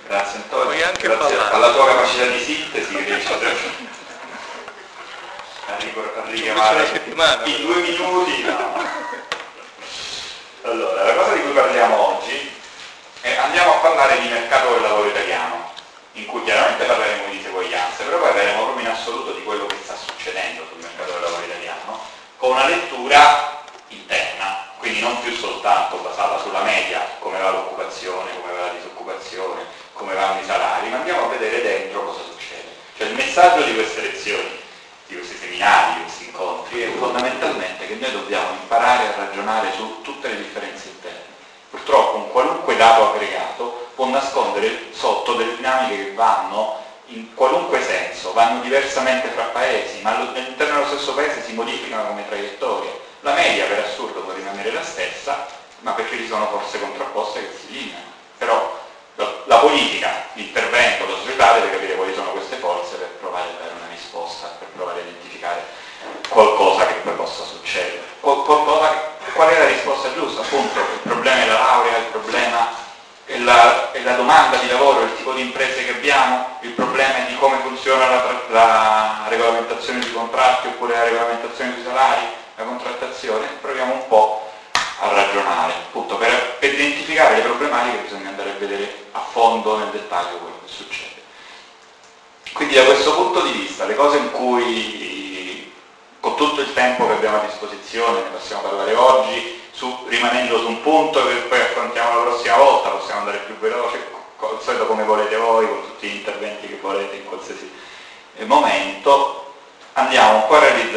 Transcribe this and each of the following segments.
Grazie Antonio, puoi anche grazie parlare. alla tua capacità di sintesi che riesci a richiamare i 2 minuti. No. Allora, la cosa di cui parliamo oggi è andiamo a parlare di mercato del lavoro italiano, in cui chiaramente parleremo di diseguaglianze, però parleremo proprio in assoluto di quello che sta succedendo sul mercato del lavoro italiano, con una lettura interna, quindi non più soltanto basata sulla media, come va l'occupazione, come va la disoccupazione, come vanno i salari, ma andiamo a vedere dentro cosa succede. Cioè il messaggio di queste lezioni, di questi seminari, di questi incontri, è fondamentalmente che noi dobbiamo imparare a ragionare su tutte le differenze interne. Purtroppo un qualunque dato aggregato può nascondere sotto delle dinamiche che vanno in qualunque senso, vanno diversamente fra paesi, ma all'interno dello stesso paese si modificano come traiettorie. La media per assurdo può rimanere la stessa, ma perché ci sono forze contrapposte che si limitano. Però la politica, l'intervento, la società deve capire quali sono queste forze per provare a dare una risposta, per provare a identificare qualcosa che poi possa succedere. Qual è la risposta giusta? Appunto, il problema è la laurea, il problema è la domanda di lavoro, il tipo di imprese che abbiamo, il problema è di come funziona la regolamentazione sui contratti oppure la regolamentazione sui salari, la contrattazione. Proviamo un po' a ragionare, appunto, per identificare le problematiche bisogna andare a vedere a fondo, nel dettaglio, quello che succede. Quindi da questo punto di vista, le cose in cui, con tutto il tempo che abbiamo a disposizione, ne possiamo parlare oggi, rimanendo su un punto che poi affrontiamo la prossima volta, possiamo andare più veloce, al solito come volete voi, con tutti gli interventi che volete in qualsiasi momento. Andiamo un po'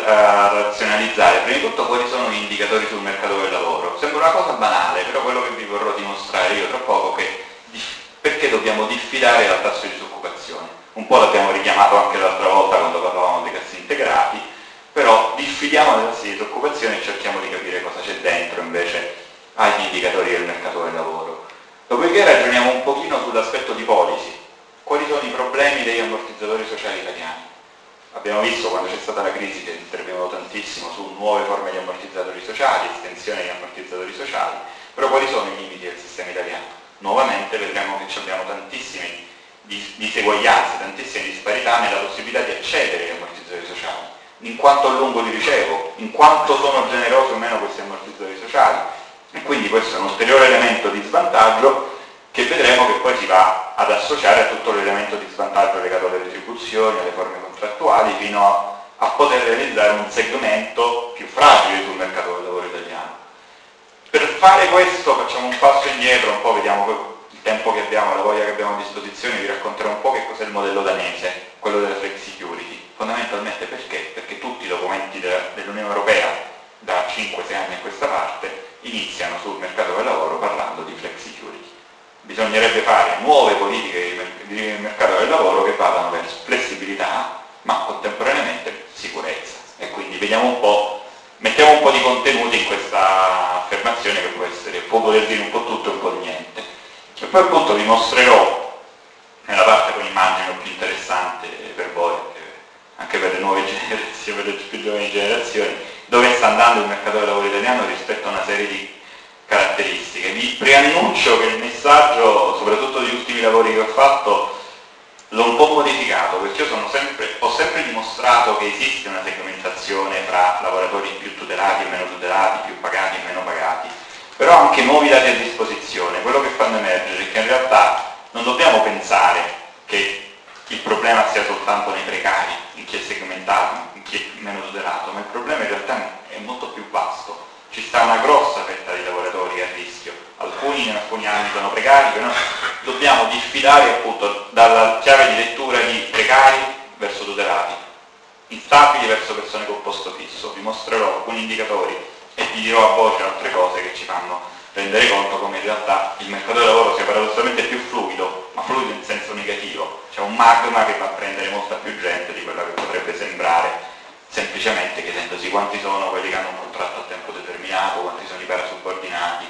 a razionalizzare prima di tutto quali sono gli indicatori sul mercato del lavoro. Sembra una cosa banale, però quello che vi vorrò dimostrare io tra poco è perché dobbiamo diffidare dal tasso di disoccupazione. Un po' l'abbiamo richiamato anche l'altra volta quando parlavamo dei cassi integrati, però diffidiamo dai tassi di disoccupazione e cerchiamo di capire cosa c'è dentro invece agli indicatori del mercato del lavoro. Dopodiché ragioniamo un pochino sull'aspetto di policy. Quali sono i problemi degli ammortizzatori sociali italiani? Abbiamo visto quando c'è stata la crisi che è intervenuto tantissimo su nuove forme di ammortizzatori sociali, estensione di ammortizzatori sociali, però quali sono i limiti del sistema italiano? Nuovamente vedremo che abbiamo tantissime diseguaglianze, tantissime disparità nella possibilità di accedere agli ammortizzatori sociali, in quanto a lungo li ricevo, in quanto sono generosi o meno questi ammortizzatori sociali, e quindi questo è un ulteriore elemento di svantaggio che vedremo che poi si va ad associare a tutto l'elemento di svantaggio legato alle retribuzioni, alle forme contrattuali, fino a poter realizzare un segmento più fragile sul mercato del lavoro italiano. Per fare questo facciamo un passo indietro, un po' vediamo il tempo che abbiamo, la voglia che abbiamo a disposizione, vi racconterò un po' che cos'è il modello danese, quello della flexicurity. Fondamentalmente perché? Perché tutti i documenti dell'Unione Europea da 5-6 anni a questa parte iniziano sul mercato del lavoro parlando di flexicurity. Bisognerebbe fare nuove politiche di mercato del lavoro che vadano verso flessibilità, ma contemporaneamente sicurezza. E quindi vediamo un po', mettiamo un po' di contenuti in questa affermazione che può voler dire un po' tutto e un po' di niente. E poi appunto vi mostrerò, nella parte con immagine più interessante per voi, anche per le nuove generazioni, per le più giovani generazioni, dove sta andando il mercato del lavoro italiano rispetto a una serie di caratteristiche. Vi preannuncio che il messaggio, soprattutto degli ultimi lavori che ho fatto, l'ho un po' modificato, perché io ho sempre dimostrato che esiste una segmentazione fra lavoratori più tutelati e meno tutelati, più pagati e meno pagati, però anche nuovi dati a disposizione. Quello che fanno emergere è che in realtà non dobbiamo pensare che il problema sia soltanto nei precari, in chi è segmentato, in chi è meno tutelato, ma il problema in realtà è molto più vasto. Ci sta una grossa fetta di lavoratori a rischio, alcuni in alcuni anni sono precari, però dobbiamo diffidare appunto dalla chiave di lettura di precari verso tutelati, instabili verso persone con posto fisso. Vi mostrerò alcuni indicatori e vi dirò a voce altre cose che ci fanno rendere conto come in realtà il mercato del lavoro sia paradossalmente più fluido, ma fluido in senso negativo. C'è un magma che va a prendere molta più gente di quella che potrebbe sembrare semplicemente chiedendosi quanti sono quelli che hanno un contratto a tempo determinato, quanti sono i parasubordinati,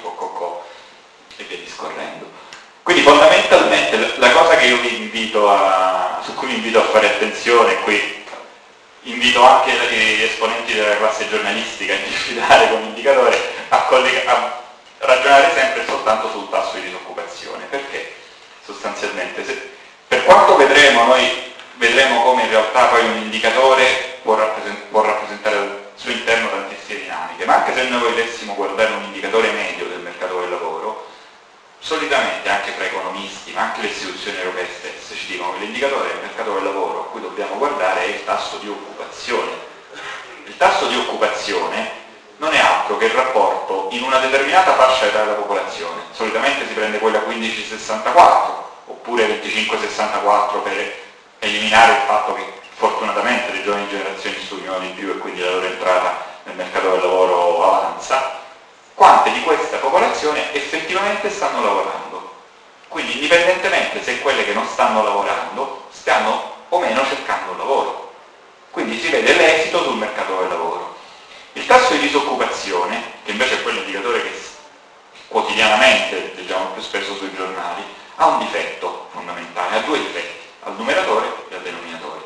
e via discorrendo. Quindi fondamentalmente la cosa che io su cui vi invito a fare attenzione, qui invito anche gli esponenti della classe giornalistica a diffidare come indicatore, a ragionare sempre e soltanto sul tasso di disoccupazione. Perché? Sostanzialmente sostanzialmente. Per quanto noi vedremo come in realtà poi un indicatore può rappresentare al suo interno tantissime dinamiche, ma anche se noi volessimo guardare un indicatore medio del mercato del lavoro, solitamente anche fra economisti, ma anche le istituzioni europee stesse, ci dicono che l'indicatore del mercato del lavoro a cui dobbiamo guardare è il tasso di occupazione. Il tasso di occupazione non è altro che il rapporto in una determinata fascia d'età della popolazione. Solitamente si prende quella 15-64 oppure 25-64 per eliminare il fatto che fortunatamente le giovani generazioni studiano di più e quindi la loro entrata nel mercato del lavoro avanza. Quante di questa popolazione effettivamente stanno lavorando? Quindi indipendentemente se quelle che non stanno lavorando stanno o meno cercando un lavoro. Quindi si vede l'esito sul mercato del lavoro. Il tasso di disoccupazione, che invece è quell'indicatore che quotidianamente leggiamo più spesso sui giornali, ha un difetto fondamentale, ha due difetti, al numeratore e al denominatore.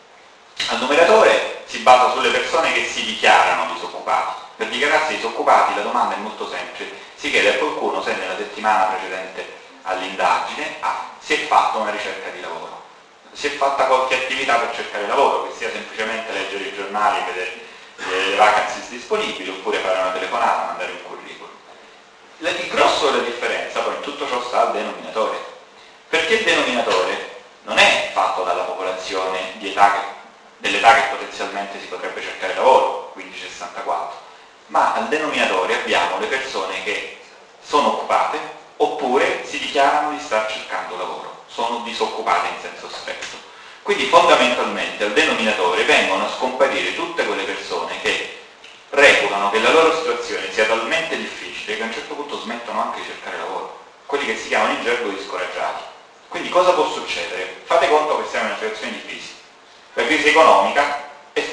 Al numeratore si basa sulle persone che si dichiarano disoccupati. Per dichiararsi disoccupati la domanda è molto semplice, si chiede a qualcuno se nella settimana precedente all'indagine si è fatta una ricerca di lavoro, si è fatta qualche attività per cercare lavoro, che sia semplicemente leggere i giornali e vedere le vacanze disponibili, oppure fare una telefonata, mandare un curriculum. Il grosso della differenza poi in tutto ciò sta al denominatore, perché il denominatore non è fatto dalla popolazione dell'età che potenzialmente si potrebbe cercare lavoro, 15-64, ma al denominatore abbiamo le persone che sono occupate oppure si dichiarano di star cercando lavoro, sono disoccupate in senso stretto. Quindi fondamentalmente al denominatore vengono a scomparire tutte quelle persone che reputano che la loro situazione sia talmente difficile che a un certo punto smettono anche di cercare lavoro, quelli che si chiamano in gergo di scoraggiati. Quindi cosa può succedere? Fate conto che siamo in una situazione di crisi. La crisi economica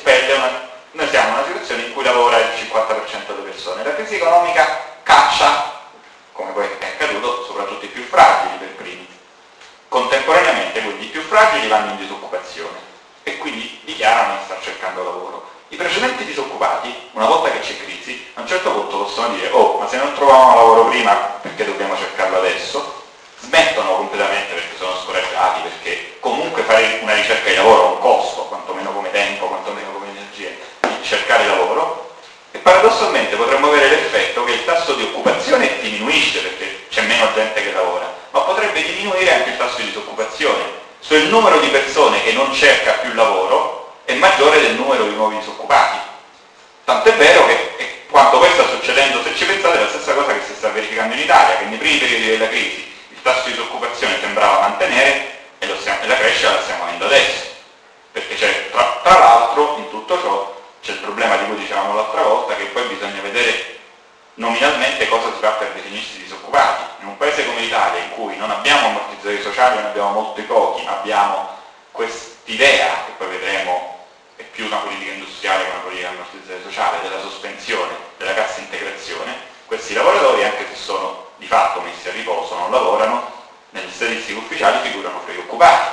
noi siamo in una situazione in cui lavora il 50% delle persone, la crisi economica caccia, come poi è accaduto, soprattutto i più fragili per primi. Contemporaneamente quindi i più fragili vanno in disoccupazione e quindi dichiarano di star cercando lavoro. I precedenti disoccupati, una volta che c'è crisi, a un certo punto possono dire ma se non trovavamo lavoro prima perché dobbiamo cercarlo adesso? Smettono completamente perché sono scoraggiati, perché comunque fare una ricerca di lavoro ha un costo, quantomeno come tempo, quantomeno come energie, di cercare lavoro, e paradossalmente potremmo avere l'effetto che il tasso di occupazione diminuisce perché c'è meno gente che lavora, ma potrebbe diminuire anche il tasso di disoccupazione, cioè il numero di persone che non cerca più lavoro è maggiore del numero di nuovi disoccupati. Tant'è vero che quanto poi sta succedendo, se ci pensate, è la stessa cosa che si sta verificando in Italia, che nei primi periodi della crisi il tasso di disoccupazione sembrava mantenere e la crescita la stiamo avendo adesso, perché c'è tra l'altro in tutto ciò c'è il problema di cui dicevamo l'altra volta, che poi bisogna vedere nominalmente cosa si fa per definirsi disoccupati. In un paese come l'Italia, in cui non abbiamo ammortizzatori sociali, ne abbiamo molti pochi, ma abbiamo quest'idea, che poi vedremo è più una politica industriale che una politica ammortizzatore sociale, della sospensione, della cassa integrazione, questi lavoratori, anche se sono di fatto messi a riposo, non lavorano, nelle statistiche ufficiali figurano fra gli occupati.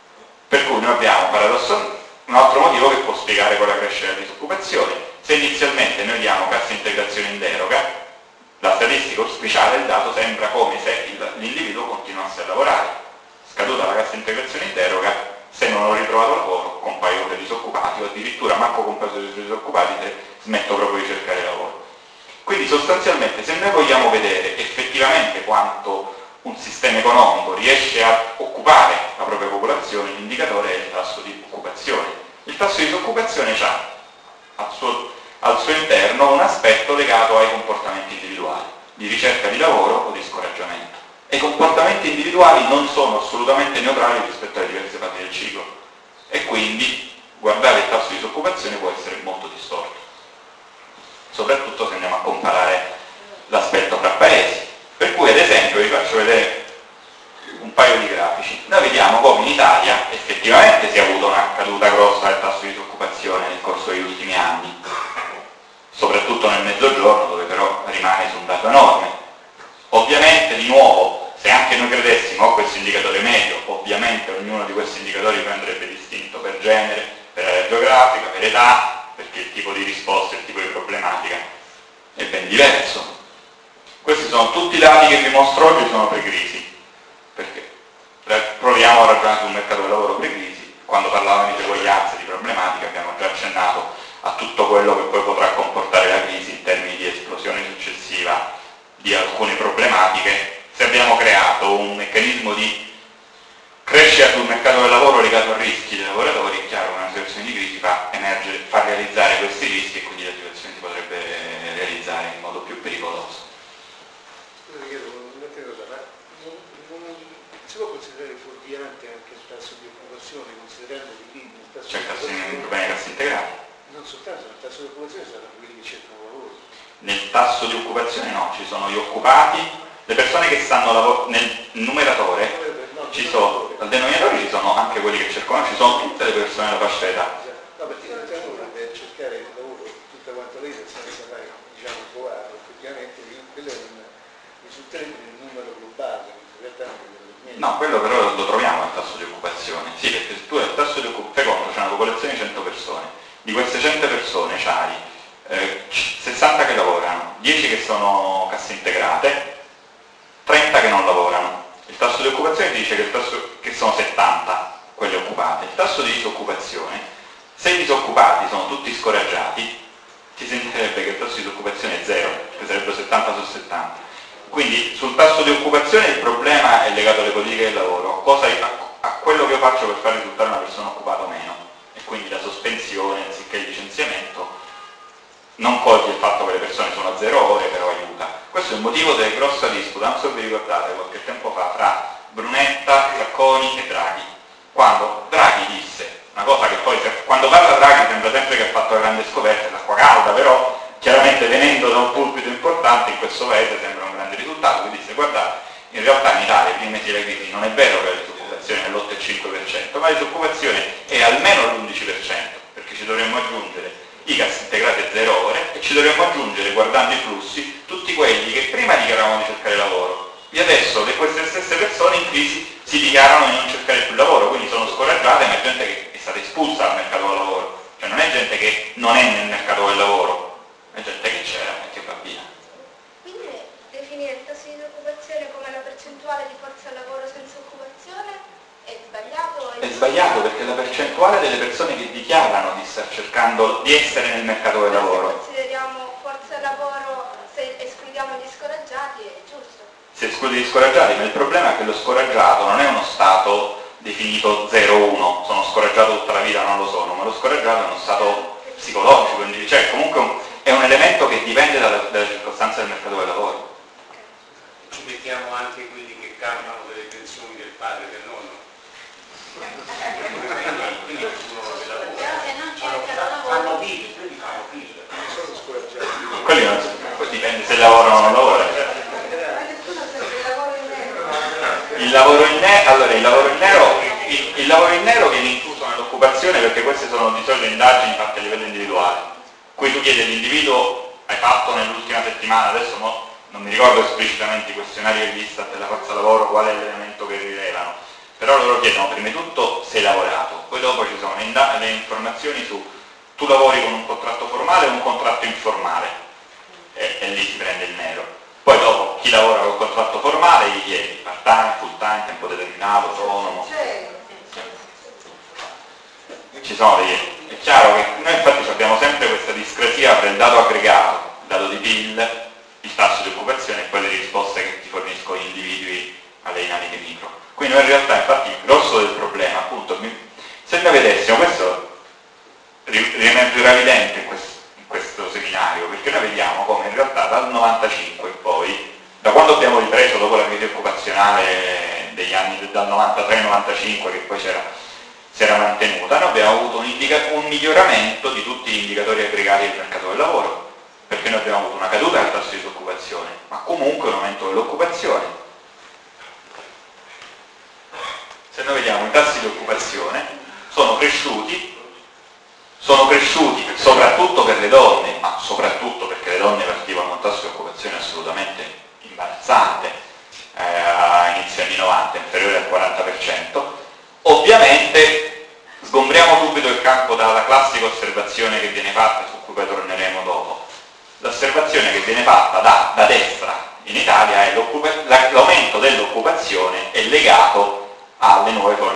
Per cui noi abbiamo paradossalmente un altro motivo che può spiegare quella crescita della disoccupazione. Se inizialmente noi diamo cassa integrazione in deroga, la statistica ufficiale, il dato sembra come se l'individuo continuasse a lavorare. Scaduta la cassa integrazione in deroga, se non ho ritrovato lavoro, compaio tra i disoccupati, o addirittura manco compaio tra i disoccupati se smetto proprio di cercare lavoro. Quindi sostanzialmente se noi vogliamo vedere effettivamente quanto un sistema economico riesce a occupare la propria popolazione, l'indicatore è il tasso di occupazione. Il tasso di disoccupazione ha al suo interno un aspetto legato ai comportamenti individuali, di ricerca di lavoro o di scoraggiamento. E i comportamenti individuali non sono assolutamente neutrali rispetto alle diverse fasi del ciclo e quindi guardare il tasso di disoccupazione può essere molto distorto, soprattutto se andiamo a comparare l'aspetto fra paesi. Per cui ad esempio vi faccio vedere un paio di grafici. Noi vediamo come in Italia effettivamente si è avuta una caduta grossa del tasso di disoccupazione nel corso degli ultimi anni, soprattutto nel mezzogiorno, dove però rimane su un dato enorme. Ovviamente di nuovo, se anche noi credessimo a questo indicatore medio, ovviamente ognuno di questi indicatori andrebbe distinto per genere, per area geografica, per età, perché il tipo di risposta, il tipo di problematica è ben diverso. Questi sono tutti i dati che vi mostro oggi, sono pre-crisi, perché abbiamo ragionato sul mercato del lavoro pre-crisi, quando parlavamo di eguaglianze, di problematiche, abbiamo già accennato a tutto quello che poi potrà comportare la crisi in termini di esplosione successiva di alcune problematiche. Se abbiamo creato un meccanismo di crescita sul mercato del lavoro legato a rischi dei lavoratori, è chiaro che una situazione di crisi fa realizzare questi rischi e quindi la situazione si potrebbe realizzare in modo più pericoloso. Si può considerare fuorviante anche il tasso di occupazione, considerando che lì il tasso C'è il problema di cassa integrale. Non soltanto, il tasso di occupazione sarà quelli che cercano lavoro. Nel tasso di occupazione no, ci sono gli occupati, le persone che stanno nel numeratore, ci sono, al denominatore ci sono anche quelli che cercano, ci sono tutte le persone della fascia d'età. No, perché uno deve cercare il lavoro tutta quanto lei senza mai, diciamo, trovare, effettivamente quello risulterebbe nel numero globale, in realtà non è. No, quello però lo troviamo al tasso di occupazione. Sì, perché se tu hai il tasso di occupazione, c'è una popolazione di 100 persone, di queste 100 persone c'hai 60 che lavorano, 10 che sono casse integrate, 30 che non lavorano. Il tasso di occupazione ti dice che sono 70 quelli occupati. Il tasso di disoccupazione, se i disoccupati sono tutti scoraggiati, ti sentirebbe che il tasso di disoccupazione è 0, che sarebbero 70 su 70. Quindi sul tasso di occupazione il problema è legato alle politiche del lavoro, a quello che io faccio per far risultare una persona occupata o meno, e quindi la sospensione anziché il licenziamento non coglie il fatto che le persone sono a 0 ore, però aiuta. Questo è il motivo della grossa disputa, non so se vi ricordate, qualche tempo fa, tra Brunetta, Sacconi e Draghi, quando Draghi disse una cosa che poi, quando parla Draghi sembra sempre che ha fatto la grande scoperta, l'acqua calda, però chiaramente venendo da un pulpito importante in questo paese sembra un grande risultato. Lui disse: guardate, in realtà in Italia i primi mesi della crisi non è vero che la disoccupazione è all'8,5%, ma la disoccupazione è almeno l'11%, perché ci dovremmo aggiungere i cassi integrati a 0 ore e ci dovremmo aggiungere, guardando i flussi, tutti quelli che prima dichiaravano di cercare lavoro e adesso queste stesse persone in crisi si dichiarano di non cercare più lavoro, quindi sono scoraggiate, ma è gente che è stata espulsa dal mercato del lavoro, cioè non è gente che non è nel mercato del lavoro, è gente che c'era e che va via. Quindi definire il tasso di disoccupazione come la percentuale di forza lavoro senza occupazione è sbagliato? È sbagliato perché la percentuale delle persone che dichiarano di star cercando di essere nel mercato del lavoro. Se consideriamo forza lavoro, se escludiamo gli scoraggiati, è giusto. Si esclude gli scoraggiati, ma il problema è che lo scoraggiato non è uno stato definito 0-1, sono scoraggiato tutta la vita, non lo sono, ma lo scoraggiato è uno stato psicologico, quindi cioè comunque è un elemento che dipende dalla circostanza del mercato del lavoro. Ci mettiamo anche quelli che campano delle pensioni del padre e del nonno. Quindi fanno PIL, quelli fanno PIL. Non sono scoraggiati. Quelli non, poi dipende se lavorano o non lavorano. Il lavoro in nero, allora il lavoro in nero viene incluso nell'occupazione perché queste sono di solito indagini fatte a livello individuale. Qui tu chiedi all'individuo: hai fatto nell'ultima settimana, adesso non mi ricordo esplicitamente i questionari dell'Istat della forza lavoro qual è l'elemento che rilevano, però loro chiedono prima di tutto se hai lavorato, poi dopo ci sono le informazioni su tu lavori con un contratto formale o un contratto informale, e lì si prende il nero. Poi dopo chi lavora con contratto formale gli chiedi part time, full time, tempo determinato, autonomo. Ci sono è chiaro che noi infatti abbiamo sempre questa discrasia fra il dato aggregato, il dato di PIL, il tasso di occupazione e poi le risposte che ti forniscono gli individui alle dinamiche micro. Qui noi in realtà infatti il grosso del problema, appunto, se noi vedessimo, questo riemergerà evidente in questo seminario, perché noi vediamo come in realtà dal 95 in poi, da quando abbiamo ripreso dopo la crisi occupazionale degli anni dal 93-95 che poi si era mantenuta, noi abbiamo avuto un miglioramento di tutti gli indicatori aggregati del mercato del lavoro, perché noi abbiamo avuto una caduta del tasso di disoccupazione, ma comunque un aumento dell'occupazione. Se noi vediamo i tassi di occupazione sono cresciuti soprattutto per le donne, ma soprattutto perché le donne partivano con un tasso di occupazione assolutamente imbarazzante a inizio anni 90, inferiore al 40%. Ovviamente sgombriamo subito il campo dalla classica osservazione che viene fatta, su cui poi torneremo dopo. L'osservazione che viene fatta da destra in Italia è l'aumento dell'occupazione è legato alle nuove forme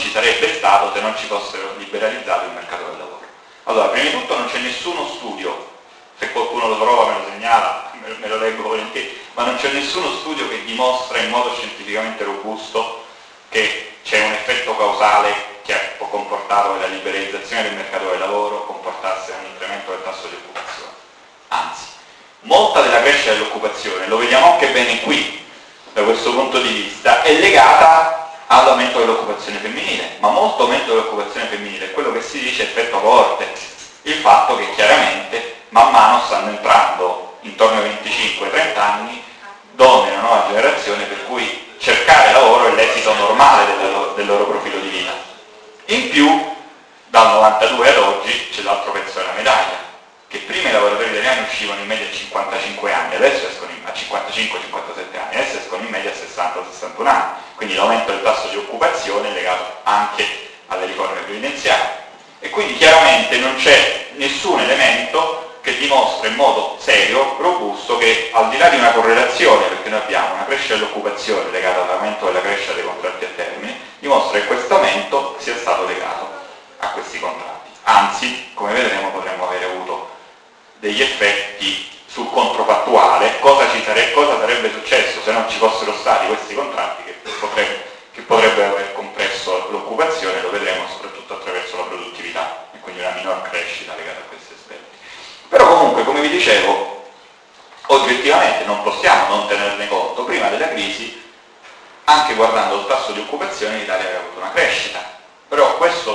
ci sarebbe stato se non ci fossero liberalizzato il mercato del lavoro. Allora, prima di tutto non c'è nessuno studio, se qualcuno lo trova me lo segnala, me lo leggo volentieri, ma non c'è nessuno studio che dimostra in modo scientificamente robusto che c'è un effetto causale che può comportare che la liberalizzazione del mercato del lavoro comportasse un incremento del tasso di occupazione. Anzi, molta della crescita dell'occupazione, lo vediamo anche bene qui, da questo punto di vista, è legata all'aumento dell'occupazione femminile, ma molto aumento dell'occupazione femminile è quello che si dice effetto coorte, il fatto che chiaramente man mano stanno entrando intorno ai 25-30 anni donne, una nuova generazione, per cui cercare lavoro è l'esito normale del loro profilo di vita. In più, dal 92 ad oggi c'è l'altro pezzo della medaglia, che prima i lavoratori italiani uscivano in media a 55 anni, adesso escono a 55-57 anni, adesso escono in media a 60-61 anni, quindi l'aumento del tasso di occupazione è legato anche alle riforme previdenziali. E quindi chiaramente non c'è nessun elemento che dimostra in modo serio, robusto, che al di là di una correlazione, perché noi abbiamo una crescita dell'occupazione legata all'aumento della crescita dei contratti a termine, dimostra che questo aumento sia stato legato a questi contratti. Anzi, come vedremo, potremmo avere avuto degli effetti sul controfattuale, cosa sarebbe successo se non ci fossero stati questi contratti che potrebbero aver compresso l'occupazione, lo vedremo soprattutto attraverso la produttività e quindi una minor crescita legata a questi aspetti. Però comunque, come vi dicevo, oggettivamente non possiamo non tenerne conto. Prima della crisi, anche guardando il tasso di occupazione, l'Italia aveva avuto una crescita, però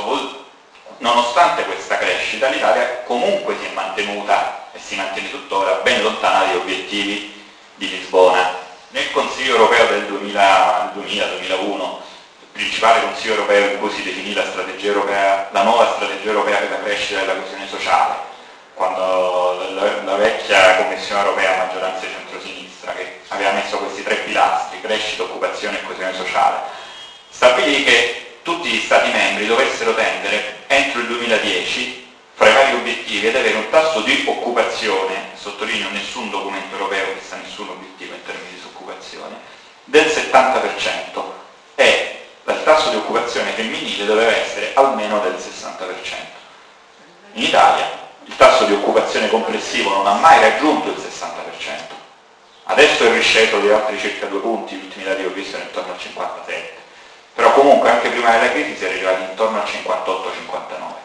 nonostante questa crescita l'Italia comunque si è mantenuta e si mantiene tuttora ben lontana dagli obiettivi di Lisbona. Nel Consiglio europeo del 2000-2001, il principale Consiglio europeo in cui si definì la nuova strategia europea per la crescita e la coesione sociale, quando la vecchia Commissione europea a maggioranza centrosinistra, che aveva messo questi tre pilastri, crescita, occupazione e coesione sociale, stabilì che tutti gli Stati membri dovessero tendere entro il 2010, fra i vari obiettivi, ad avere un tasso di occupazione, sottolineo nessun documento europeo fissa nessun obiettivo in termini di disoccupazione, del 70% e il tasso di occupazione femminile doveva essere almeno del 60%. In Italia il tasso di occupazione complessivo non ha mai raggiunto il 60%, adesso è risceso di altri circa 2 punti, gli ultimi dati che ho visto sono intorno al 57%, però comunque anche prima della crisi si è arrivati intorno al 58-59%.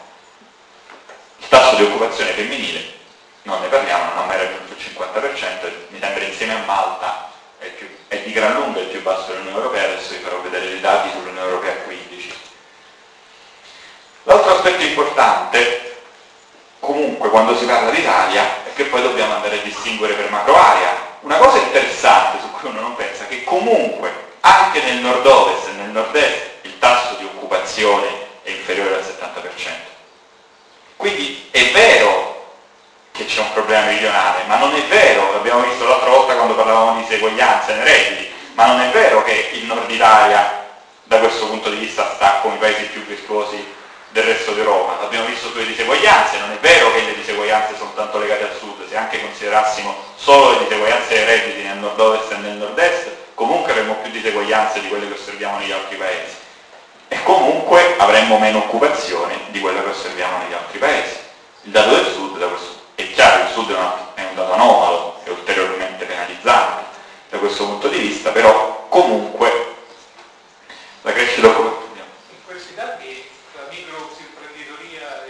Il tasso di occupazione femminile, non ne parliamo, non ha mai raggiunto il 50%, mi sembra insieme a Malta è di gran lunga il più basso dell'Unione Europea, adesso vi farò vedere i dati sull'Unione Europea 15. L'altro aspetto importante, comunque, quando si parla d'Italia, è che poi dobbiamo andare a distinguere per macroarea. Una cosa interessante su cui uno non pensa, che comunque anche nel nord-ovest e nel nord-est il tasso di occupazione è inferiore al 70%. Quindi è vero che c'è un problema meridionale, ma non è vero, l'abbiamo visto l'altra volta quando parlavamo di diseguaglianza nei redditi, ma non è vero che il nord Italia da questo punto di vista sta come i paesi più virtuosi del resto d'Europa. Abbiamo visto sulle diseguaglianze, non è vero che le diseguaglianze sono tanto legate al sud, se anche considerassimo solo le diseguaglianze dei redditi nel nord-ovest e nel nord-est, comunque avremo più diseguaglianze di quelle che osserviamo negli altri paesi. E comunque avremmo meno occupazione di quello che osserviamo negli altri paesi. Il dato del sud, è chiaro, il sud è un dato anomalo, è ulteriormente penalizzante da questo punto di vista, però comunque la crescita dell'occupazione. In questi dati la microimprenditoria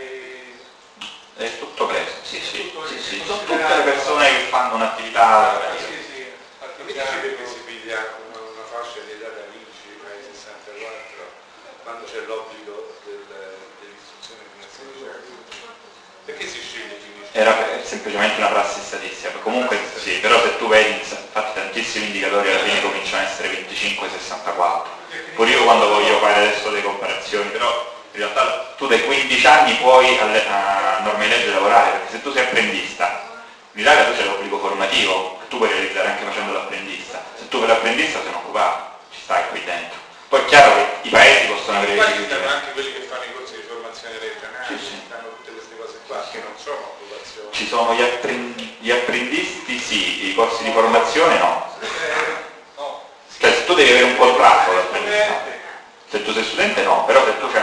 è tutto preso, sì, sono tutte le persone che fanno un'attività lavorativa. Mi dici perché si piglia una fascia di età da 15 ai 64 quando c'è l'obbligo dell'istruzione finanziaria? Perché si sceglie 15? Era semplicemente una prassi statistica, comunque sì, però se tu vedi, infatti tantissimi indicatori alla fine cominciano a essere 25-64. Pure io quando voglio fare adesso delle comparazioni, però in realtà tu dai 15 anni puoi a norma di legge lavorare, perché se tu sei apprendista, in Italia tu c'è l'obbligo formativo, che tu puoi realizzare anche facendo l'apprendista. Se tu per l'apprendista sei occupato, ci stai qui dentro. Poi è chiaro che i paesi possono avere dei requisiti. Anche quelli che fanno i corsi di formazione regionale, sì. fanno tutte queste cose qua, che non sono occupazioni. Ci sono gli apprendisti, sì, i corsi di formazione no. No. Cioè se tu devi avere un contratto d'apprendista, se tu sei studente no, però se tu hai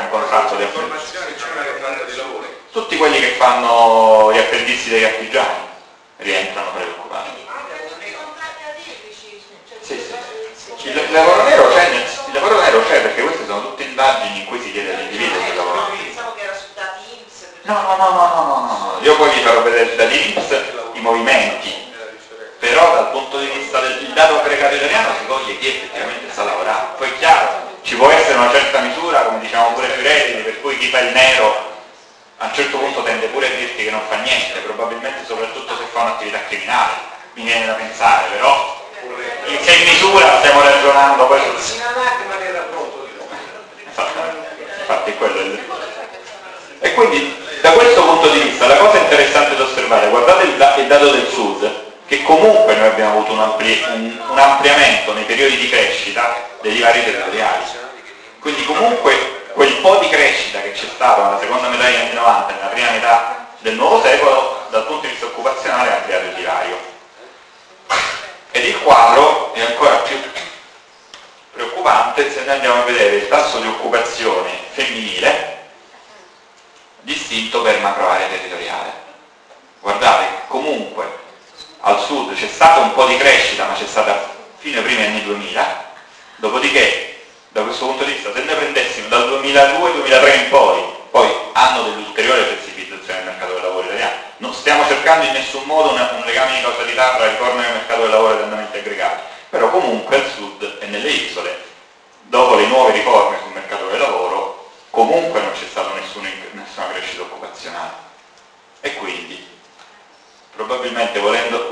formazione c'è una che parla di lavoro. Tutti quelli che fanno gli apprendisti degli artigiani rientrano tra gli occupati. Sì, sì. Il lavoro nero c'è perché queste sono tutte indagini in cui si chiede all'individuo se lavora. Pensavo che era su dati INPS. No. Io poi vi farò vedere da INPS i movimenti, però dal punto di vista del dato aggregato italiano si coglie chi effettivamente sta lavorando. Poi è chiaro, ci può essere una certa misura, come diciamo pure sui redditi, per cui chi fa il nero a un certo punto tende pure a dirti che non fa niente, probabilmente soprattutto se fa un'attività criminale, mi viene da pensare, però in che misura stiamo ragionando poi sul... Infatti è quello. E quindi da questo punto di vista la cosa interessante da osservare, guardate il dato del Sud, che comunque noi abbiamo avuto un ampliamento nei periodi di crescita dei divari territoriali. Quindi comunque quel po' di crescita che c'è stato nella seconda metà degli anni 90 e nella prima metà del nuovo secolo, dal punto di vista occupazionale ha ampliato il divario. Ed il quadro è ancora più preoccupante se noi andiamo a vedere il tasso di occupazione femminile distinto per macroarea territoriale. Guardate, comunque al sud c'è stata un po' di crescita, ma c'è stata fino ai primi anni 2000, dopodiché da questo punto di vista se noi prendessimo dal 2002-2003 in poi anno dell'ulteriore flessibilizzazione del mercato del lavoro italiano, non stiamo cercando in nessun modo un legame di causalità tra riforme del mercato del lavoro e andamenti aggregati, però comunque al sud e nelle isole, dopo le nuove riforme sul mercato del lavoro, comunque non c'è stata nessuna crescita occupazionale. E quindi probabilmente volendo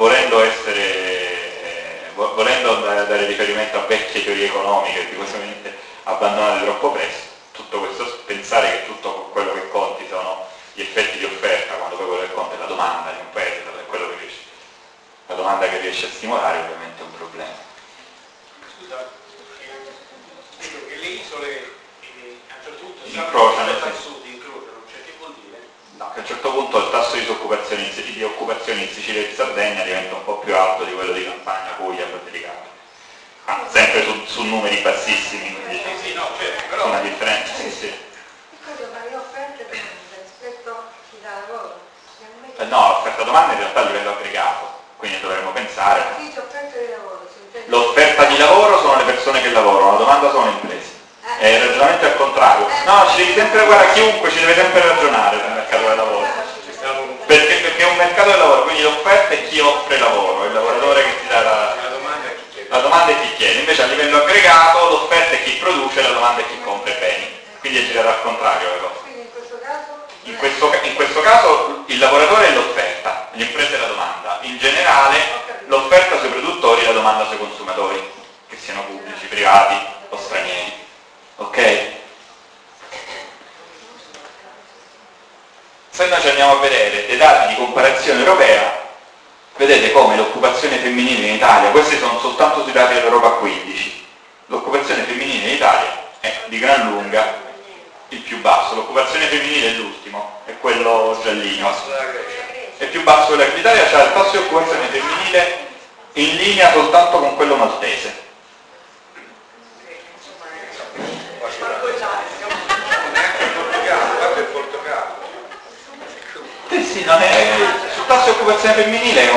dare riferimento a vecchie teorie economiche tipicamente abbandonate troppo presto, tutto questo, pensare che tutto quello che conti sono gli effetti di offerta, quando poi quello che conta è la domanda di un paese, quello che riesce, la domanda che riesce a stimolare ovviamente è un problema. Scusa, dico che le isole a un certo punto incrociano al sud, incrociano, cioè che vuol dire? No, che a un certo punto il tasso di occupazione in Sicilia e Sardegna diventa un po' più alto di quello di Campania, Puglia, Basilicata. Sempre su numeri bassissimi, quindi Sì, no, certo, c'è però una differenza. Sì. Ma le offerte rispetto a chi dà lavoro? No, l'offerta domanda in realtà a livello aggregato, quindi dovremmo pensare. Chi dice offerta di lavoro? L'offerta di lavoro sono le persone che lavorano, la domanda sono le imprese. È il ragionamento al contrario. No, ci devi sempre guardare, chiunque ci deve sempre ragionare sul mercato del lavoro. Perché è un mercato del lavoro, quindi l'offerta è chi offre lavoro, è il lavoratore che ti dà la domanda è chi chiede. Invece a livello aggregato l'offerta è chi produce, la domanda è chi compra i beni. Quindi è girata al contrario la cosa. Quindi in questo caso? In questo caso il lavoratore è l'offerta, l'impresa è la domanda. In generale l'offerta sui produttori e la domanda sui consumatori, che siano pubblici, privati o stranieri. Ok? Se noi ci andiamo a vedere dei dati di comparazione europea, vedete come l'occupazione femminile in Italia, questi sono soltanto sui dati dell'Europa 15, l'occupazione femminile in Italia è di gran lunga il più basso, l'occupazione femminile è l'ultimo, è quello giallino, è più basso l'Italia, c'ha il tasso di occupazione femminile in linea soltanto con quello maltese. Sì, non è. Sul tasso di occupazione femminile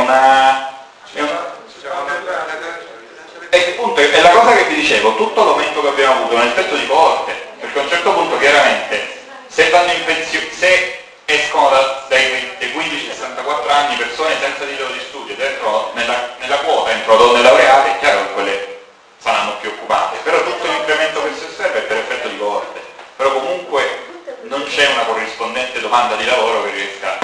è la cosa che vi dicevo, tutto l'aumento che abbiamo avuto nel tetto di coorte, perché a un certo punto chiaramente se vanno in pensione, se escono dai 15-64 anni persone senza titolo di studio dentro nella quota entro donne laureate, è chiaro che quelle saranno più occupate, però tutto l'incremento che si osserva è per effetto di coorte, però comunque non c'è una corrispondente domanda di lavoro che riesca.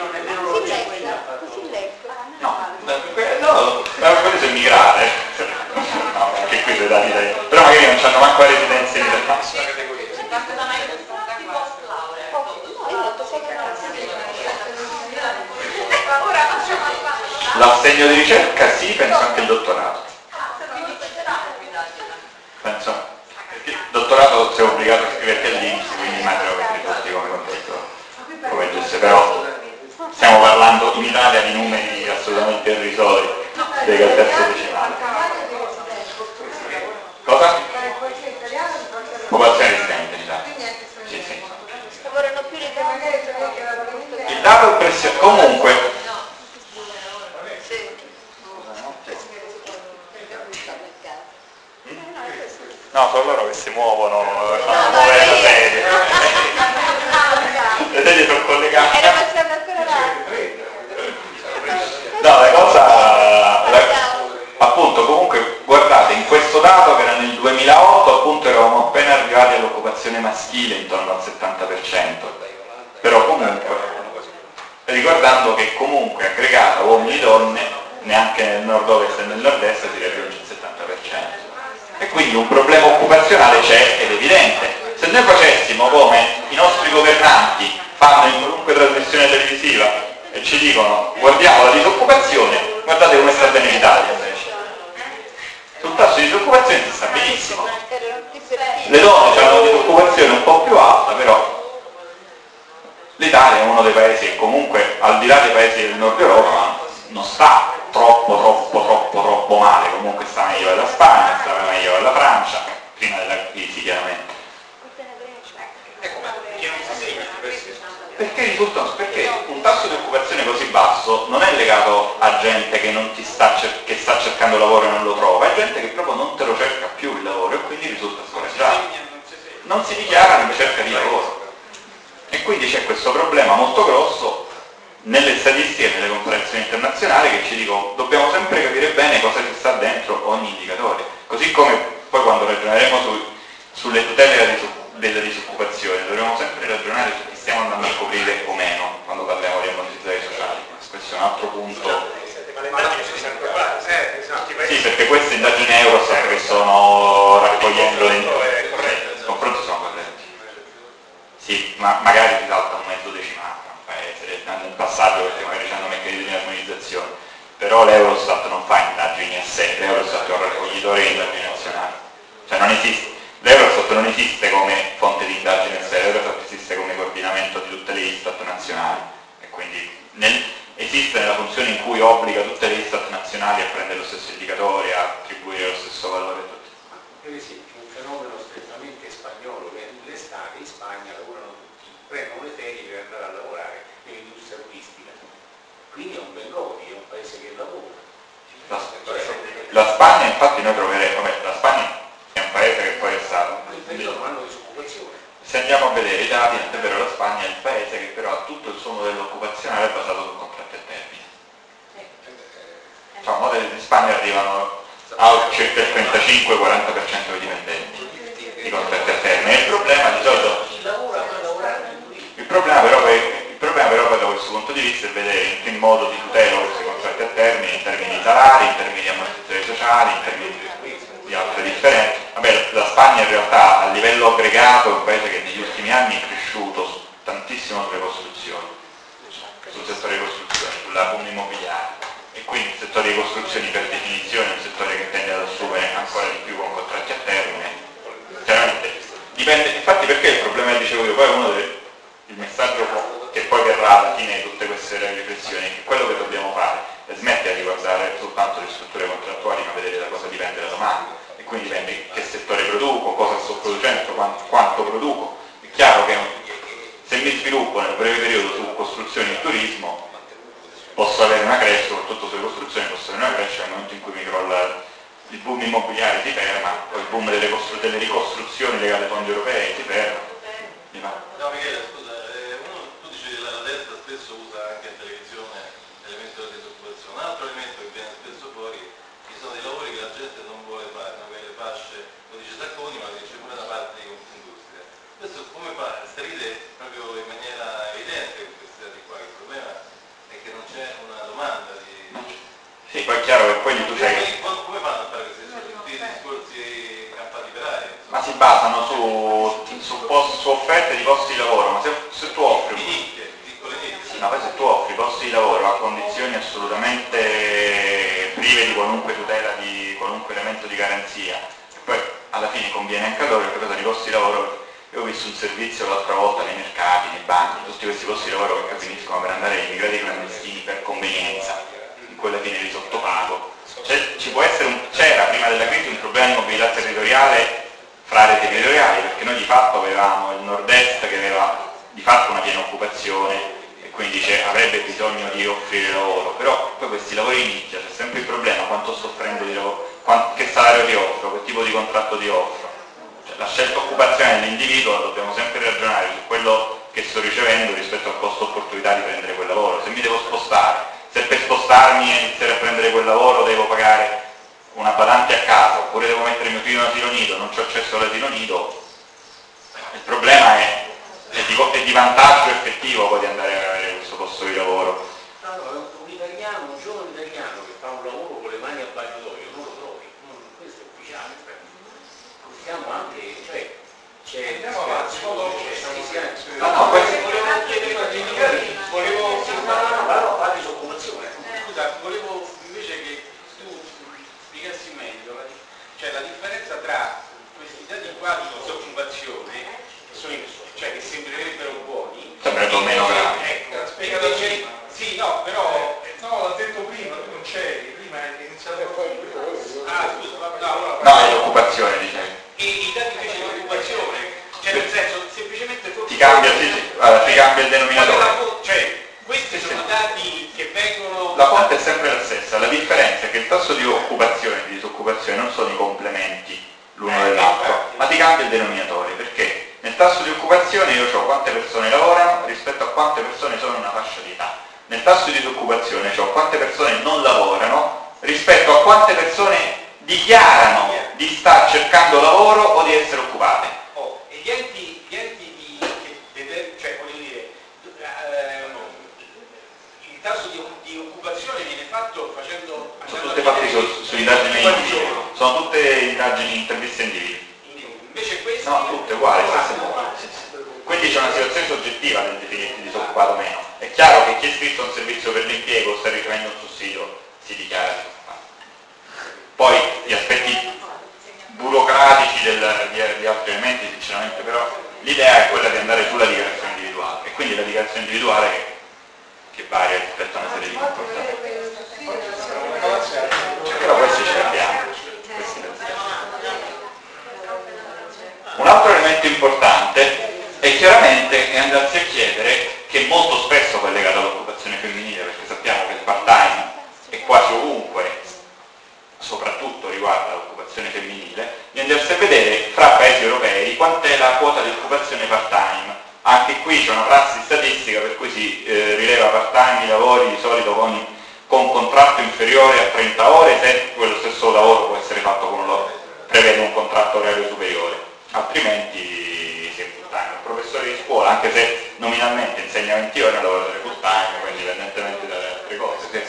No, quelli sono immigrate. No, perché qui sono dati dai. Però magari non hanno manco la residenza in Italia. L'assegno di ricerca sì, penso anche il dottorato. Penso. Perché il dottorato sei obbligato a iscriverti all'INPS, quindi immagino che ti risulti come contesto. Come giusto, però stiamo parlando in Italia di numeri assolutamente irrisori, dei al terzo decimale. Cosa? Popolazione residente in Italia. Sì, sì. loro che si muovono, fanno muovere la sedia. Le sedie sono collegate. Era passata ancora là. No, la cosa, appunto, comunque, guardate, in questo dato che era nel 2008, appunto, eravamo appena arrivati all'occupazione maschile intorno al 70%, però comunque, ricordando che comunque aggregata uomini e donne, neanche nel nord-ovest e nel nord-est si raggiunge il 70%. E quindi un problema occupazionale c'è ed è evidente. Se noi facessimo come i nostri governanti fanno in qualunque trasmissione televisiva e ci dicono guardiamo la disoccupazione, guardate come sta bene l'Italia invece. Sul tasso di disoccupazione si sta benissimo. Le donne hanno una disoccupazione un po' più alta, però l'Italia è uno dei paesi che comunque, al di là dei paesi del nord Europa, non sta troppo male, comunque sta meglio della Spagna, sta meglio della Francia, prima della crisi chiaramente. Perché un tasso di occupazione così basso non è legato a gente che non che sta cercando lavoro e non lo trova, è gente che proprio non te lo cerca più il lavoro e quindi risulta scoraggiato. Non si dichiara in ricerca di lavoro. E quindi c'è questo problema molto grosso nelle statistiche e nelle comparazioni internazionali che ci dicono dobbiamo sempre capire bene cosa ci sta dentro ogni indicatore. Così come poi quando ragioneremo sulle tutele della disoccupazione dovremo sempre ragionare su chi stiamo andando a coprire o meno quando parliamo di ammortizzatori sociali. Questo è un altro punto. Ma le immagini sono sempre fatte, Sì, perché queste indagini Eurostat che sono raccogliendo i confronti sono corretti. Sì, ma magari ti salta un mezzo decimale a un paese nel passaggio perché magari hanno meccanismi di armonizzazione, però l'Eurostat non fa indagini a sé, l'Eurostat è un raccoglitore di indagini nazionali, cioè non esiste. L'Eurostat non esiste come fonte di indagine a sé, l'Eurostat esiste come coordinamento di tutte le Istat nazionali e quindi esiste nella funzione in cui obbliga tutte le Istat nazionali a prendere lo stesso indicatore, a attribuire lo stesso valore a tutti. Per esempio un fenomeno strettamente spagnolo che l'estate in Spagna lavorano tutti, prendono le ferie per andare a lavorare nell'industria turistica, quindi è un Bengodi, è un paese che lavora. La Spagna infatti noi troveremo, la Spagna è un paese che poi è stato. Se andiamo a vedere i dati, è vero, la Spagna è il paese che però ha tutto il suo modello occupazionale basato sul contratto a termine. Cioè, modelli di Spagna arrivano a circa il 35-40% dei dipendenti di contratti a termine. Il problema di solito. Il problema però poi da questo punto di vista è vedere in che modo si tutelano questi contratti a termine in termini di salari, in termini di ammortizzatori sociali, in termini di altre differenze. Vabbè, la Spagna in realtà a livello aggregato è un paese che negli ultimi anni è cresciuto tantissimo sulle costruzioni, sul settore di costruzioni, sulla boom immobiliare. E quindi il settore di costruzioni per definizione è un settore che tende ad assumere ancora di più con contratti a termine. Chiaramente dipende, infatti perché il problema che dicevo io, poi il messaggio che poi verrà alla fine di tutte queste riflessioni è che quello che dobbiamo fare è smettere di guardare soltanto le strutture contrattuali ma vedere da cosa dipende la domanda e quindi dipende che settore produco, cosa sto producendo, quanto produco. È chiaro che se mi sviluppo nel breve periodo su costruzioni e turismo posso avere una crescita, soprattutto sulle costruzioni posso avere una crescita nel momento in cui mi crolla il boom immobiliare si ferma o il boom delle ricostruzioni legate ai fondi europei si ferma. No Michele, scusa, tu dici che la destra spesso usa anche in televisione l'elemento della disoccupazione, un altro elemento che viene spesso fuori, ci sono dei lavori che la gente non vuole fare, no? Quelle fasce, lo dice Sacconi ma lo dice pure una parte di Confindustria. Questo come fa? Stride proprio in maniera evidente con questi dati qua, il problema è che non c'è una domanda di... Sì, poi è chiaro che quelli tu sai... Come fanno a fare questi discorsi campati per aria? Ma si basano su offerte di posti di lavoro, ma se tu offri... No, poi se tu offri posti di lavoro a condizioni assolutamente prive di qualunque tutela, di qualunque elemento di garanzia, poi alla fine conviene anche a loro perché per i posti di lavoro, io ho visto un servizio l'altra volta nei mercati, nei banchi, tutti questi posti di lavoro che finiscono per andare agli immigrati clandestini per convenienza, in cui alla fine li sottopago. C'era prima della crisi un problema di mobilità territoriale fra aree territoriali, perché noi di fatto avevamo il nord-est che aveva di fatto una piena occupazione e quindi avrebbe bisogno di offrire lavoro, però poi questi lavori in nicchia, c'è sempre il problema quanto sto offrendo di lavoro, che salario ti offro, che tipo di contratto ti offro. Cioè, la scelta occupazionale dell'individuo dobbiamo sempre ragionare su quello che sto ricevendo rispetto al costo opportunità di prendere quel lavoro. Se mi devo spostare, se per spostarmi e iniziare a prendere quel lavoro devo pagare una badante a casa, oppure devo mettere mio figlio in asilo nido, non ho accesso all'asilo nido, il problema è di vantaggio effettivo poi di andare a avere questo posto di lavoro. Allora, un giovane italiano che fa un lavoro con le mani a bagnotoio non lo trovi, questo è ufficiale. Possiamo anche, cioè, c'è Andiamo avanti, volevo invece che tu spiegassi meglio, cioè la differenza tra questi dati qua di disoccupazione, cioè che sembrerebbero buoni, sembrerebbero meno gravi. Ecco, spiegalo prima. Sì, no, però no, l'ha detto prima, tu non c'eri, prima è iniziato No, è l'occupazione, dicevi. E i dati invece di occupazione, cioè nel senso semplicemente ti cambia il denominatore. Cioè, questi sono dati che vengono... La fonte è sempre la stessa, la differenza è che il tasso di occupazione e di disoccupazione non sono i complementi l'uno dell'altro, ma ti cambia il denominatore, perché nel tasso di occupazione io ho quante persone lavorano rispetto a quante persone sono in una fascia di età. Nel tasso di disoccupazione ho quante persone non lavorano rispetto a quante persone dichiarano di star cercando lavoro o di essere occupate. E gli enti cioè voglio dire, il tasso di occupazione viene fatto facendo... Sono tutte fatte su indagini individui, sono tutte indagini, interviste individui. Invece questi... No, tutte uguali, quindi c'è una situazione soggettiva del definirti disoccupato o meno. È chiaro che chi è iscritto a un servizio per l'impiego o sta ricevendo un sussidio si dichiara disoccupato. Poi gli aspetti burocratici di altri elementi, sinceramente, però l'idea è quella di andare sulla dichiarazione individuale, e quindi la dichiarazione individuale che varia rispetto a una serie di comportamenti. Però questi ce li abbiamo. Un altro elemento importante è chiaramente andarsi a chiedere, che molto spesso poi è legato all'occupazione femminile, perché sappiamo che il part-time è quasi ovunque, soprattutto riguarda l'occupazione femminile, di andarsi a vedere fra paesi europei quant'è la quota di occupazione part-time. Anche qui c'è una prassi statistica per cui si rileva part-time i lavori di solito con contratto inferiore a 30 ore, se quello stesso lavoro può essere fatto prevede un contratto orario superiore, altrimenti si è full-time. Il professore di scuola, anche se nominalmente insegna 20 ore, è un lavoratore full-time, quindi indipendentemente dalle altre cose.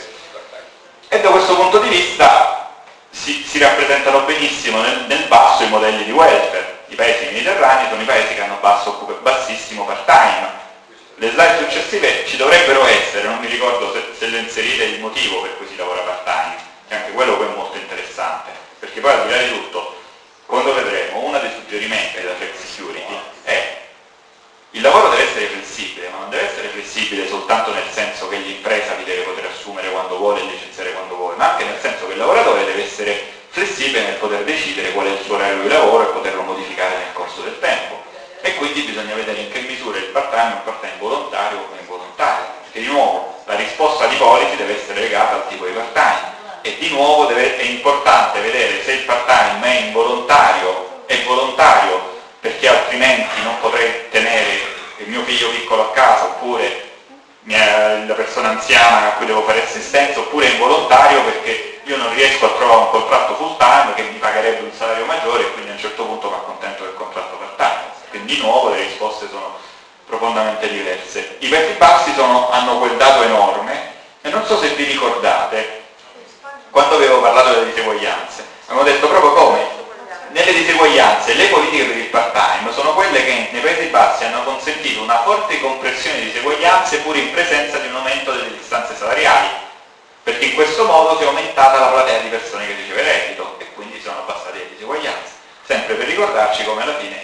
E da questo punto di vista si rappresentano benissimo nel basso i modelli di welfare. I paesi mediterranei sono i paesi che hanno bassissimo part-time. Le slide successive ci dovrebbero essere, non mi ricordo se le inserite il motivo per cui si lavora part-time, che anche quello poi è molto interessante, perché poi al di là di tutto, quando vedremo, uno dei suggerimenti della Flex Security è il lavoro deve essere flessibile, ma non deve essere flessibile soltanto nel senso che l'impresa vi deve poter assumere quando vuole e licenziare quando vuole, ma anche nel senso che il lavoratore deve essere flessibile nel poter decidere qual è il suo orario di lavoro e poterlo modificare nel corso del tempo. E quindi bisogna vedere in che misura il part-time è un part-time volontario o involontario, perché di nuovo la risposta di policy deve essere legata al tipo di part-time, e di nuovo è importante vedere se il part-time è involontario, è volontario perché altrimenti non potrei tenere il mio figlio piccolo a casa, oppure la persona anziana a cui devo fare assistenza, oppure è involontario perché io non riesco a trovare un contratto full-time che mi pagherebbe un salario maggiore e quindi a un certo punto mi accontento del contratto part-time. Quindi di nuovo le risposte sono profondamente diverse. I Paesi Bassi hanno quel dato enorme, e non so se vi ricordate, quando avevo parlato delle diseguaglianze, avevo detto proprio come nelle diseguaglianze le politiche per il part-time sono quelle che nei Paesi Bassi hanno consentito una forte compressione di diseguaglianze pur in presenza di un aumento delle distanze salariali, perché in questo modo si è aumentata la platea di persone che riceve reddito e quindi sono abbassate le diseguaglianze, sempre per ricordarci come alla fine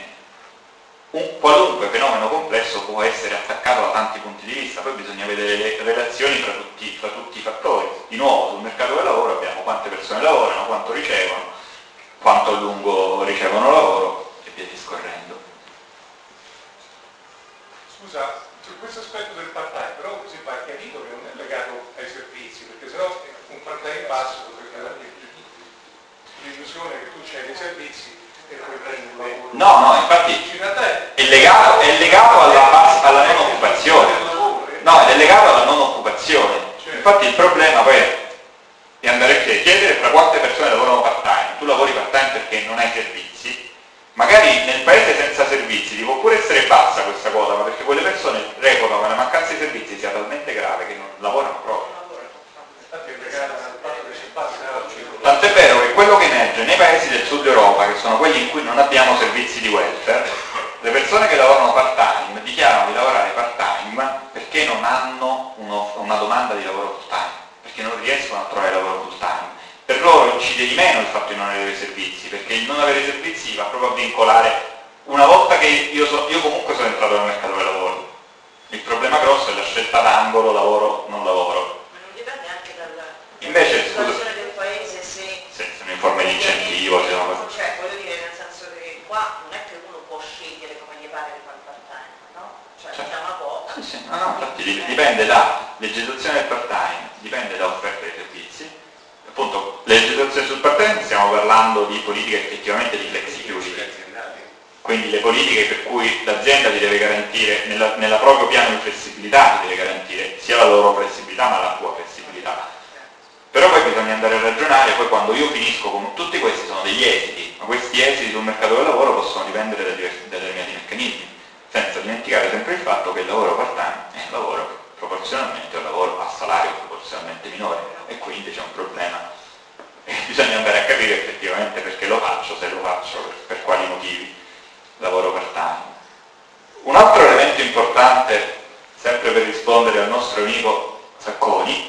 un qualunque fenomeno complesso può essere attaccato da tanti punti di vista. Poi bisogna vedere le relazioni fra tutti i fattori. Di nuovo sul mercato del lavoro abbiamo quante persone lavorano, quanto ricevono, quanto a lungo ricevono lavoro e via discorrendo. Scusa, su questo aspetto del part-time, però si va chiarito che non è legato ai servizi, perché sennò un part-time basso potrebbe avere l'illusione che tu c'hai dei servizi No, infatti In realtà è legato alla non occupazione. No, ed è legato alla non occupazione. Infatti il problema poi è andare a chiedere fra quante persone lavorano part-time. Tu lavori part-time perché non hai servizi. Magari nel paese senza servizi ti può pure essere bassa questa quota, ma perché quelle persone reputano che la mancanza di servizi sia talmente grave che non lavorano proprio. Tant'è vero che quello che emerge nei paesi del sud Europa, che sono quelli in cui non abbiamo servizi di welfare, le persone che lavorano part-time dichiarano di lavorare part-time perché non hanno una domanda di lavoro full-time, perché non riescono a trovare lavoro full-time. Per loro incide di meno il fatto di non avere servizi, perché il non avere servizi va proprio a vincolare. Una volta che io comunque sono entrato nel mercato del lavoro, il problema grosso è la scelta d'angolo lavoro-non lavoro. Ma non dipende anche dalla Invece, situazione del paese, se sono in forme di incentivo, cioè voglio dire, nel senso che qua non è che uno può scegliere come gli pare di fare il part-time, no? Cioè c'è una quota. Sì, no, infatti dipende da legislazione del part-time, dipende da offerta dei servizi. Appunto, legislazione sul part-time stiamo parlando di politiche effettivamente di flexicurity, quindi le politiche per cui l'azienda ti deve garantire, nella proprio piano di flessibilità ti deve garantire sia la loro flessibilità ma la tua flessibilità. Però poi bisogna andare a ragionare, poi quando io finisco con tutti questi sono degli esiti, ma questi esiti sul mercato del lavoro possono dipendere da determinati meccanismi, senza dimenticare sempre il fatto che il lavoro part-time è un lavoro che proporzionalmente è un lavoro a salario proporzionalmente minore e quindi c'è un problema e bisogna andare a capire effettivamente perché lo faccio, se lo faccio, per quali motivi lavoro part-time. Un altro elemento importante, sempre per rispondere al nostro amico Sacconi,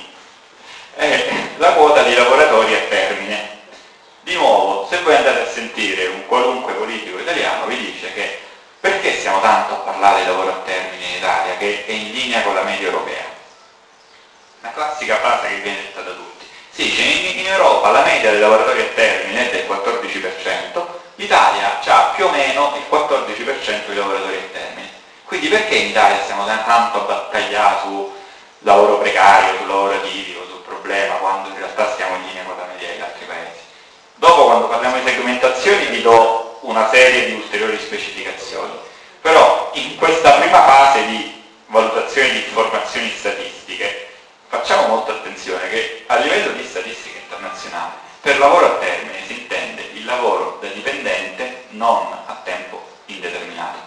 è la quota di lavoratori a termine. Di nuovo, se voi andate a sentire un qualunque politico italiano vi dice che perché stiamo tanto a parlare di lavoro a termine in Italia, che è in linea con la media europea? Una classica frase che viene detta da tutti. Si dice in Europa la media dei lavoratori a termine è del 14%, l'Italia ha più o meno il 14% di lavoratori a termine. Quindi perché in Italia stiamo tanto a battagliare su lavoro precario, sul lavoro atipico, sul problema, quando in realtà stiamo in linea con la media degli altri paesi? Dopo, quando parliamo di segmentazioni, vi do una serie di ulteriori specificazioni. Però in questa prima fase di valutazione di informazioni statistiche facciamo molta attenzione che a livello di statistica internazionale per lavoro a termine si intende il lavoro da dipendente non a tempo indeterminato.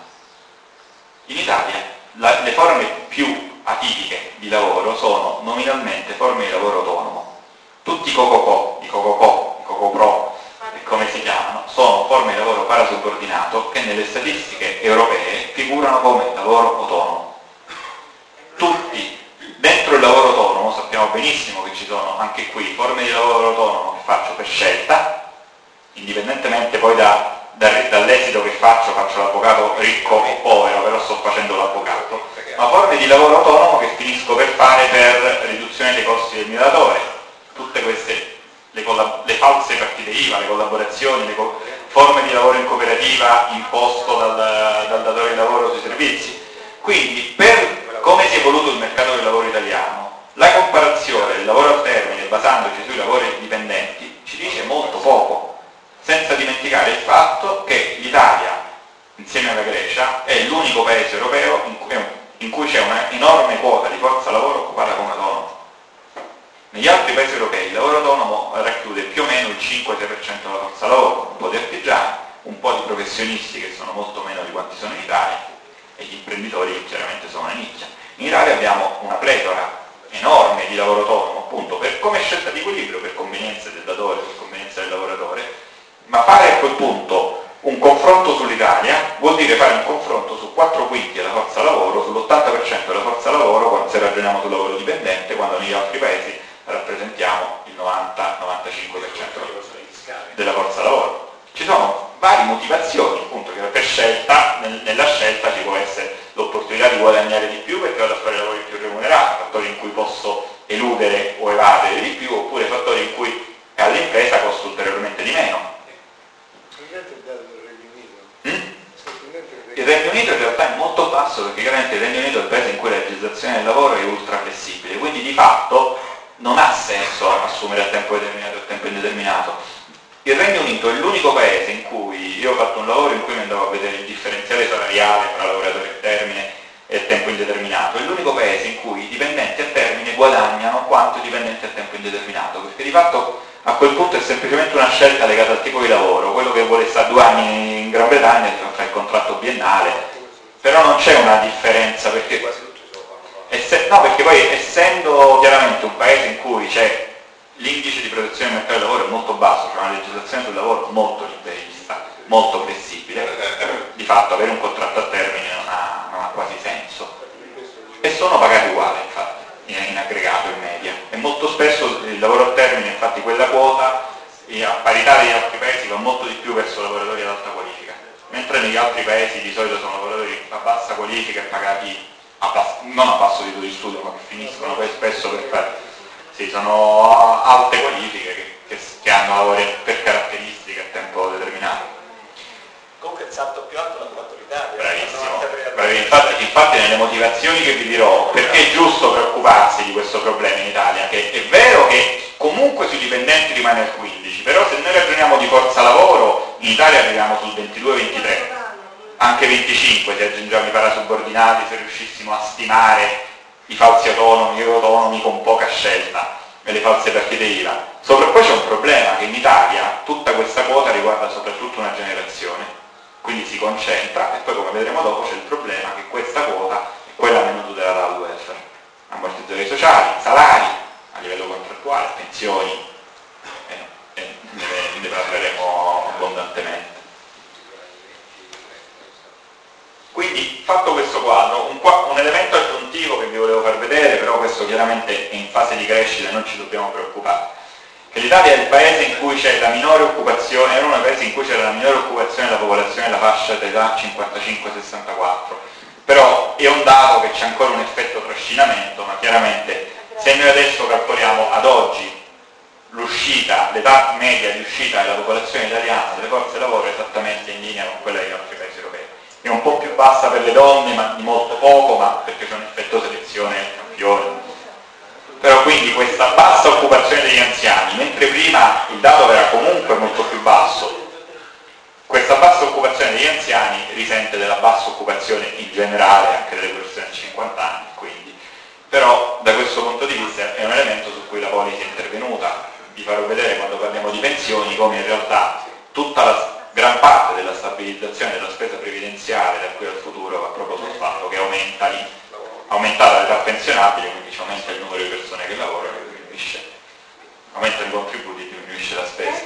In Italia le forme più atipiche di lavoro sono nominalmente forme di lavoro autonomo. Tutti i COCOCO, i COCOPRO e come si chiamano, sono forme di lavoro parasubordinato che nelle statistiche europee figurano come lavoro autonomo. Tutti. Dentro il lavoro autonomo sappiamo benissimo che ci sono anche qui forme di lavoro autonomo che faccio per scelta, indipendentemente poi dall'esito che faccio l'avvocato ricco o povero, però sto facendo l'avvocato, ma forme di lavoro autonomo che finisco per fare per riduzione dei costi del mio datore, tutte queste, le false partite IVA, le collaborazioni, forme di lavoro in cooperativa imposto dal datore di lavoro sui servizi. Quindi per come si è evoluto il mercato del lavoro italiano, la comparazione del lavoro a termine basandoci sui lavori dipendenti ci dice molto poco, senza dimenticare il fatto che l'Italia, insieme alla Grecia, è l'unico paese europeo in cui c'è una enorme quota di forza lavoro occupata come autonomo. Negli altri paesi europei il lavoro autonomo racchiude più o meno il 5-6% della forza lavoro, un po' di artigiani, un po' di professionisti che sono molto meno di quanti sono in Italia, e gli imprenditori che chiaramente sono una nicchia. In Italia abbiamo una pletora enorme di lavoro autonomo, appunto come scelta di equilibrio, per convenienza del datore, per convenienza del lavoratore, ma fare a quel punto un confronto sull'Italia vuol dire fare un confronto su 4 quinti della forza lavoro, sull'80% della forza lavoro, se ragioniamo sul lavoro dipendente, quando negli altri paesi rappresentiamo il 90-95% della forza lavoro. Ci sono varie motivazioni, appunto, che per scelta, nella scelta ci può essere l'opportunità di guadagnare di più perché vado a fare lavori più remunerati, fattori in cui posso eludere o evadere di più, oppure fattori in cui all'impresa costo ulteriormente di meno. Il Regno Unito in realtà è molto basso perché chiaramente il Regno Unito è il paese in cui la legislazione del lavoro è ultra flessibile, quindi di fatto non ha senso assumere a tempo determinato o a tempo indeterminato. Il Regno Unito è l'unico paese in cui studi, io ho fatto un lavoro in cui mi andavo a vedere il differenziale salariale tra lavoratori a termine e tempo indeterminato. È l'unico paese in cui i dipendenti a termine guadagnano quanto i dipendenti a tempo indeterminato, perché di fatto a quel punto è semplicemente una scelta legata al tipo di lavoro. Quello che vuole stare 2 anni in Gran Bretagna fa il contratto biennale, però non c'è una differenza, perché no, perché poi essendo chiaramente un paese in cui c'è l'indice di protezione del mercato del lavoro è molto basso, c'è una legislazione sul lavoro molto liberista, molto flessibile, di fatto avere un contratto a termine non ha quasi senso, e sono pagati uguali infatti in aggregato, in media, e molto spesso il lavoro a termine, infatti quella quota a parità degli altri paesi va molto di più verso lavoratori ad alta qualifica, mentre negli altri paesi di solito sono lavoratori a bassa qualifica e pagati non a basso titolo di studio, ma che finiscono poi spesso per fare, sì, sono alte qualifiche che hanno lavori per caratteristiche a tempo determinato. Comunque il salto più alto l'ha fatto l'Italia. Bravissimo. Infatti nelle motivazioni che vi dirò, perché è giusto preoccuparsi di questo problema in Italia, che è vero che comunque sui dipendenti rimane al 15, però se noi ragioniamo di forza lavoro, in Italia arriviamo sul 22-23. Anche 25 se aggiungiamo i parasubordinati, se riuscissimo a stimare i falsi autonomi con poca scelta e le false partite IVA. Poi c'è un problema, che in Italia tutta questa quota riguarda soprattutto una generazione, quindi si concentra, e poi come vedremo dopo c'è il problema che questa quota è quella meno tutelata dal welfare, ammortizzatori sociali, salari a livello contrattuale, pensioni, ne parleremo abbondantemente. Quindi, fatto questo quadro, un elemento aggiuntivo che vi volevo far vedere, però questo chiaramente è in fase di crescita e non ci dobbiamo preoccupare, che l'Italia è il paese in cui c'è la minore occupazione, è uno dei paesi in cui c'è la minore occupazione della popolazione della fascia d'età 55-64, però è un dato che c'è ancora un effetto trascinamento, ma chiaramente se noi adesso calcoliamo ad oggi l'età media di uscita della popolazione italiana delle forze lavoro è esattamente in linea con quella degli altri paesi europei. È un po' più bassa per le donne, ma di molto poco, ma perché c'è un effetto selezione campione. Però quindi questa bassa occupazione degli anziani, mentre prima il dato era comunque molto più basso, questa bassa occupazione degli anziani risente della bassa occupazione in generale anche delle persone a 50 anni, quindi. Però da questo punto di vista è un elemento su cui la Policy è intervenuta. Vi farò vedere quando parliamo di pensioni come in realtà tutta la gran parte della stabilizzazione della spesa previdenziale da qui al futuro va proprio sul fatto che aumentata l'età pensionabile, quindi ci aumenta il numero di persone che lavorano e diminuisce, aumentano i contributi e diminuisce la spesa.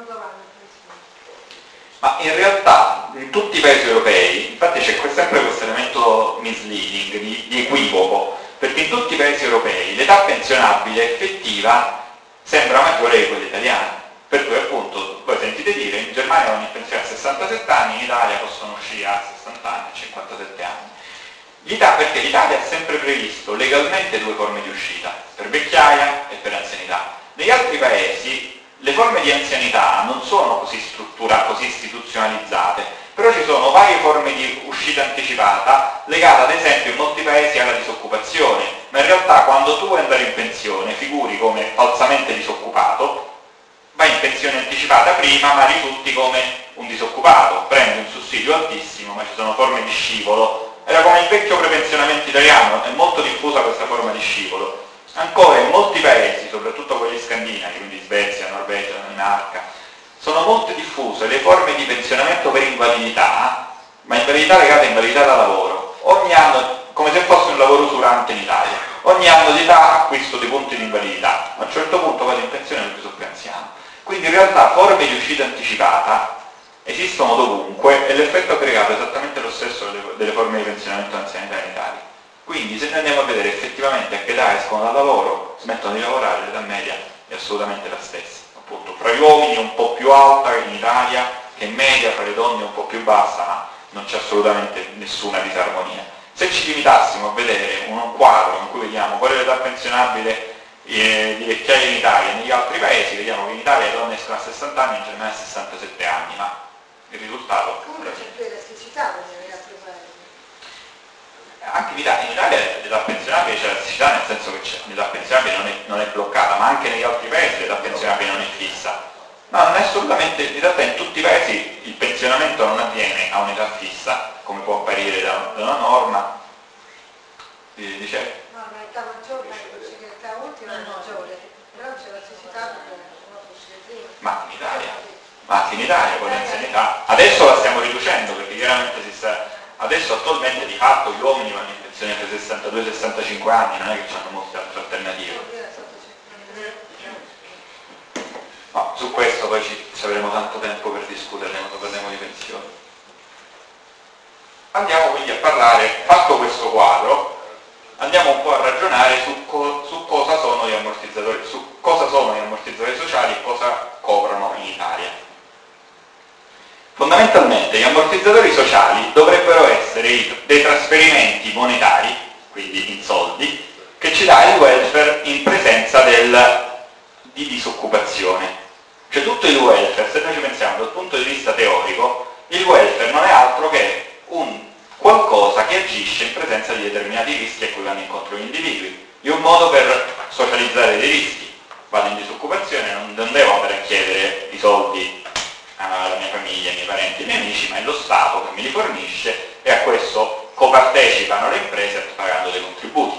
Ma in realtà in tutti i paesi europei, infatti c'è sempre questo elemento misleading, di equivoco, perché in tutti i paesi europei l'età pensionabile effettiva sembra maggiore di quella italiana. Per cui appunto voi sentite dire in Germania ogni pensione a 67 anni, in Italia possono uscire a 60 anni, a 57 anni. Perché l'Italia ha sempre previsto legalmente 2 forme di uscita, per vecchiaia e per anzianità. Negli altri paesi le forme di anzianità non sono così strutturate, così istituzionalizzate, però ci sono varie forme di uscita anticipata legate ad esempio in molti paesi alla disoccupazione, ma in realtà quando tu vuoi andare in pensione figuri come falsamente disoccupato, vai in pensione anticipata prima ma risulti come un disoccupato, prendi un sussidio altissimo ma ci sono forme di scivolo. Era come il vecchio prepensionamento italiano, è molto diffusa questa forma di scivolo. Ancora in molti paesi, soprattutto quelli scandinavi, quindi Svezia, Norvegia, Danimarca, sono molto diffuse le forme di pensionamento per invalidità, ma invalidità legata a invalidità da lavoro. Ogni anno, come se fosse un lavoro usurante in Italia, ogni anno di età acquisto dei punti di invalidità, a un certo punto vado in pensione perché sono più anziano. Quindi in realtà forme di uscita anticipata esistono dovunque e l'effetto aggregato è esattamente lo stesso delle forme di pensionamento anzianità in Italia. Quindi se noi andiamo a vedere effettivamente a che età escono dal lavoro, smettono di lavorare, l'età media è assolutamente la stessa. Appunto, fra gli uomini è un po' più alta in Italia che in media, fra le donne è un po' più bassa, ma non c'è assolutamente nessuna disarmonia. Se ci limitassimo a vedere un quadro in cui vediamo qual è l'età pensionabile di vecchiaia in Italia e negli altri paesi, vediamo che in Italia le donne escono a 60 anni, in Germania a 67 anni, ma il risultato... Comunque c'è più elasticità negli altri paesi. Anche in Italia l'età pensionabile c'è elasticità, nel senso che l'età pensionabile non è bloccata, ma anche negli altri paesi l'età pensionabile non è fissa. No, non è assolutamente, in realtà in tutti i paesi il pensionamento non avviene a un'età fissa, come può apparire da una norma. Dice? No, l'età maggiore, l'età ultima è maggiore, però c'è la necessità per una possibilità. Ma in Italia con l'anzianità, adesso la stiamo riducendo perché chiaramente adesso attualmente di fatto gli uomini vanno in pensione per 62-65 anni, non è che hanno molte altre alternative. No, su questo poi ci avremo tanto tempo per discuterne quando parliamo di pensioni. Andiamo quindi a parlare, fatto questo quadro, andiamo un po' a ragionare su cosa sono gli ammortizzatori, sociali e cosa coprono in Italia. Fondamentalmente gli ammortizzatori sociali dovrebbero essere dei trasferimenti monetari, quindi in soldi, che ci dà il welfare in presenza di disoccupazione. Cioè tutto il welfare, se noi ci pensiamo dal punto di vista teorico, il welfare non è altro che un qualcosa che agisce in presenza di determinati rischi a cui vanno incontro gli individui. È un modo per socializzare dei rischi. Vado in disoccupazione, non devo andare a chiedere i soldi alla mia famiglia, ai miei parenti, ai miei amici, ma è lo Stato che me li fornisce e a questo copartecipano le imprese pagando dei contributi.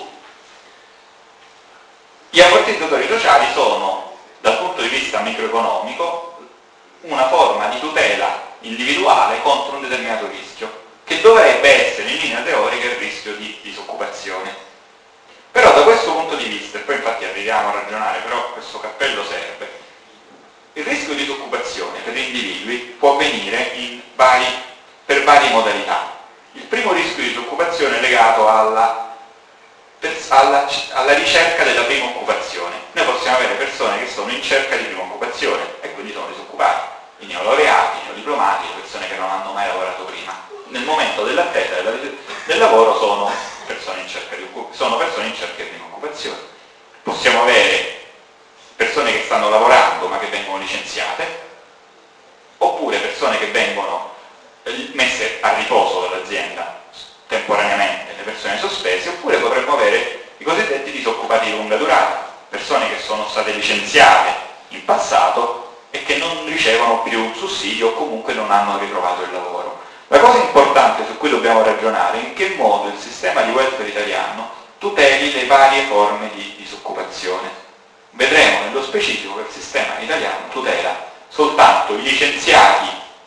Gli ammortizzatori sociali sono, dal punto di vista microeconomico, una forma di tutela individuale contro un determinato rischio, che dovrebbe essere in linea teorica il rischio di disoccupazione. Però da questo punto di vista, e poi infatti arriviamo a ragionare, però questo cappello serve, il rischio di disoccupazione per gli individui può avvenire per varie modalità. Il primo rischio di disoccupazione è legato alla ricerca della prima occupazione. Noi possiamo avere persone che sono in cerca di prima occupazione e quindi sono disoccupati, i neolaureati, i neodiplomati, le persone che non hanno mai lavorato prima. Nel momento dell'attesa del lavoro sono persone in cerca di prima occupazione. Possiamo avere persone che stanno lavorando ma che vengono licenziate, oppure persone che vengono messe a riposo dall'azienda temporaneamente, le persone sospese, oppure potremmo avere i cosiddetti disoccupati di lunga durata, persone che sono state licenziate in passato e che non ricevono più un sussidio o comunque non hanno ritrovato il lavoro. La cosa importante su cui dobbiamo ragionare è in che modo il sistema di welfare italiano tuteli le varie forme di disoccupazione. Vedremo nello specifico che il sistema italiano tutela soltanto i licenziati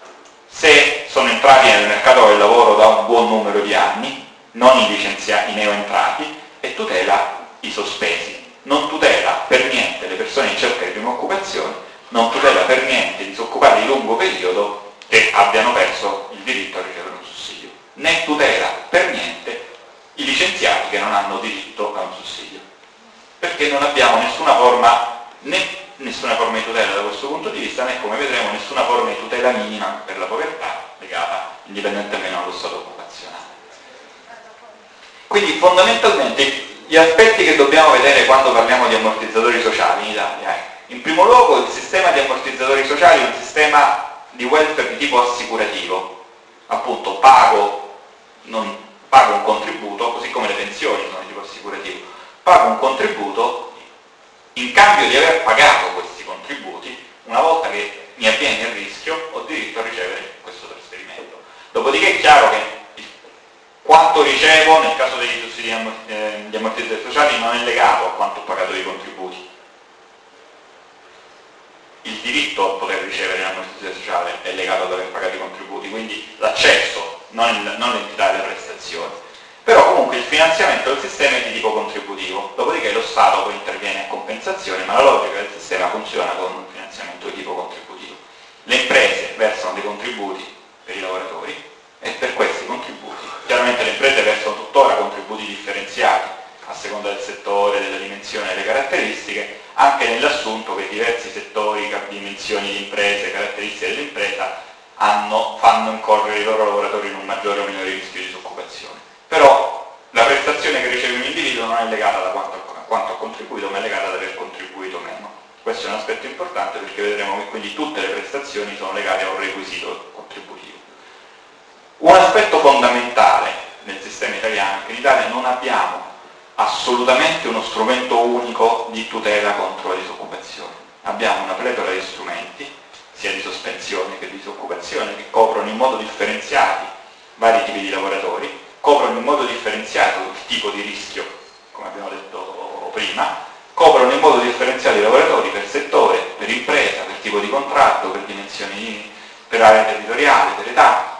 se sono entrati nel mercato del lavoro da un buon numero di anni, non i neoentrati, e tutela i sospesi. Non tutela per niente le persone in cerca di prima occupazione, non tutela per niente i disoccupati di lungo periodo che abbiano perso il diritto a ricevere un sussidio, né tutela per niente i licenziati che non hanno diritto a un sussidio, perché non abbiamo nessuna forma di tutela da questo punto di vista, né, come vedremo, nessuna forma di tutela minima per la povertà legata indipendentemente dallo stato occupazionale. Quindi fondamentalmente gli aspetti che dobbiamo vedere quando parliamo di ammortizzatori sociali in Italia è, in primo luogo, il sistema di ammortizzatori sociali è un sistema di welfare di tipo assicurativo, appunto pago un contributo, così come le pensioni sono di tipo assicurativo, pago un contributo, in cambio di aver pagato questi contributi, una volta che mi avviene il rischio, ho diritto a ricevere questo trasferimento. Dopodiché è chiaro che quanto ricevo nel caso dei sussidi di ammortizzatori sociali non è legato a quanto ho pagato di contributi. Il diritto a poter ricevere l'ammortizzatore sociale è legato ad aver pagato i contributi, quindi l'accesso, non l'entità delle prestazioni. Però comunque il finanziamento del sistema è di tipo contributivo, dopodiché lo Stato poi interviene a compensazione, ma la logica del sistema funziona con un finanziamento di tipo contributivo. Le imprese versano dei contributi per i lavoratori e per questi contributi, chiaramente le imprese versano tuttora contributi differenziati a seconda del settore, della dimensione e delle caratteristiche, anche nell'assunto che diversi settori, dimensioni di imprese, caratteristiche dell'impresa fanno incorrere i loro lavoratori in un maggiore o minore rischio di disoccupazione. Però la prestazione che riceve un individuo non è legata da quanto ha contribuito, ma è legata ad aver contribuito meno. Questo è un aspetto importante perché vedremo che quindi tutte le prestazioni sono legate a un requisito contributivo. Un aspetto fondamentale nel sistema italiano è che in Italia non abbiamo assolutamente uno strumento unico di tutela contro la disoccupazione. Abbiamo una pletora di strumenti sia di sospensione che di disoccupazione, che coprono in modo differenziato vari tipi di lavoratori, coprono in modo differenziato il tipo di rischio, come abbiamo detto prima, coprono in modo differenziato i lavoratori per settore, per impresa, per tipo di contratto, per dimensioni, per area territoriale, per età.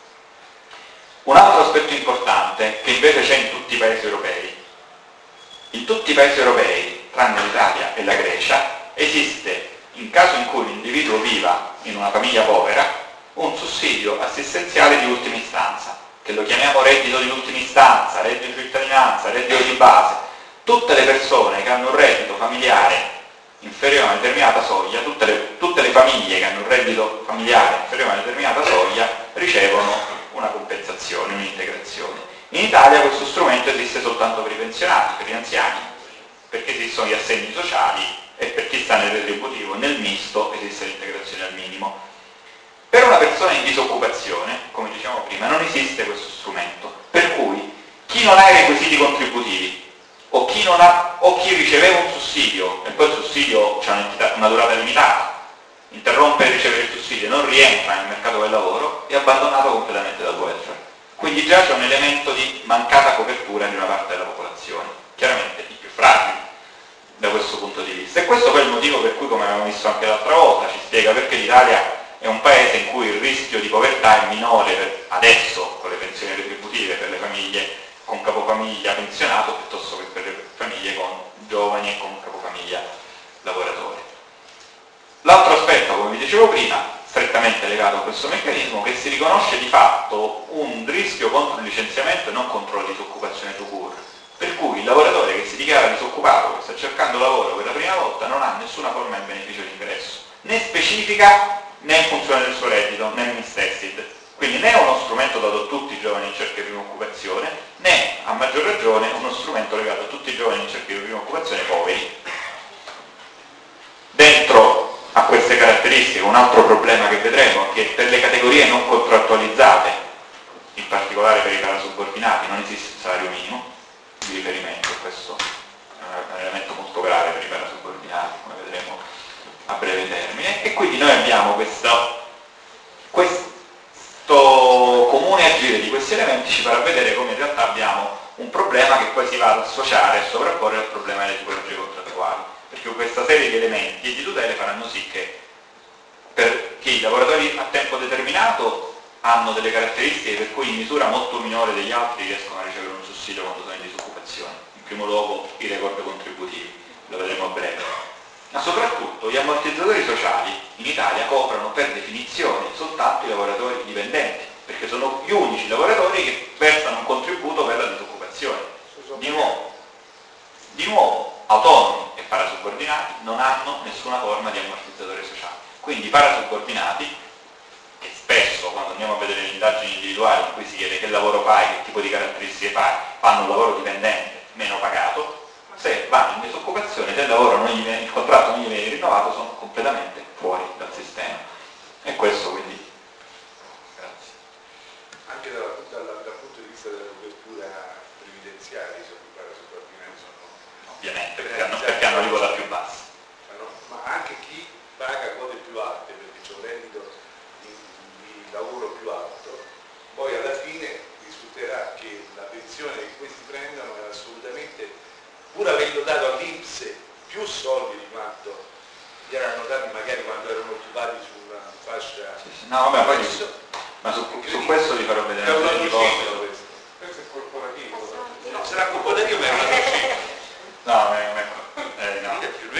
Un altro aspetto importante che invece c'è in tutti i paesi europei. In tutti i paesi europei, tranne l'Italia e la Grecia, esiste, in caso in cui l'individuo viva in una famiglia povera, un sussidio assistenziale di ultima istanza, che lo chiamiamo reddito di ultima istanza, reddito di cittadinanza, reddito di base. Tutte le persone che hanno un reddito familiare inferiore a una determinata soglia, tutte le famiglie che hanno un reddito familiare inferiore a una determinata soglia ricevono una compensazione, un'integrazione. In Italia questo strumento esiste soltanto per i pensionati, per gli anziani, perché esistono gli assegni sociali e per chi sta nel retributivo, nel misto esiste l'integrazione al minimo. Per una persona in disoccupazione, come dicevamo prima, non esiste questo strumento, per cui chi non ha i requisiti contributivi o chi riceveva un sussidio, e poi il sussidio ha una durata limitata, interrompe di ricevere il sussidio, non rientra nel mercato del lavoro, è abbandonato completamente dal welfare. Quindi già c'è un elemento di mancata copertura di una parte della popolazione, chiaramente i più fragili da questo punto di vista. E questo poi è il motivo per cui, come abbiamo visto anche l'altra volta, ci spiega perché l'Italia è un paese in cui il rischio di povertà è minore adesso con le pensioni retributive per le famiglie con capofamiglia pensionato piuttosto che per le famiglie con giovani e con capofamiglia lavoratori. L'altro aspetto, come vi dicevo prima, strettamente legato a questo meccanismo, che si riconosce di fatto un rischio contro il licenziamento e non contro la disoccupazione to cure, per cui il lavoratore che si dichiara disoccupato, che sta cercando lavoro per la prima volta, non ha nessuna forma di beneficio di ingresso, né specifica né in funzione del suo reddito, né mistessid. Quindi né è uno strumento dato a tutti i giovani in cerca di prima occupazione, né, a maggior ragione, uno strumento legato a tutti i giovani in cerca di prima occupazione poveri. Dentro a queste caratteristiche un altro problema che vedremo è che per le categorie non contrattualizzate, in particolare per i parasubordinati, non esiste il salario minimo di riferimento. Questo è un elemento molto grave per i parasubordinati, come vedremo a breve termine, e quindi noi abbiamo questo comune agire di questi elementi ci farà vedere come in realtà abbiamo un problema che poi si va ad associare e sovrapporre al problema delle tipologie contrattuali, perché questa serie di elementi e di tutele faranno sì che perché i lavoratori a tempo determinato hanno delle caratteristiche per cui in misura molto minore degli altri riescono a ricevere un sussidio quando sono in disoccupazione, in primo luogo i record contributivi, lo vedremo a breve. Ma soprattutto gli ammortizzatori sociali in Italia coprono per definizione soltanto i lavoratori dipendenti, perché sono gli unici lavoratori che versano un contributo per la disoccupazione. Di nuovo, autonomi e parasubordinati non hanno nessuna forma di ammortizzatore sociale. Quindi i parasubordinati, che spesso quando andiamo a vedere le indagini individuali in cui si chiede che lavoro fai, che tipo di caratteristiche fai, fanno un lavoro dipendente, meno pagato, se vanno in disoccupazione, se il contratto non gli viene rinnovato, sono completamente fuori dal sistema. E questo quindi, grazie. Anche dal punto di vista della copertura previdenziale, i parasubordinati sono... Ovviamente, perché hanno l'aliquota più bassa. Ma anche chi paga quote più alte, perché c'è un reddito di lavoro più alto, poi alla fine risulterà che la pensione che questi prendono è assolutamente, pur avendo dato all'INPS più soldi di quanto gli erano dati magari quando erano occupati su una fascia... No, vabbè, poi ma su questo vi farò vedere un po' di cose. Questo è corporativo. Sarà corporativo, ma è una cifra. No, no.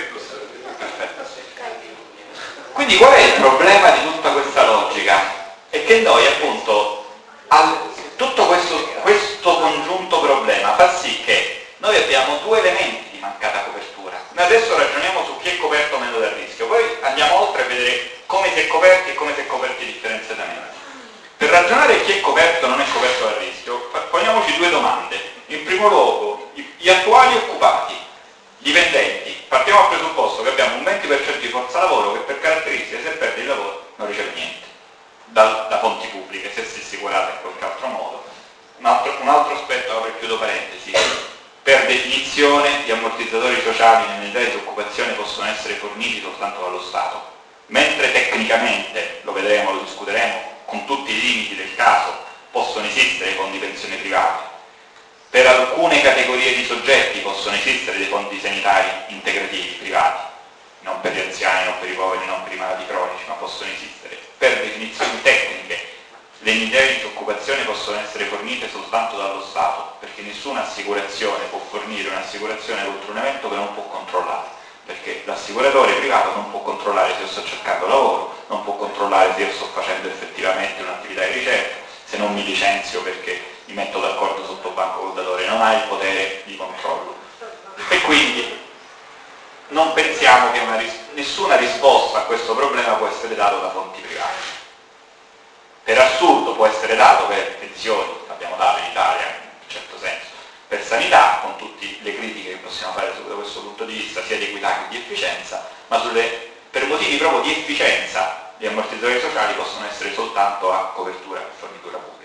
Quindi qual è il problema di tutta questa logica? È che noi appunto tutto questo congiunto problema fa sì che noi abbiamo due elementi di mancata copertura. Noi adesso ragioniamo su chi è coperto meno dal rischio, poi andiamo oltre a vedere come si è coperti e come si è coperti differenziatamente. Per ragionare chi è coperto o non è coperto dal rischio, poniamoci due domande. In primo luogo, gli attuali occupati, dipendenti, partiamo dal presupposto che abbiamo un 20% di forza lavoro che per caratteristiche, se perde il lavoro, non riceve niente da fonti pubbliche, se si è assicurata in qualche altro modo. Un altro aspetto, apro e chiudo parentesi, per definizione gli ammortizzatori sociali nell'unità di disoccupazione possono essere forniti soltanto dallo Stato, Mentre tecnicamente, lo vedremo, lo discuteremo, con tutti i limiti del caso, possono esistere fondi pensione privati, per alcune categorie di soggetti possono esistere dei fondi sanitari integrativi privati, non per gli anziani, non per i poveri, non per i malati cronici, ma possono esistere. Per definizioni tecniche, le indennità di disoccupazione possono essere fornite soltanto dallo Stato, perché nessuna assicurazione può fornire un'assicurazione contro un evento che non può controllare, perché l'assicuratore privato non può controllare se io sto cercando lavoro, non può controllare se io sto facendo effettivamente un'attività di ricerca, se non mi licenzio perché mi metto d'accordo sotto banco col datore, non ha il potere di controllo. E quindi non pensiamo che nessuna risposta a questo problema può essere data da fonti private. Per assurdo può essere dato per pensioni, l'abbiamo dato in Italia in un certo senso, per sanità, con tutte le critiche che possiamo fare da questo punto di vista, sia di equità che di efficienza, ma per motivi proprio di efficienza gli ammortizzatori sociali possono essere soltanto a copertura e fornitura pubblica.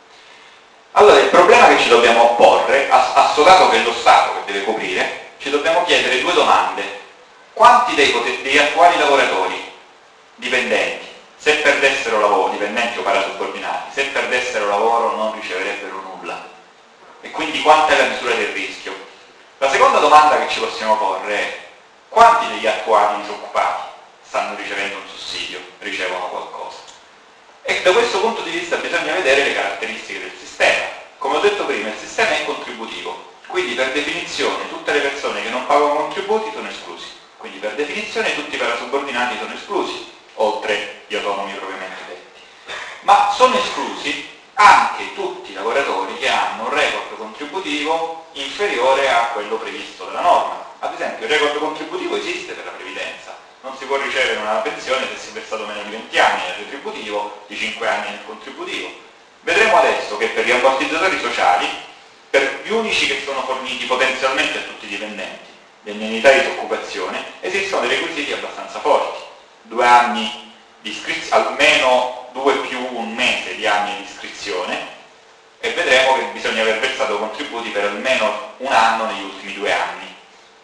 Allora il problema che ci dobbiamo porre, assodato che è lo Stato che deve coprire, ci dobbiamo chiedere due domande. Quanti degli attuali lavoratori dipendenti, se perdessero lavoro, dipendenti o parasubordinati, se perdessero lavoro non riceverebbero nulla? E quindi quanta è la misura del rischio? La seconda domanda che ci possiamo porre è: quanti degli attuali disoccupati stanno ricevendo un sussidio, ricevono qualcosa? E da questo punto di vista bisogna vedere le caratteristiche del sistema. Come ho detto prima, il sistema è contributivo, quindi per definizione tutte le persone che non pagano contributi sono esclusi, quindi per definizione tutti i parasubordinati sono esclusi, oltre gli autonomi propriamente detti. Ma sono esclusi anche tutti i lavoratori che hanno un record contributivo inferiore a quello previsto dalla norma. Ad esempio il record contributivo esiste per la previdenza, non si può ricevere una pensione se si è versato meno di 20 anni nel retributivo, di 5 anni nel contributivo. Vedremo adesso che per gli ammortizzatori sociali, per gli unici che sono forniti potenzialmente a tutti i dipendenti, le indennità di disoccupazione, esistono dei requisiti abbastanza forti: 2 anni di iscrizione, almeno 2 più un mese di anni di iscrizione, e vedremo che bisogna aver versato contributi per almeno un anno negli ultimi 2 anni.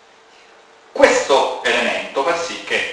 Questo elemento fa sì che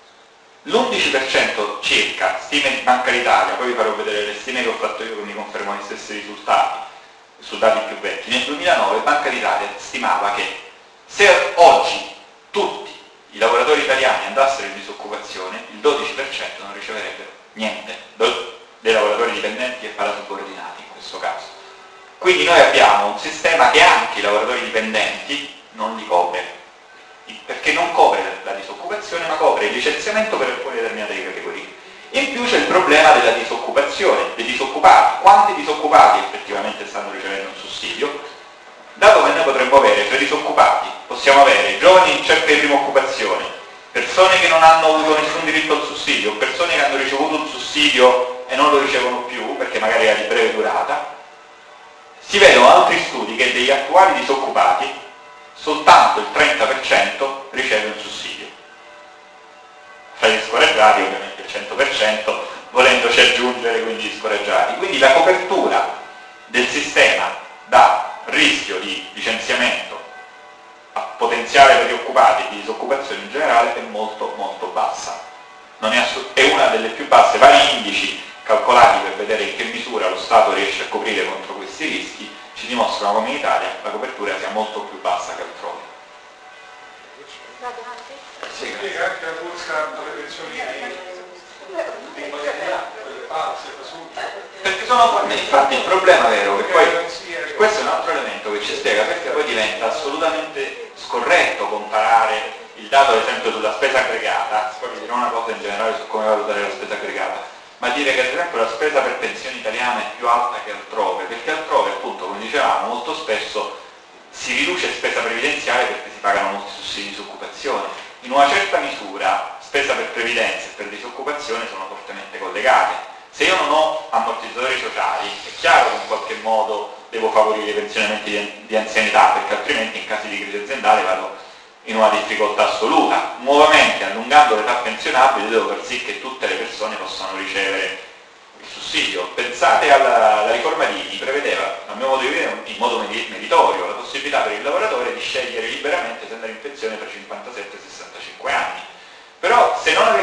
l'11% circa, stime di Banca d'Italia, poi vi farò vedere le stime che ho fatto io che mi confermano gli stessi risultati, su dati più vecchi, nel 2009 Banca d'Italia stimava che se oggi tutti i lavoratori italiani andassero in disoccupazione, il 12% non riceverebbero niente, dei lavoratori dipendenti e parasubordinati in questo caso. Quindi noi abbiamo un sistema che anche i lavoratori dipendenti non li copre, perché non copre la disoccupazione, ma copre il licenziamento per alcune determinate categorie. In più c'è il problema della disoccupazione, dei disoccupati. Quanti disoccupati effettivamente stanno ricevendo un sussidio? Dato che noi potremmo avere tra i disoccupati, possiamo avere giovani in cerca di prima occupazione, persone che non hanno avuto nessun diritto al sussidio, persone che hanno ricevuto un sussidio e non lo ricevono più perché magari era di breve durata. Si vedono altri studi che degli attuali disoccupati soltanto il 30% riceve un sussidio. Fra gli scoraggiati ovviamente il 100%, volendoci aggiungere quindi gli scoraggiati. Quindi la copertura del sistema da rischio di licenziamento a potenziale per gli occupati e di disoccupazione in generale è molto molto bassa. Non è una delle più basse. Vari indici calcolati per vedere in che misura lo Stato riesce a coprire contro questi rischi ci dimostrano come in Italia la copertura sia molto più bassa che altrove. Si spiega anche la borsa alle pensioni di qualità, quelle false, presunte. Perché sono forme, infatti il problema vero che poi questo è un altro elemento che ci spiega perché poi diventa assolutamente scorretto comparare il dato ad esempio sulla spesa aggregata, poi vi dirò una cosa in generale su come valutare la spesa aggregata, ma dire che ad esempio la spesa per pensioni italiane è più alta che altrove, perché altrove appunto come dicevamo molto spesso si riduce spesa previdenziale perché si pagano molti sussidi di disoccupazione. In una certa misura spesa per previdenza e per disoccupazione sono fortemente collegate. Se io non ho ammortizzatori sociali è chiaro che in qualche modo devo favorire i pensionamenti di anzianità, perché altrimenti in caso di crisi aziendale vado in una difficoltà assoluta. Nuovamente allungando l'età pensionabile devo far sì che tutte le persone possano ricevere il sussidio. Pensate alla riforma Dini, prevedeva, a mio modo di vedere, in modo meritorio, la possibilità per il lavoratore di scegliere liberamente se andare in pensione per 57-65 anni. Però se non avessi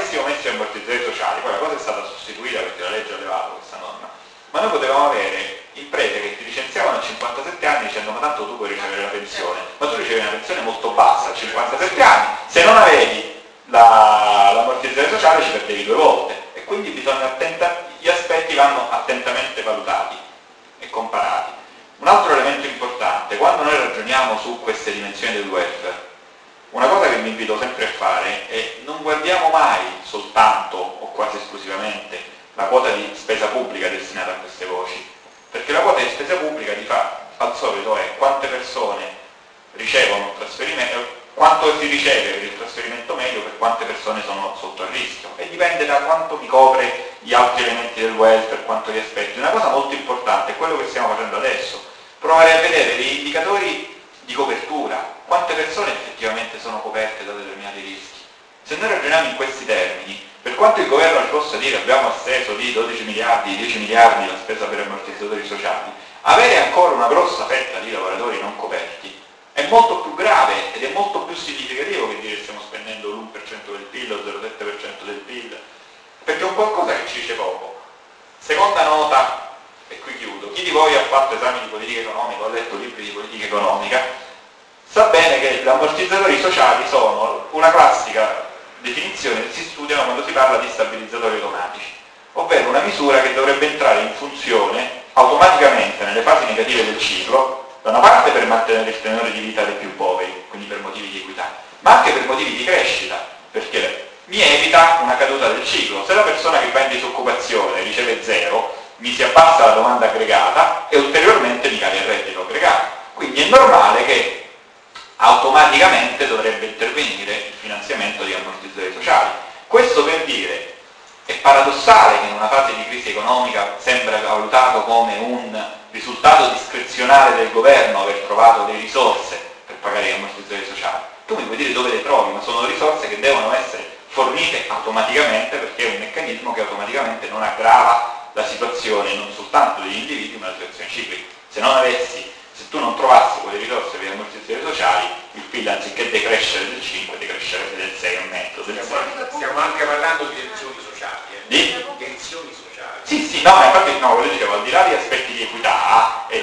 avessimo messo gli ammortizzatori sociali, poi la cosa è stata sostituita perché la legge ha levato questa norma, ma noi potevamo avere imprese che ti licenziavano a 57 anni dicendo ma tanto tu puoi ricevere la pensione, ma tu ricevi una pensione molto bassa a 57 anni, se non avevi l'ammortizzatore sociale ci perdevi 2 volte, e quindi bisogna gli aspetti vanno attentamente valutati e comparati. Un altro elemento importante, quando noi ragioniamo su queste dimensioni del welfare, una cosa che vi invito sempre a fare è non guardiamo mai soltanto o quasi esclusivamente la quota di spesa pubblica destinata a queste voci, perché la quota di spesa pubblica al solito è quante persone ricevono trasferimento, quanto si riceve per il trasferimento medio per quante persone sono sotto il rischio, e dipende da quanto mi copre gli altri elementi del welfare, quanto li aspetti. Una cosa molto importante è quello che stiamo facendo adesso, provare a vedere degli indicatori di copertura, quante persone effettivamente sono coperte da determinati rischi. Se noi ragioniamo in questi termini, per quanto il governo ci possa dire abbiamo esteso di 12 miliardi, 10 miliardi la spesa per ammortizzatori sociali, avere ancora una grossa fetta di lavoratori non coperti è molto più grave ed è molto più significativo che dire stiamo spendendo l'1% del PIL o il 0,7% del PIL, perché è un qualcosa che ci dice poco. Seconda nota, e qui chiudo, chi di voi ha fatto esami di politica economica o ha letto libri di politica economica sa bene che gli ammortizzatori sociali sono una classica definizione che si studiano quando si parla di stabilizzatori automatici, ovvero una misura che dovrebbe entrare in funzione automaticamente nelle fasi negative del ciclo, da una parte per mantenere il tenore di vita dei più poveri, quindi per motivi di equità, ma anche per motivi di crescita, perché mi evita una caduta del ciclo. Se la persona che va in disoccupazione riceve 0, mi si abbassa la domanda aggregata e ulteriormente mi cade il reddito aggregato. Quindi è normale che automaticamente dovrebbe intervenire il finanziamento di ammortizzatori sociali. Questo per dire, è paradossale che in una fase di crisi economica sembra valutato come un risultato discrezionale del governo aver trovato delle risorse per pagare gli ammortizzatori sociali. Tu mi puoi dire dove le trovi, ma sono risorse che devono essere fornite automaticamente, perché è un meccanismo che automaticamente non aggrava la situazione non soltanto degli individui ma la situazione ciclica. Se tu non trovassi quelle risorse per gli ammortizzatori sociali, il PIL anziché decrescere del 5 decrescerebbe del 6,5, del 6. Stiamo anche parlando di tensioni sociali, Di? Tensioni sociali. Sì, no, infatti no, quello dicevo, al di là di aspetti di equità e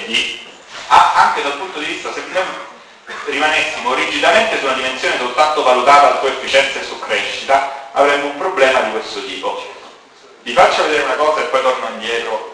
anche dal punto di vista, se noi rimanessimo rigidamente su una dimensione soltanto valutata su efficienza e su crescita, avremmo un problema di questo tipo. Vi faccio vedere una cosa e poi torno indietro.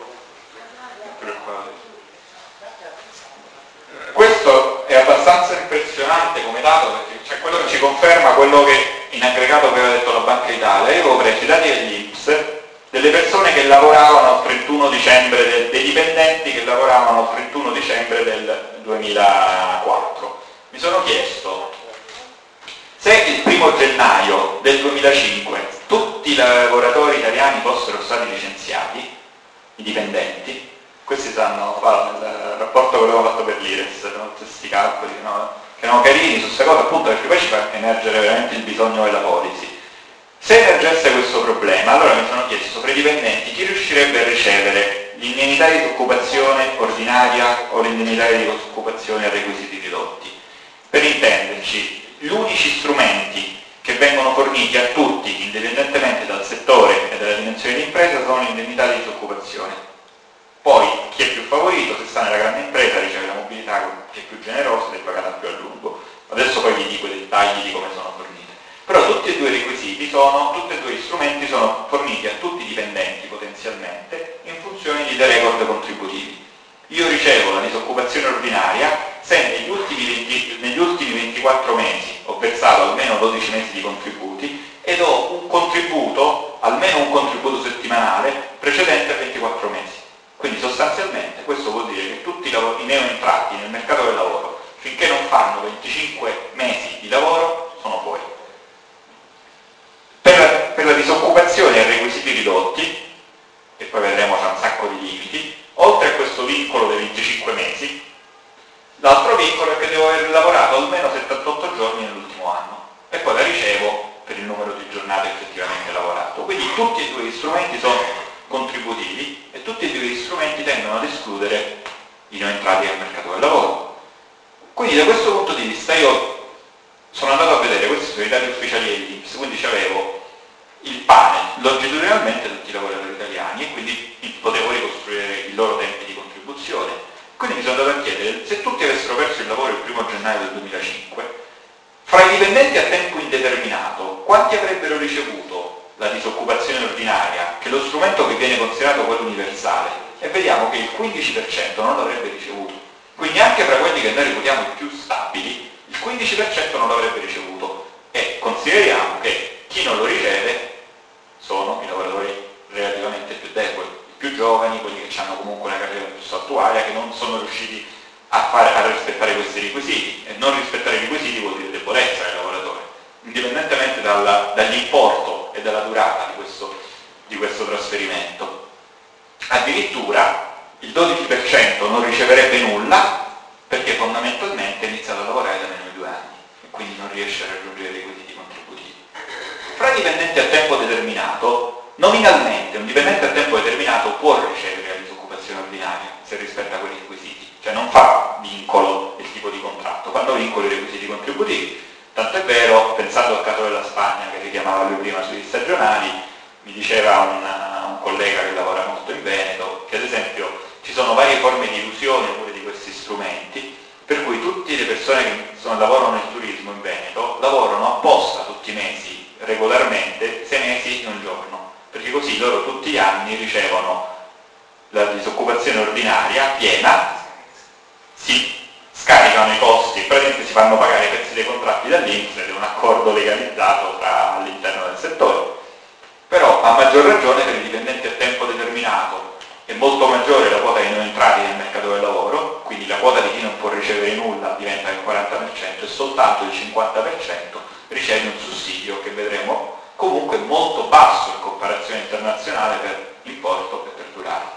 Questo è abbastanza impressionante come dato, perché c'è quello che ci conferma quello che in aggregato aveva detto la Banca d'Italia. Io avevo preso i dati dell'INPS delle persone che lavoravano al 31 dicembre, dei dipendenti che lavoravano al 31 dicembre del 2004. Mi sono chiesto se il 1 gennaio del 2005 tutti i lavoratori italiani fossero stati licenziati, i dipendenti, questi sanno fare il rapporto che avevo fatto per l'IRES, questi calcoli che erano carini su questa cosa, appunto perché poi ci fa emergere veramente il bisogno della policy. Se emergesse questo problema, allora mi sono chiesto fra i dipendenti chi riuscirebbe a ricevere l'indennità di disoccupazione ordinaria o l'indennità di disoccupazione a requisiti ridotti. Per intenderci, gli unici strumenti che vengono forniti a tutti, indipendentemente dal settore e dalla dimensione di impresa, sono l'indennità di disoccupazione. Poi chi è più favorito, se sta nella grande impresa, riceve la mobilità, chi è più generoso ed è pagata più a lungo. Adesso poi vi dico i dettagli di come sono fornite. Però tutti e due i requisiti tutti e due gli strumenti sono forniti a tutti i dipendenti potenzialmente in funzione di dei record contributivi. Io ricevo la disoccupazione ordinaria se negli ultimi 24 mesi ho versato almeno 12 mesi di contributi ed ho un contributo, almeno un contributo settimanale precedente a 24 mesi. Quindi sostanzialmente questo vuol dire che tutti i neoentrati nel mercato del lavoro, finché non fanno 25 mesi di lavoro, sono fuori. Per la disoccupazione a requisiti ridotti, e poi vedremo c'è un sacco di limiti, oltre a questo vincolo dei 25 mesi, l'altro vincolo è che devo aver lavorato almeno 78 giorni nell'ultimo anno e poi la ricevo per il numero di giornate effettivamente lavorato. Quindi tutti e due gli strumenti sono contributivi e tutti e due gli strumenti tendono ad escludere i neoentrati al mercato del lavoro. Quindi da questo punto di vista io sono andato a vedere, questi sono i dati ufficiali dell'INPS, quindi avevo il longitudinalmente tutti i lavoratori italiani e quindi potevo ricostruire i loro tempi di contribuzione. Quindi mi sono andato a chiedere, se tutti avessero perso il lavoro il 1° gennaio del 2005, fra i dipendenti a tempo indeterminato, quanti avrebbero ricevuto la disoccupazione ordinaria, che è lo strumento che viene considerato quello universale, e vediamo che il 15% non l'avrebbe ricevuto. Quindi anche fra quelli che noi reputiamo i più stabili, il 15% non l'avrebbe ricevuto. E consideriamo che chi non lo riceve sono i lavoratori relativamente più deboli, i più giovani, quelli che hanno comunque una carriera più saltuaria, che non sono riusciti a rispettare questi requisiti. E non rispettare i requisiti vuol dire debolezza del lavoratore, indipendentemente dall'importo e dalla durata di questo trasferimento. Addirittura il 12% non riceverebbe nulla perché fondamentalmente ha iniziato a lavorare da meno di 2 anni e quindi non riesce a raggiungere i requisiti contributivi. Fra i dipendenti a tempo determinato, nominalmente un dipendente a tempo determinato può ricevere la disoccupazione ordinaria se rispetta quei requisiti, cioè non fa vincolo il tipo di contratto, fanno vincolo i requisiti contributivi. Tanto è vero, pensando al caso della Spagna che richiamava lui prima sugli stagionali, mi diceva un collega che lavora molto in Veneto che ad esempio ci sono varie forme di illusione pure di questi strumenti, per cui tutte le persone che lavorano nel turismo in Veneto lavorano apposta tutti i mesi, regolarmente, 6 mesi in un giorno, perché così loro tutti gli anni ricevono la disoccupazione ordinaria piena, si scaricano i costi, praticamente si fanno pagare i pezzi dei contratti dall'INPS ed è un accordo legalizzato all'interno del settore. Però a maggior ragione per i dipendenti a tempo determinato è molto maggiore la quota di non entrati nel mercato del lavoro, quindi la quota di chi non può ricevere nulla diventa il 40% e soltanto il 50% riceve un sussidio che vedremo comunque molto basso in comparazione internazionale per l'importo e per durata.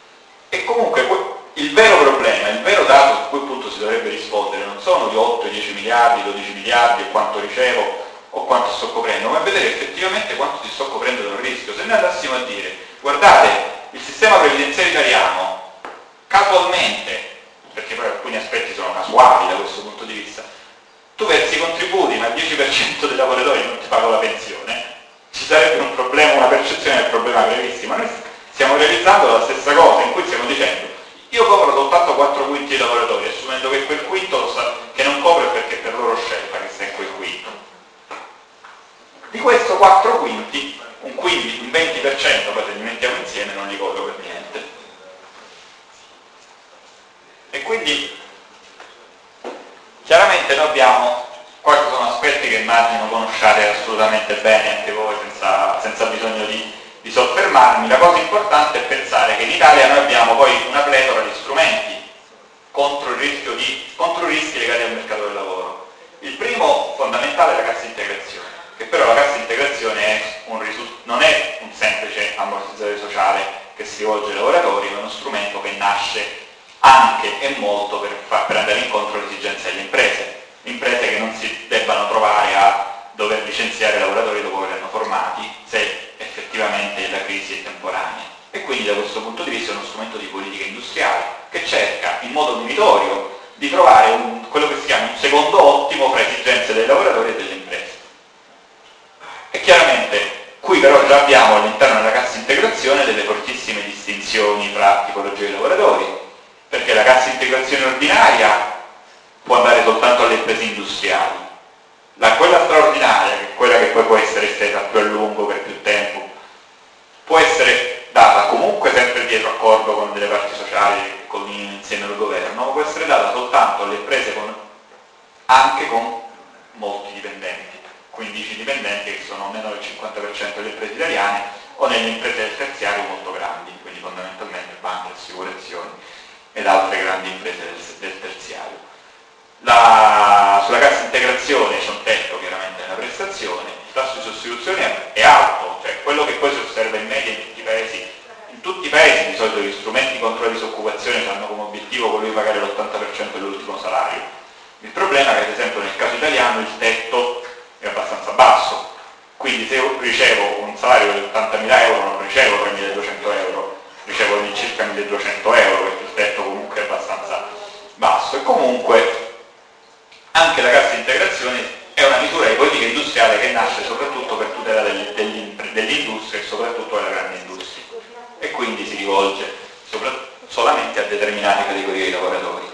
E comunque il vero problema, il vero dato su cui appunto si dovrebbe rispondere non sono gli 8, 10 miliardi, 12 miliardi e quanto ricevo o quanto sto coprendo, ma vedere effettivamente quanto ti sto coprendo da un rischio. Se noi andassimo a dire, guardate, il sistema previdenziario italiano casualmente, perché poi alcuni aspetti sono casuali da questo punto di vista, tu versi i contributi ma il 10% dei lavoratori non ti paga la pensione, ci sarebbe un problema, una percezione del problema gravissima. Noi stiamo realizzando la stessa cosa, in cui stiamo dicendo io copro soltanto 4 quinti di lavoratori, assumendo che quel quinto che non copro è perché per loro scelta che sta in quel quinto. Di questo 4 quinti, un 20%, poi se li mettiamo insieme non li copro per niente. E quindi chiaramente noi abbiamo, qua ci sono aspetti che immagino conosciate assolutamente bene anche voi senza bisogno di soffermarmi. La cosa importante è pensare che in Italia noi abbiamo poi una pletora di strumenti contro i rischi legati al mercato del lavoro. Il primo fondamentale è la cassa integrazione, che però la cassa integrazione non è un semplice ammortizzatore sociale che si rivolge ai lavoratori, ma è uno strumento che nasce anche e molto per andare incontro alle esigenze delle imprese che non si debbano trovare a dover licenziare lavoratori dopo che li hanno formati se effettivamente la crisi è temporanea. E quindi da questo punto di vista è uno strumento di politica industriale che cerca in modo meritorio di trovare quello che si chiama un secondo ottimo fra esigenze dei lavoratori e delle imprese. E chiaramente qui però già abbiamo all'interno della cassa integrazione delle fortissime distinzioni tra tipologie di lavoratori, perché la cassa integrazione ordinaria può andare soltanto alle imprese industriali, quella straordinaria, che è quella che poi può essere estesa più a lungo, per più tempo, può essere data comunque sempre dietro accordo con delle parti sociali, insieme al governo, ma può essere data soltanto alle imprese anche con molti dipendenti, 15 dipendenti che sono meno del 50% delle imprese italiane, o nelle imprese del terziario molto grandi, quindi fondamentalmente banche, assicurazioni ed altre grandi imprese del terziario. Sulla cassa integrazione c'è un tetto chiaramente nella prestazione, il tasso di sostituzione è alto, cioè quello che poi si osserva in media in tutti i paesi. In tutti i paesi di solito gli strumenti contro la disoccupazione hanno come obiettivo quello di pagare l'80% dell'ultimo salario. Il problema è che ad esempio nel caso italiano il tetto è abbastanza basso, quindi se io ricevo un salario di 80.000 euro non ricevo 3.200 euro, ricevo circa 1.200 euro, perché il tetto comunque è abbastanza basso. E comunque anche la cassa integrazione è una misura di politica industriale che nasce soprattutto per tutela delle dell'industria e soprattutto della grande industria, e quindi si rivolge solamente a determinate categorie di lavoratori.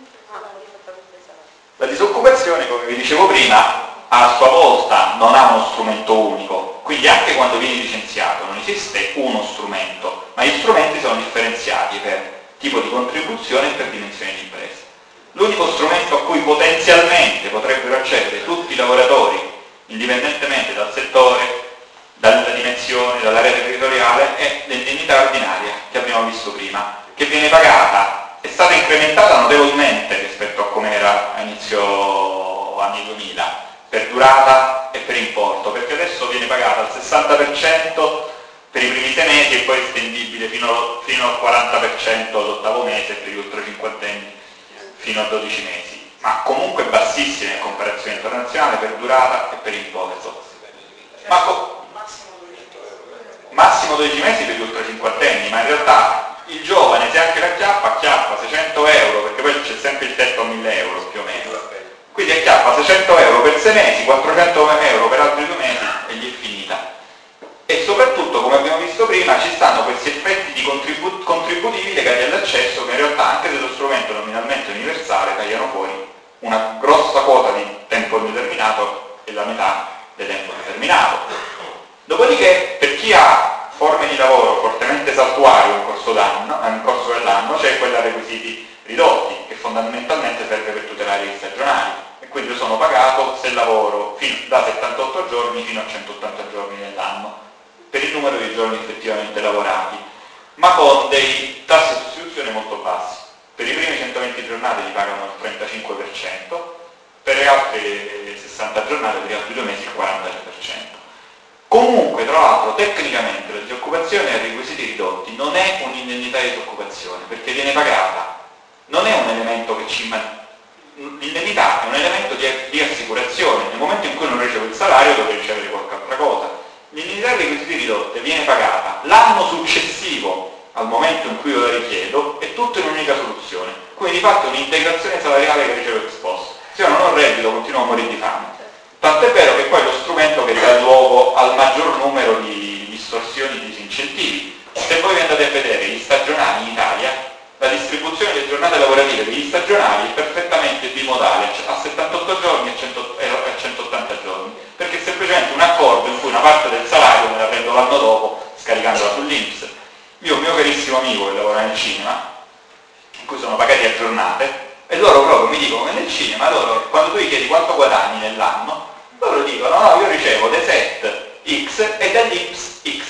La disoccupazione, come vi dicevo prima, a sua volta non ha uno strumento unico, quindi anche quando vieni licenziato non esiste uno strumento, ma gli strumenti sono differenziati per tipo di contribuzione e per dimensione di impresa. L'unico strumento a cui potenzialmente potrebbero accedere tutti i lavoratori, indipendentemente dal settore, dalla dimensione, dall'area territoriale, è l'indennità ordinaria che abbiamo visto prima, che viene pagata, è stata incrementata notevolmente rispetto a come era a inizio anni 2000, per durata e per importo, perché adesso viene pagata al 60% per i primi 6 mesi e poi estendibile fino al 40% all'ottavo mese per gli ultra cinquantenni fino a 12 mesi, ma comunque bassissime in comparazione internazionale per durata e per importo. Massimo 12 mesi per gli ultra cinquantenni, ma in realtà il giovane, se anche acchiappa 600 euro, perché poi c'è sempre il tetto a 1000 euro più o meno, quindi acchiappa 600 euro per 6 mesi, 400 euro per altri 2 mesi e gli è finita. E soprattutto, come abbiamo visto prima, ci stanno questi effetti di contributivi legati all'accesso che in realtà, anche se lo strumento nominalmente universale, tagliano fuori una grossa quota di tempo indeterminato e la metà del tempo determinato. Dopodiché, per chi ha forme di lavoro fortemente saltuario nel corso dell'anno, c'è quella a requisiti ridotti, che fondamentalmente serve per tutelare gli stagionali, e quindi io sono pagato se lavoro da 78 giorni fino a 180 giorni nell'anno, per il numero di giorni effettivamente lavorati, ma con dei tassi di sostituzione molto bassi. Per i primi 120 giornate li pagano il 35%, per le altre 60 giornate, per gli altri 2 mesi il 43%. Comunque, tra l'altro, tecnicamente la disoccupazione a requisiti ridotti non è un'indennità di disoccupazione, perché viene pagata, non è un elemento che l'indennità è un elemento di assicurazione. Nel momento in cui non ricevo il salario dovrei ricevere qualche altra cosa. L'indennità di requisiti ridotti viene pagata l'anno successivo al momento in cui io la richiedo, e tutto in un'unica soluzione. Quindi di fatto è un'integrazione salariale che ricevo ex post. Se io non ho reddito continuo a morire di fame. Tant'è vero che poi è lo strumento che dà luogo al maggior numero di distorsioni, di disincentivi. Se voi andate a vedere gli stagionali in Italia, la distribuzione delle giornate lavorative degli stagionali è perfettamente bimodale, a 78 giorni e a 180 giorni, perché è semplicemente un accordo in cui una parte del salario me la prendo l'anno dopo scaricandola sull'INPS. Io ho un mio carissimo amico che lavora nel cinema, in cui sono pagati a giornate, e loro proprio mi dicono che nel cinema, quando tu gli chiedi quanto guadagni nell'anno, loro dicono no, io ricevo dai set X e dall'INPS X,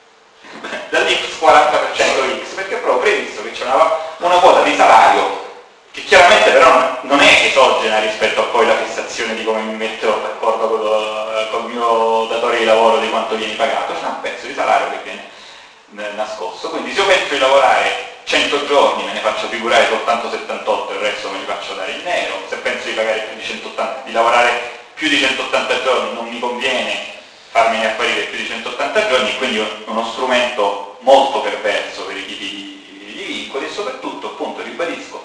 dall'INPS 40% X, perché è proprio previsto che c'è una quota di salario che chiaramente però non è esogena rispetto a poi la fissazione di come mi metto d'accordo con il mio datore di lavoro di quanto viene pagato, c'è un pezzo di salario che viene nascosto. Quindi se io penso di lavorare 100 giorni me ne faccio figurare soltanto 78 e il resto me li faccio dare in nero. Se penso di pagare più di 180, di lavorare più di 180 giorni non mi conviene farmene apparire più di 180 giorni, quindi è uno strumento molto perverso per i tipi di vincoli, e soprattutto, appunto, ribadisco,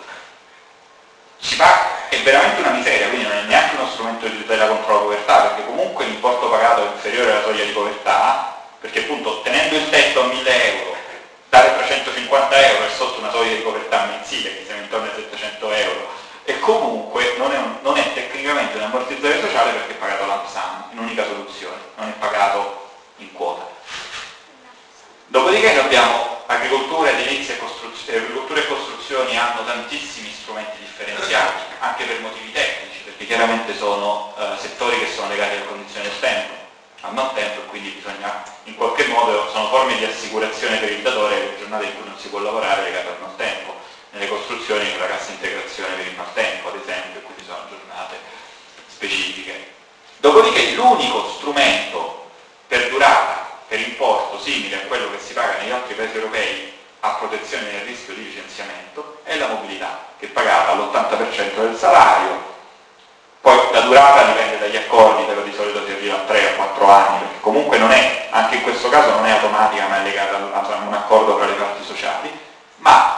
è veramente una miseria, quindi non è neanche uno strumento di tutela contro la povertà, perché comunque l'importo pagato è inferiore alla soglia di povertà, perché appunto ottenendo il tetto a 1000 euro, dare 350 euro è sotto una soglia di povertà mensile che siamo intorno ai 700 euro, e comunque non è tecnicamente un ammortizzatore sociale perché è pagato lump sum, in unica soluzione, non è pagato in quota. Dopodiché abbiamo agricoltura, edilizia agricoltura e costruzioni hanno tantissimi strumenti differenziati, anche per motivi tecnici, perché chiaramente sono settori che sono legati alle condizioni del tempo, al maltempo, e quindi bisogna, in qualche modo, sono forme di assicurazione per il datore per giornate in cui non si può lavorare legate al maltempo. Nelle costruzioni c'è la cassa integrazione per il maltempo, ad esempio, quindi sono giornate specifiche. Dopodiché l'unico strumento per durata, per importo simile a quello che si paga negli altri paesi europei a protezione del rischio di licenziamento è la mobilità, che è pagata all'80% del salario. Poi la durata dipende dagli accordi, però di solito si arriva a 3 o 4 anni, perché comunque non è, anche in questo caso non è automatica, ma è legata a un accordo tra le parti sociali, ma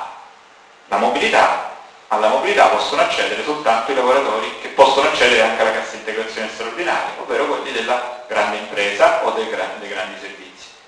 alla mobilità possono accedere soltanto i lavoratori che possono accedere anche alla cassa integrazione straordinaria, ovvero quelli della grande impresa o dei grandi servizi.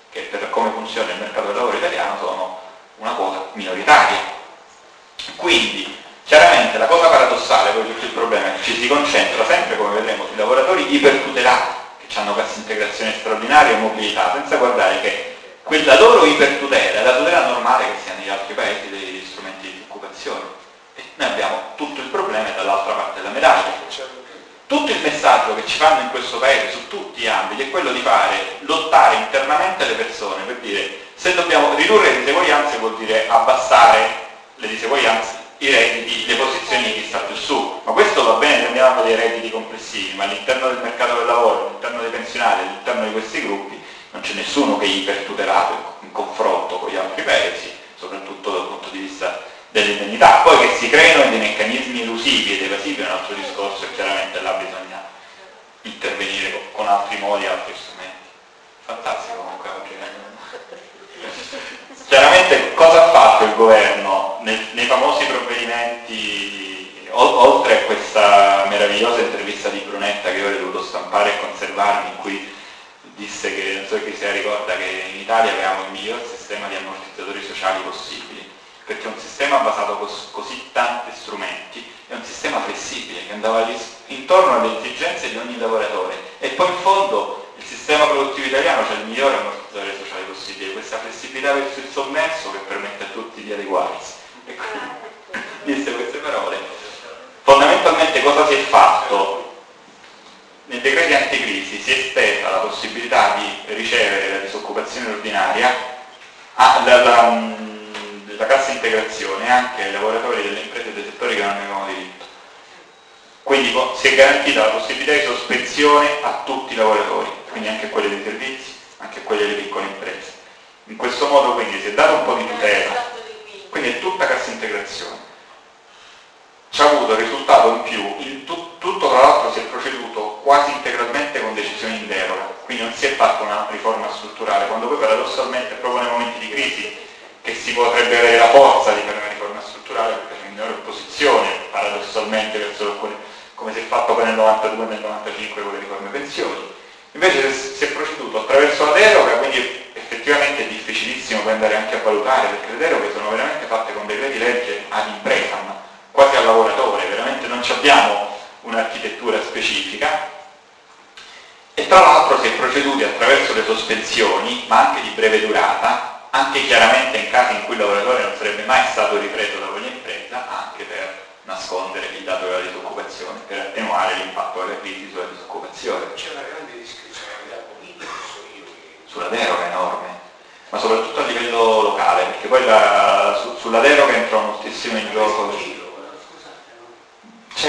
funzione del mercato del lavoro italiano sono una quota minoritaria. Quindi chiaramente la cosa paradossale, poi tutto il problema è che ci si concentra sempre, come vedremo, sui lavoratori ipertutelati, che hanno cassa integrazione straordinaria e mobilità, senza guardare che quella loro ipertutela è la tutela normale che si ha negli altri paesi degli strumenti di occupazione. E noi abbiamo tutto il problema dall'altra parte della medaglia. Tutto il messaggio che ci fanno in questo paese su tutti gli ambiti è quello di lottare internamente le persone, per dire se dobbiamo ridurre le diseguaglianze vuol dire abbassare le diseguaglianze, i redditi, le posizioni di chi sta più su. Ma questo va bene se andiamo dei redditi complessivi, ma all'interno del mercato del lavoro, all'interno dei pensionati, all'interno di questi gruppi non c'è nessuno che è ipertutelato in confronto con gli altri paesi, soprattutto dal punto di vista dell'indennità. Poi che si creino dei meccanismi elusivi ed evasivi è un altro discorso e chiaramente là bisogna intervenire con altri modi, altri strumenti. Fantastico comunque oggi. Chiaramente cosa ha fatto il governo nei famosi provvedimenti, oltre a questa meravigliosa intervista di Brunetta che io ho dovuto stampare e conservarmi, in cui disse che, non so chi se la ricorda, che in Italia avevamo il miglior sistema di ammortizzatori sociali possibili, perché un sistema basato così tanti strumenti è un sistema flessibile che andava intorno alle esigenze di ogni lavoratore, e poi in fondo il sistema produttivo italiano c'è il migliore ammortizzatore sociale possibile, questa flessibilità verso il sommerso che permette a tutti di adeguarsi. E quindi disse queste parole. Fondamentalmente cosa si è fatto? Nei decreti anticrisi si è estesa la possibilità di ricevere la disoccupazione ordinaria, la cassa integrazione anche ai lavoratori delle imprese e dei settori che non ne avevano diritto. Quindi si è garantita la possibilità di sospensione a tutti i lavoratori, quindi anche a quelli dei servizi, anche a quelli delle piccole imprese. In questo modo quindi si è dato un po' di tutela, quindi è tutta cassa integrazione. Ci ha avuto il risultato in più, tutto tra l'altro si è proceduto quasi integralmente con decisioni in deroga, quindi non si è fatta una riforma strutturale, quando poi paradossalmente è proprio nei momenti di crisi che si potrebbe avere la forza di fare una riforma strutturale, perché c'è minore opposizione paradossalmente verso alcune, come si è fatto poi nel 92 e nel 95 con le riforme pensioni. Invece si è proceduto attraverso la deroga, quindi effettivamente è difficilissimo poi andare anche a valutare, perché le deroghe sono veramente fatte con decreti legge ad impresa, quasi al lavoratore, veramente non abbiamo un'architettura specifica. E tra l'altro si è proceduti attraverso le sospensioni, ma anche di breve durata, anche chiaramente in casi in cui il lavoratore non sarebbe mai stato ripreso da quell'impresa, anche per nascondere il dato della disoccupazione, per attenuare l'impatto della crisi sulla disoccupazione. C'è una grande discrezionalità politica, sulla deroga enorme, ma soprattutto a livello locale, perché poi sulla deroga entra moltissimo in gioco. C'è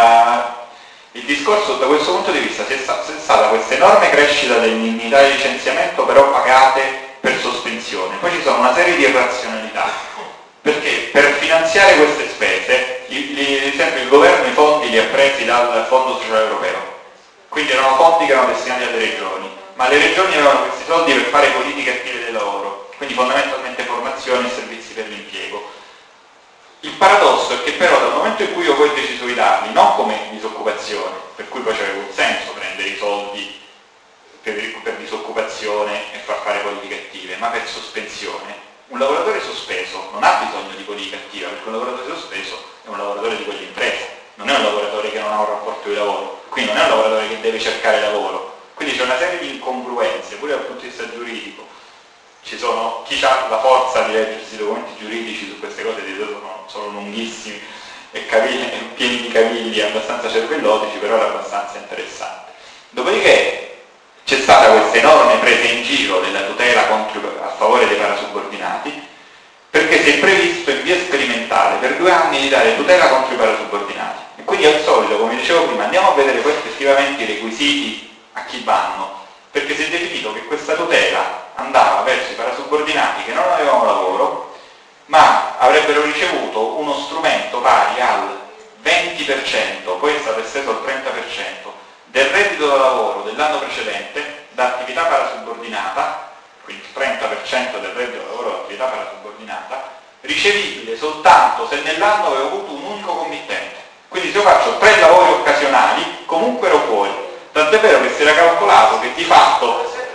il discorso da questo punto di vista c'è stata questa enorme crescita dell'indennità di licenziamento, però pagate per sospensione. Poi ci sono una serie di irrazionalità, perché per finanziare queste spese, ad esempio il governo i fondi li ha presi dal Fondo Sociale Europeo, quindi erano fondi che erano destinati alle regioni, ma le regioni avevano questi soldi per fare politiche attive del lavoro, quindi fondamentalmente formazione e servizi per l'impiego. Il paradosso è che però dal momento in cui io poi ho deciso di darli, non come disoccupazione, per cui poi c'aveva un senso prendere i soldi per disoccupazione e far fare politiche attive, ma per sospensione, un lavoratore sospeso non ha bisogno di politica attiva, perché un lavoratore sospeso è un lavoratore di quell'impresa, non è un lavoratore che non ha un rapporto di lavoro, quindi non è un lavoratore che deve cercare lavoro. Quindi c'è una serie di incongruenze, pure dal punto di vista giuridico. Ci sono chi ha la forza di leggersi i documenti giuridici su queste cose, di solito sono lunghissimi e pieni di cavilli, abbastanza cervellotici, però era abbastanza interessante. Dopodiché c'è stata questa enorme presa in giro della tutela a favore dei parasubordinati, perché si è previsto in via sperimentale per 2 anni di dare tutela contro i parasubordinati. E quindi al solito, come dicevo prima, andiamo a vedere poi effettivamente i requisiti a chi vanno, perché si è definito che questa tutela andava verso i parasubordinati che non avevano lavoro, ma avrebbero ricevuto uno strumento pari al 20%, poi è stato esteso al 30%, del reddito da lavoro dell'anno precedente da attività parasubordinata, quindi il 30% del reddito da lavoro da attività parasubordinata, ricevibile soltanto se nell'anno avevo avuto un unico committente. Quindi se io faccio 3 lavori occasionali, comunque ero fuori. Tant'è vero che si era calcolato che di fatto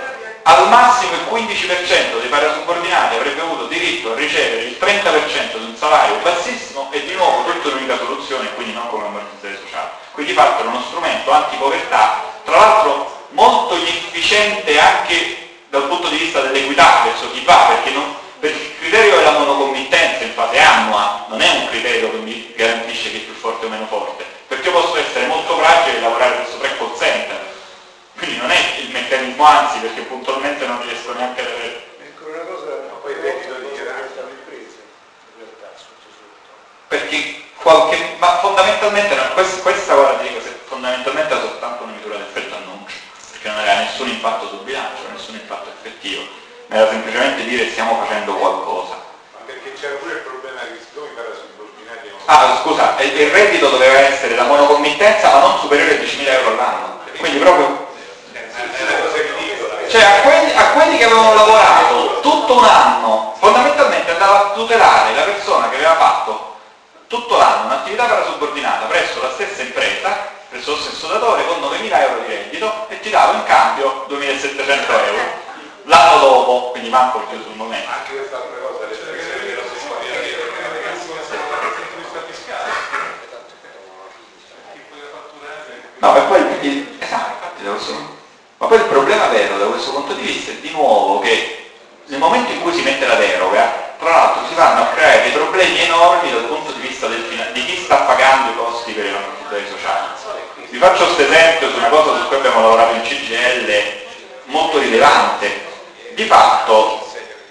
al massimo il 15% dei parasubordinati avrebbe avuto diritto a ricevere il 30% di un salario bassissimo e di nuovo tutto in un'unica soluzione, quindi non come ammortizzatore sociale. Quindi fatto era uno strumento antipovertà, tra l'altro molto inefficiente anche dal punto di vista dell'equità verso chi va, perché il criterio della monocommittenza in fase annua non è un criterio che mi garantisce chi è più forte o meno forte, perché io posso essere molto fragile e lavorare presso 3 call center, quindi non è il meccanismo, anzi, perché puntualmente non riesco neanche ad avere. Ecco una cosa, Ma poi il reddito di dichiarato alle imprese, in realtà, sotto. Perché ma fondamentalmente questa guarda, dico, fondamentalmente è soltanto una misura d'effetto annuncio, perché non aveva nessun impatto sul bilancio, nessun impatto effettivo, ma era semplicemente dire stiamo facendo qualcosa. Ma perché c'era pure il problema che siccome i parasubordinati non... Ah, scusa, il reddito doveva essere da monocommittenza ma non superiore a 10.000 euro all'anno, quindi proprio... È una cosa ridicola. Cioè a quelli che avevano lavorato tutto un anno, fondamentalmente andava a tutelare la persona che aveva fatto tutto l'anno un'attività parasubordinata presso la stessa impresa, presso lo stesso datore, con 9.000 euro di reddito e ti dava in cambio 2.700 euro l'anno dopo, quindi manco più sul momento. Anche quest'altra cosa, le espressioni della No, e poi esatto, ma poi il problema vero da questo punto di vista è di nuovo che nel momento in cui si mette la deroga, tra l'altro si vanno a creare dei problemi enormi dal punto di vista di chi sta pagando i costi per i ammortizzatori sociali. Vi faccio questo esempio su una cosa su cui abbiamo lavorato in CGIL molto rilevante. Di fatto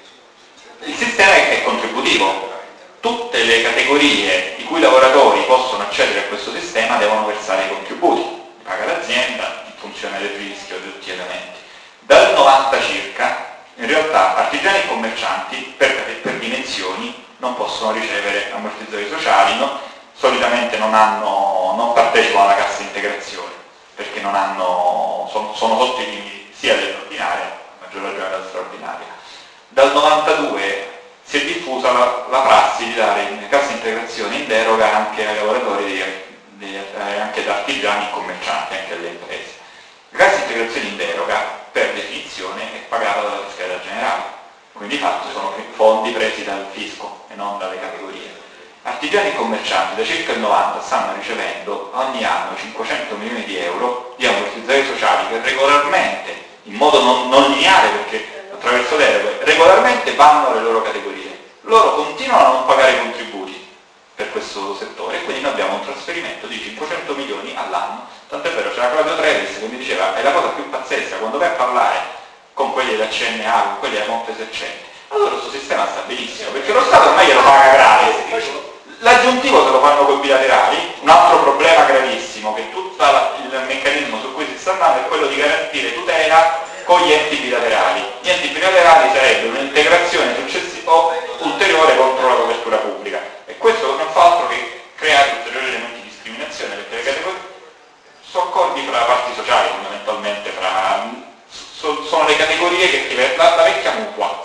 il sistema è contributivo. Tutte le categorie i cui lavoratori possono accedere a questo sistema devono versare i contributi. Li paga l'azienda in funzione del rischio di tutti gli elementi. Dal 90 circa, in realtà artigiani e commercianti per dimensioni non possono ricevere ammortizzatori sociali, solitamente non partecipano alla cassa integrazione, perché sono sotto i limiti sia dell'ordinaria, a maggior ragione della straordinaria. Dal 92 si è diffusa la prassi di dare cassa integrazione in deroga anche ai lavoratori, anche da artigiani e commercianti, anche alle imprese. La cassa integrazione in deroga, per definizione, è pagata dalla fiscalità generale, quindi di fatto sono fondi presi dal fisco e non dalle categorie. Artigiani e commercianti da circa il 90 stanno ricevendo ogni anno 500 milioni di euro di ammortizzatori sociali che regolarmente, in modo non lineare perché attraverso deroghe, regolarmente vanno alle loro categorie. Loro continuano a non pagare contributi per questo settore e quindi noi abbiamo un trasferimento di 500 milioni all'anno. Tant'è vero, c'era Claudio Trevis che mi diceva è la cosa più pazzesca quando vai a parlare con quelli della CNA, con quelli della Confesercenti. Allora questo sistema sta benissimo, perché lo Stato ormai glielo paga gratis. L'aggiuntivo se lo fanno con i bilaterali, un altro problema gravissimo che tutto il meccanismo su cui si sta andando è quello di garantire tutela con gli enti bilaterali. Gli enti bilaterali sarebbe un'integrazione successiva ulteriore contro la copertura pubblica e questo non fa altro che creare ulteriori elementi di discriminazione, perché le categorie sono accordi fra parti sociali fondamentalmente, sono le categorie che la vecchia mutua.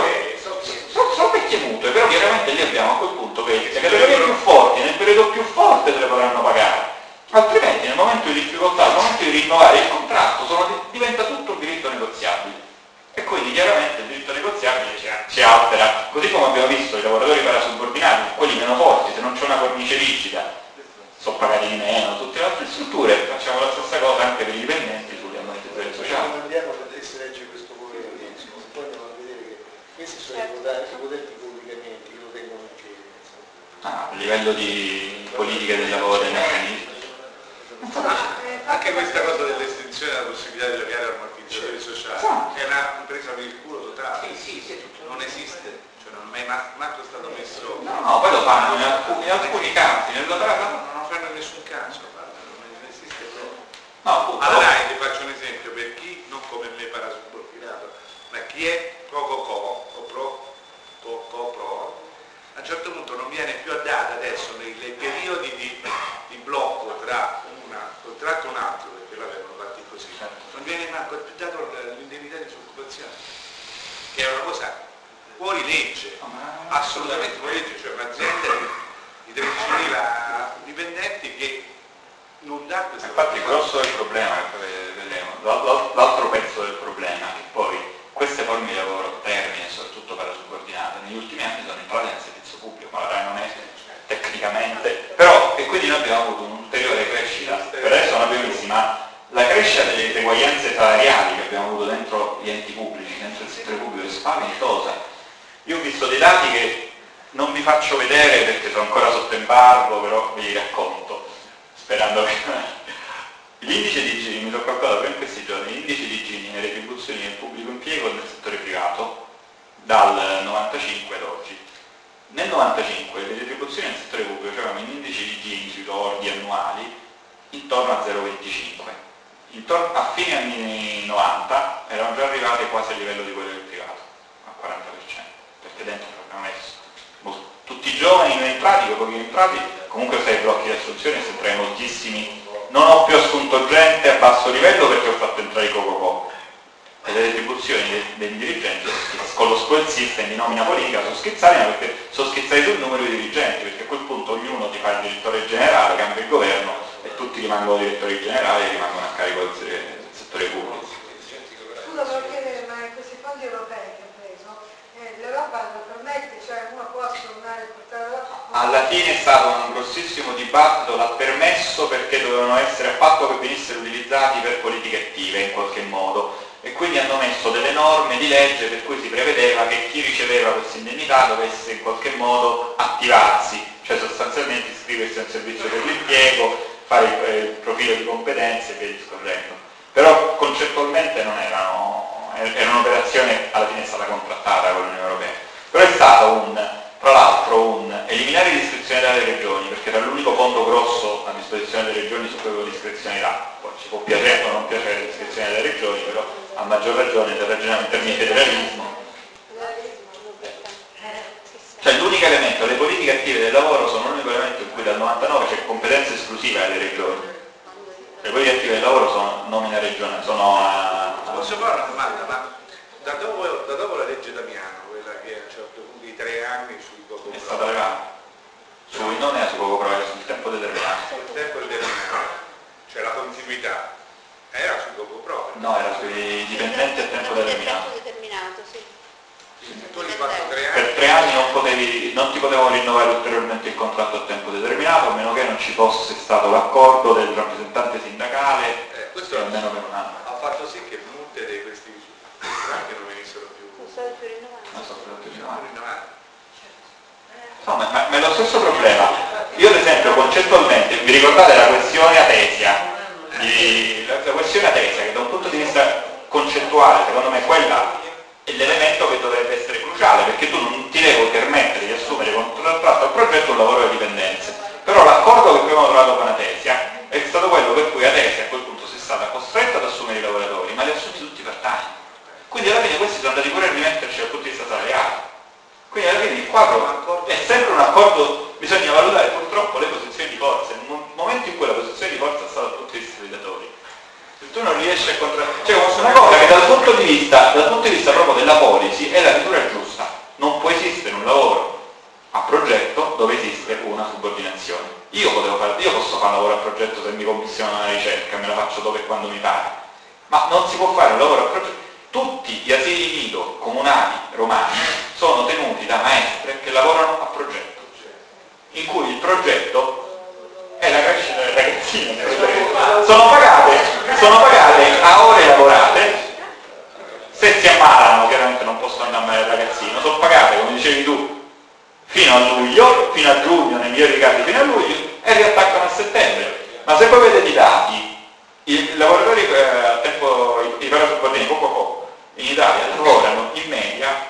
Sono vecchie mutue, però chiaramente lì abbiamo a quel punto che le categorie più forti nel periodo più forte se le potranno pagare, altrimenti nel momento di difficoltà, nel momento di rinnovare il contratto diventa tutto un diritto negoziabile e quindi chiaramente il diritto negoziabile si altera, così come abbiamo visto i lavoratori parasubordinati, quelli meno forti, se non c'è una cornice rigida sono pagati di meno, tutte le altre strutture, facciamo la stessa cosa anche per i dipendenti sugli ammortizzatori sociali. Quando andiamo a si legge questo potere, poi andiamo a vedere che questi sono i ipotetica pubblicamente che lo tengono in piedi. A livello di politiche del lavoro e meccanismi. Anche questa cosa dell'estensione della possibilità di giocare al ammortizzatori sociali è una presa per il culo totale. Non esiste, cioè non è mai manco stato messo. No, poi lo fanno in alcuni campi, non lo fanno in nessun caso, non esiste proprio. No, allora ti faccio un esempio, per chi non come me parasubordinato, ma chi è pro-co-co o pro-co-pro, a un certo punto non viene più addata adesso nei periodi di blocco tra un contratto e un altro, perché l'avevano fatti così, non viene manco più dato l'indennità di disoccupazione, che è una cosa fuori legge, assolutamente fuori legge, cioè un'azienda di 13.000 dipendenti che non dà questa. Infatti il grosso del problema, l'altro pezzo del problema, che poi forme di lavoro termine, soprattutto per la subordinata, negli ultimi anni sono entrate nel servizio pubblico, ma la RAI non è tecnicamente, però, e quindi noi abbiamo avuto un'ulteriore crescita, per adesso non abbiamo visto, ma la crescita delle diseguaglianze salariali che abbiamo avuto dentro gli enti pubblici, dentro il settore pubblico, è spaventosa. Io ho visto dei dati che non vi faccio vedere perché sono ancora sotto embargo, però ve li racconto, sperando che... L'indice di Gini, mi sono calcolato proprio in questi giorni, l'indice di Gini nelle retribuzioni nel pubblico impiego e nel settore privato dal 95 ad oggi. Nel 95 le retribuzioni nel settore pubblico avevano un indice di Gini sui lordi annuali intorno a 0,25. A fine anni 90 erano già arrivate quasi a livello di quello del privato, a 40%, perché dentro abbiamo messo tutti i giovani non entrati, quei pochi entrati, comunque sai i blocchi di assunzione, se tra moltissimi. Non ho più assunto gente a basso livello perché ho fatto entrare i Cococò e le retribuzioni dei dirigenti con lo spoil system di nomina politica sono schizzate, ma perché sono schizzati sul numero di dirigenti, perché a quel punto ognuno ti fa il direttore generale, cambia il governo e tutti rimangono direttori generali e rimangono a carico del settore pubblico. Scusa, volevo chiedere, ma in questi fondi europei che ha preso, l'Europa lo permette, cioè uno può assommare e portare la... Alla fine è stato un grossissimo dibattito, l'ha permesso perché dovevano essere a patto che venissero utilizzati per politiche attive in qualche modo, e quindi hanno messo delle norme di legge per cui si prevedeva che chi riceveva questa indennità dovesse in qualche modo attivarsi, cioè sostanzialmente iscriversi a un servizio per l'impiego, fare il profilo di competenze e via discorrendo. Però concettualmente non era un'operazione, alla fine è stata contrattata con l'Unione Europea, però è stato tra l'altro un eliminare la discrezionalità delle regioni, perché era l'unico fondo grosso a disposizione delle regioni su cui avevo discrezionalità. Poi ci può piacere o non piacere la discrezionalità delle regioni, però a maggior ragione se ragioniamo in termini di federalismo. Cioè l'unico elemento, le politiche attive del lavoro sono l'unico elemento in cui dal 99 c'è competenza esclusiva delle regioni. Le politiche attive del lavoro sono nomina regionale, Posso fare una domanda, ma da dopo la legge Damiano, quella che a un certo punto di 3 anni sui Cococò, è stata levata. Non era su Cococò, era sul tempo determinato. sul tempo determinato, cioè la continuità era su Cococò. No, era sui dipendenti a tempo determinato. Tu hai fatto 3 anni. Per 3 anni non ti potevano rinnovare ulteriormente il contratto a tempo determinato, a meno che non ci fosse stato l'accordo del rappresentante sindacale, questo almeno per un anno. Ha fatto sì che molte di questi contratti non venissero più rinnovati. No, ma è lo stesso problema. Io ad esempio concettualmente, vi ricordate la questione Atesia? La questione Atesia, che da un punto di vista concettuale, secondo me quella è l'elemento che dovrebbe essere cruciale, perché tu non ti devi permettere di assumere contratto al progetto un lavoro di dipendenze. Però l'accordo che abbiamo trovato con Atesia è stato quello per cui Atesia a quel punto si è stata costretta ad assumere i lavoratori, ma li ha assunti tutti per time. Quindi alla fine questi sono andati pure a rimetterci dal punto di vista salariale. Quindi alla fine il quadro è sempre un accordo, bisogna valutare purtroppo le posizioni di forza. Nel momento in cui la posizione di forza sta dal punto di vista dei datori, se tu non riesci a contrattare, cioè una cosa che dal punto di vista proprio della policy è la misura giusta. Non può esistere un lavoro a progetto dove esiste una subordinazione. Io posso fare un lavoro a progetto se mi commissiono una ricerca, me la faccio dove e quando mi pare, ma non si può fare un lavoro a progetto. Tutti gli asili nido comunali romani sono tenuti da maestre che lavorano a progetto, in cui il progetto è la crescita delle ragazzine. Sono pagate a ore lavorate, se si ammalano chiaramente non possono andare a male il ragazzino, sono pagate, come dicevi tu, fino a luglio, fino a giugno, nei migliori casi fino a luglio, e riattaccano a settembre. Ma se poi vedete i dati, i lavoratori a tempo, i parasubordinati poco in Italia lavorano in media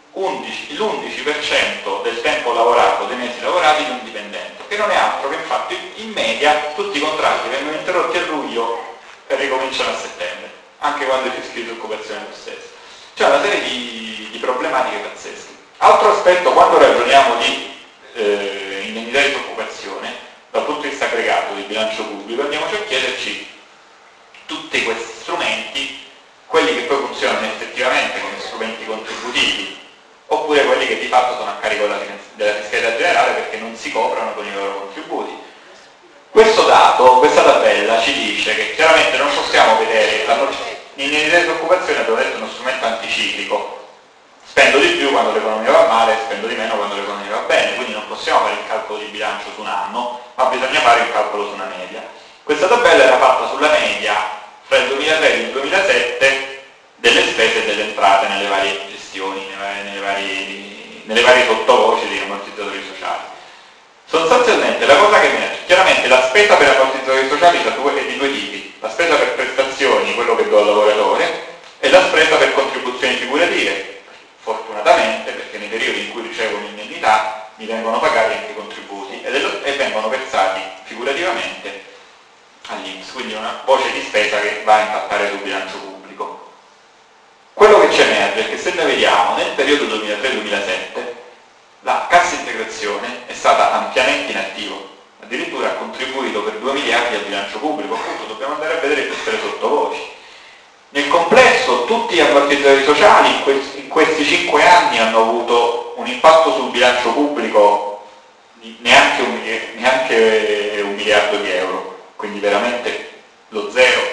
l'11% del tempo lavorato, dei mesi lavorati di un dipendente, che non è altro che infatti in media tutti i contratti vengono interrotti a luglio e ricominciano a settembre, anche quando i fischi di occupazione lo stesso. C'è una serie di problematiche pazzesche. Altro aspetto, quando ragioniamo di indennità di disoccupazione, dal punto di vista aggregato di bilancio pubblico, andiamoci a chiederci tutti questi strumenti, quelli che poi funzionano effettivamente come strumenti contributivi, oppure quelli che di fatto sono a carico della fiscalità generale perché non si coprono con i loro contributi. Questo dato, questa tabella ci dice che chiaramente non possiamo vedere in disoccupazione abbiamo detto è uno strumento anticiclico. Spendo di più quando l'economia va male, spendo di meno quando l'economia va bene, quindi non possiamo fare il calcolo di bilancio su un anno, ma bisogna fare il calcolo su una media. Questa tabella era fatta sulla media fra il 2003 e il 2007 delle spese e delle entrate nelle varie gestioni, nelle varie sottovoci degli ammortizzatori sociali. Sostanzialmente la cosa che emerge, chiaramente la spesa per ammortizzatori sociali è di due tipi, la spesa per prestazioni, quello che do al lavoratore, e la spesa per contribuzioni figurative. Fortunatamente, perché nei periodi in cui ricevo un'indennità mi vengono pagati anche i contributi e vengono versati figurativamente all'INPS, quindi una voce di spesa che va a impattare sul bilancio pubblico. Quello che ci emerge è che se noi vediamo nel periodo 2003-2007 la cassa integrazione è stata ampiamente in attivo, addirittura ha contribuito per 2 miliardi al bilancio pubblico, appunto dobbiamo andare a vedere tutte le sottovoci. Nel complesso tutti gli ammortizzatori sociali in questi 5 anni hanno avuto un impatto sul bilancio pubblico di neanche un miliardo di euro, quindi veramente lo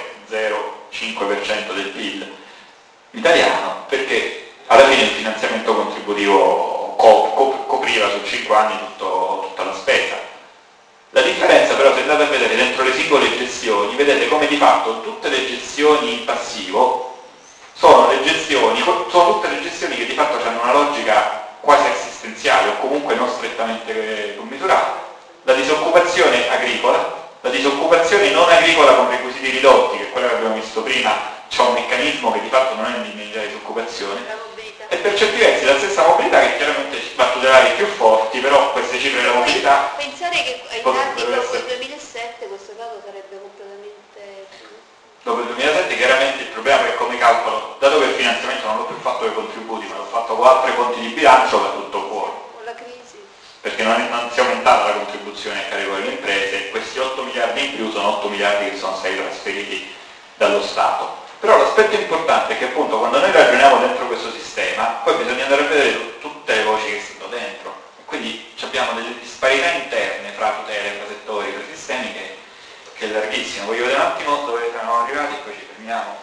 0,05% del PIL italiano, perché alla fine il finanziamento contributivo copriva su 5 anni tutta la spesa. La differenza però, se andate a vedere dentro le singole gestioni, vedete come di fatto tutte le gestioni in passivo sono tutte le gestioni che di fatto hanno una logica quasi assistenziale o comunque non strettamente commisurata. La disoccupazione agricola, la disoccupazione non agricola con requisiti ridotti, che è quella che abbiamo visto prima, c'è un meccanismo che di fatto non è l'indennità di disoccupazione, e per certi versi la stessa mobilità che chiaramente va a tutelare i più forti, però queste cifre della mobilità... Pensare che ai dati dopo il 2007 questo dato sarebbe completamente... Dopo il 2007 chiaramente il problema è come calcolo, dato che il finanziamento non l'ho più fatto con i contributi, ma l'ho fatto con altri conti di bilancio, va tutto fuori. Con la crisi. Perché non si è aumentata la contribuzione a carico delle imprese, questi 8 miliardi in più sono 8 miliardi che sono stati trasferiti dallo Stato. Però l'aspetto importante è che appunto quando noi ragioniamo dentro questo sistema, poi bisogna andare a vedere tutte le voci che stanno dentro. E quindi abbiamo delle disparità interne fra tutele, fra settori, fra sistemi che è larghissimo. Voglio vedere un attimo dove siamo arrivati e poi ci fermiamo.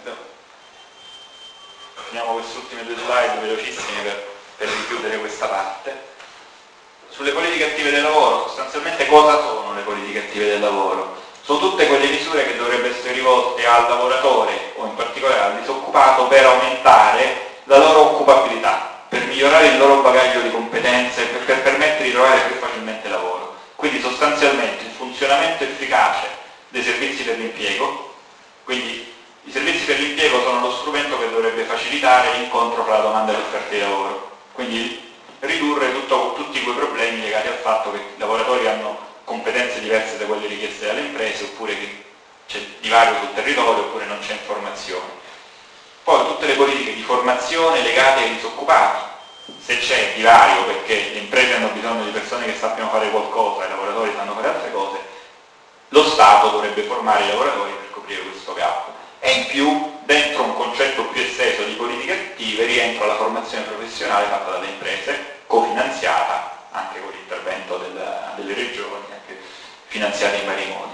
Finiamo queste ultime 2 slide velocissime per richiudere questa parte. Sulle politiche attive del lavoro, sostanzialmente cosa sono le politiche attive del lavoro? Sono tutte quelle misure che dovrebbero essere rivolte al lavoratore o in particolare al disoccupato per aumentare la loro occupabilità, per migliorare il loro bagaglio di competenze, per permettere di trovare più facilmente lavoro. Quindi sostanzialmente il funzionamento efficace dei servizi per l'impiego, quindi i servizi per l'impiego sono lo strumento che dovrebbe facilitare l'incontro fra la domanda e l'offerta di lavoro, quindi ridurre tutti quei problemi legati al fatto che i lavoratori hanno competenze diverse da quelle richieste dalle imprese, oppure che c'è divario sul territorio, oppure non c'è informazione. Poi tutte le politiche di formazione legate ai disoccupati, se c'è divario perché le imprese hanno bisogno di persone che sappiano fare qualcosa e i lavoratori sanno fare altre cose, lo Stato dovrebbe formare i lavoratori per coprire questo gap. E in più, dentro un concetto più esteso di politiche attive, rientra la formazione professionale fatta dalle imprese, cofinanziata anche con l'intervento delle regioni, anche finanziata in vari modi.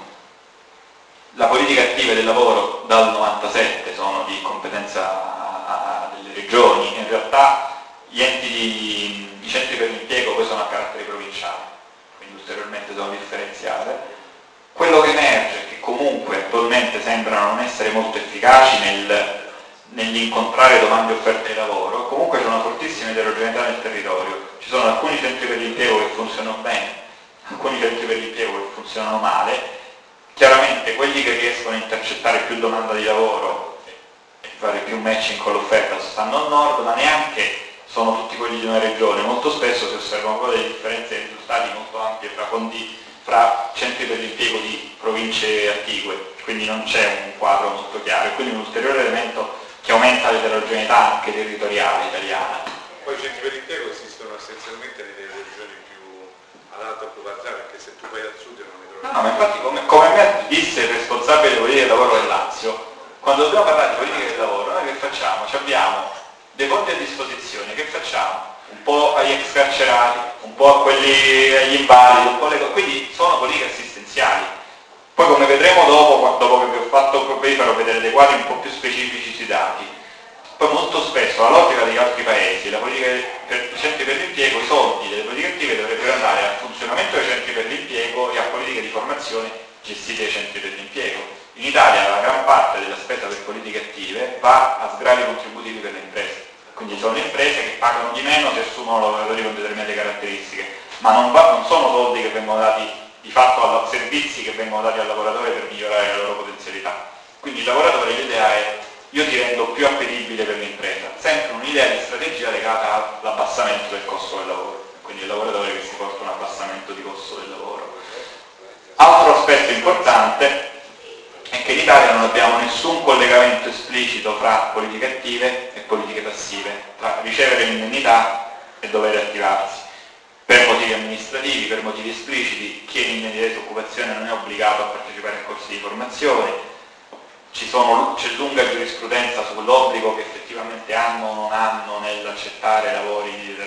La politica attiva del lavoro dal 97 sono di competenza delle regioni, in realtà i centri per l'impiego poi sono a carattere provinciale, quindi ulteriormente sono differenziate. Quello che emerge è che comunque attualmente sembrano non essere molto efficaci nell'incontrare domande e offerte di lavoro, comunque c'è una fortissima eterogeneità nel territorio. Ci sono alcuni centri per l'impiego che funzionano bene, alcuni centri per l'impiego che funzionano male. Chiaramente quelli che riescono a intercettare più domanda di lavoro e fare più matching con l'offerta stanno al nord, ma neanche sono tutti quelli di una regione. Molto spesso si osservano poi delle differenze di risultati molto ampie fra centri per l'impiego di province attigue, quindi non c'è un quadro molto chiaro, e quindi un ulteriore elemento che aumenta l'eterogeneità anche territoriale italiana. Poi i centri per l'impiego esistono essenzialmente nelle regioni più ad alta occupazione, perché se tu vai al sud non ne trovi. No, ma infatti come me disse il responsabile delle politiche del lavoro del Lazio, quando dobbiamo parlare di politiche del lavoro, noi che facciamo? Ci abbiamo dei fondi a disposizione, che facciamo? Un po' agli ex carcerati, un po' a quelli agli invalidi, un po' quindi sono politiche assistenziali. Poi come vedremo dopo che fatto, vi farò vedere dei quadri un po' più specifici sui dati. Poi molto spesso la logica degli altri paesi, la politica per i centri per l'impiego, i soldi delle politiche attive dovrebbero andare al funzionamento dei centri per l'impiego e a politiche di formazione gestite dai centri per l'impiego. In Italia la gran parte della spesa per politiche attive va a sgravi contributivi per le imprese, quindi sono le imprese che pagano di meno se assumono lavoratori con determinate caratteristiche, ma non sono soldi che vengono dati di fatto a servizi che vengono dati al lavoratore per migliorare la loro potenzialità. Quindi il lavoratore, l'idea è: io ti rendo più appetibile per l'impresa, sempre un'idea di strategia legata all'abbassamento del costo del lavoro, quindi il lavoratore che si porta un abbassamento di costo del lavoro. Altro aspetto importante è che in Italia non abbiamo nessun collegamento esplicito fra politiche attive e politiche passive, tra ricevere l'indennità e dover attivarsi. Per motivi amministrativi, per motivi espliciti, chi è in disoccupazione non è obbligato a partecipare a corsi di formazione, c'è lunga giurisprudenza sull'obbligo che effettivamente hanno o non hanno nell'accettare lavori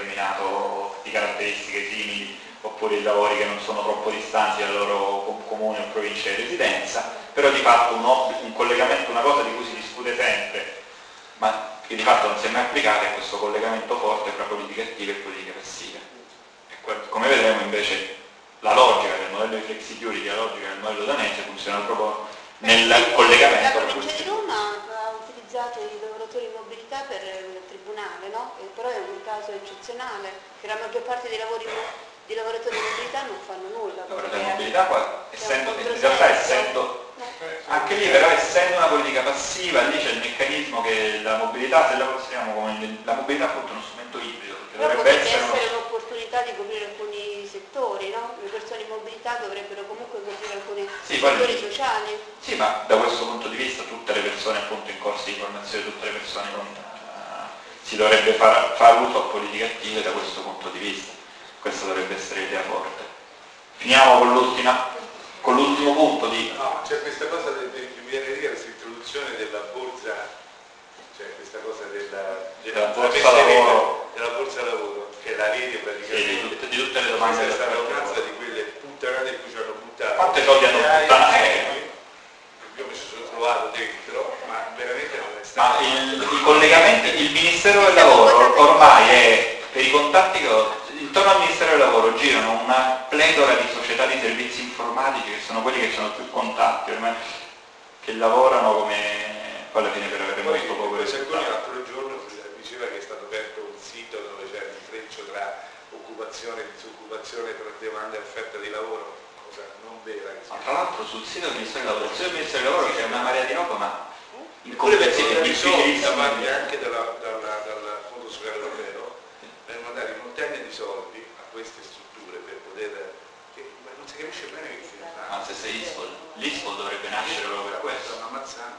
di caratteristiche simili, oppure i lavori che non sono troppo distanti dal loro comune o provincia di residenza, però di fatto un collegamento, una cosa di cui si discute sempre, ma che di fatto non si è mai applicata, è questo collegamento forte tra politiche attive e politiche passive. E come vedremo invece la logica del modello di flexicurity, la logica del modello danese funziona proprio nel collegamento. La provincia di Roma ha utilizzato i lavoratori in mobilità per il tribunale, no? Però è un caso eccezionale, che la maggior parte dei lavoratori in mobilità non fanno nulla. La mobilità qua, in realtà essendo anche lì però essendo una politica passiva, lì c'è il meccanismo che la mobilità, se la consideriamo come la mobilità appunto è uno strumento ibrido, perché però dovrebbe potrebbe essere uno... un'opportunità di coprire alcuni settori, no? Le persone in mobilità dovrebbero comunque coprire alcuni sì, settori sociali. Sì, ma da questo punto di vista tutte le persone appunto in corsi di formazione, tutte le persone si dovrebbe far uso a politiche attive da questo punto di vista. Questa dovrebbe essere l'idea forte. Finiamo con l'ultimo punto di... No, c'è questa cosa mi viene a dire questa introduzione della borsa, cioè questa cosa della borsa lavoro, che è la rete praticamente di tutte le domande. Questa è stata un'altra di quelle puttanate in cui ci hanno buttato. Quante soldi hanno buttato? Io mi ci sono trovato dentro, ma veramente non è stato. Ma i collegamenti, il Ministero del Lavoro ormai è, per i contatti che ho, intorno al Ministero del Lavoro girano una pletora di società di servizi informatici che sono quelli che hanno più contatti ormai, che lavorano come... poi alla fine per avere molto poco risultato. L'altro giorno diceva che è stato aperto un sito dove c'è il intreccio tra occupazione e disoccupazione, tra domanda e offerta di lavoro, cosa non vera. Ma tra l'altro sul sito del Ministero del Lavoro, sul Ministero del Lavoro c'è una marea di roba, ma in Pure complessi vengono è dati soldi difficilissimo. anche dal Fondo Sociale Europeo, vengono dati montagne di soldi a queste strutture per poter... ma non si capisce bene che fine fa. Ma se sei l'ISPOL dovrebbe nascere proprio per questo. Stanno ammazzando.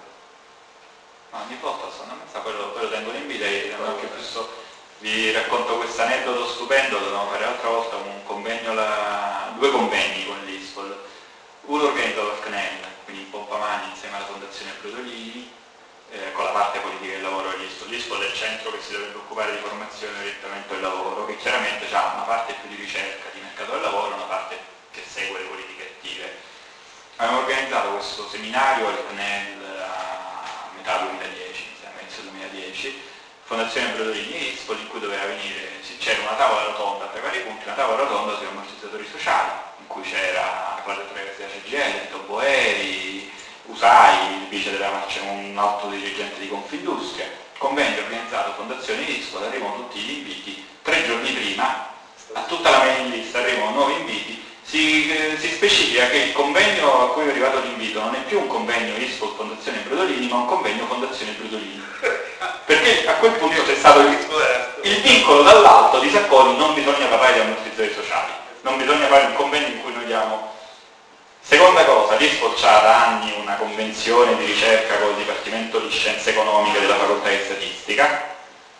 Ma ogni volta stanno ammazzando, poi lo tengono in vita e anche questo, vi racconto questo aneddoto stupendo. Dovevamo fare l'altra volta un convegno, due convegni con l'ISPOL, uno organizzato dal CNEL, quindi in pompa mani insieme alla Fondazione Brodolini, con la parte politica del lavoro dell'ISPOL. L'ISPOL è il centro che si dovrebbe occupare di formazione e orientamento del lavoro, che chiaramente ha una parte più di ricerca di mercato del lavoro, una parte che segue le politiche attive. Abbiamo organizzato questo seminario al CNEL a metà 2010, a inizio 2010, Fondazione Brodolini e ISPOL, in cui doveva venire, c'era una tavola rotonda tra i vari punti, una tavola rotonda sugli ammortizzatori sociali, in cui c'era Claudio Treversi della CGIL, Tito Boeri, Usai, il vice della Marcia, un alto dirigente di Confindustria. Convegno organizzato Fondazione ISPOL, arrivano tutti gli inviti, 3 giorni prima, a tutta la mailing list arrivano nuovi inviti. Si specifica che il convegno a cui è arrivato l'invito non è più un convegno ISPOL Fondazione Brodolini, ma un convegno Fondazione Brodolini. Perché a quel punto c'è stato il vincolo dall'alto di Sacconi: non bisogna parlare di ammortizzatori sociali, non bisogna fare un convegno in cui noi diamo... Seconda cosa, l'ISPOL ha da anni una convenzione di ricerca con il Dipartimento di Scienze Economiche della Facoltà di Statistica,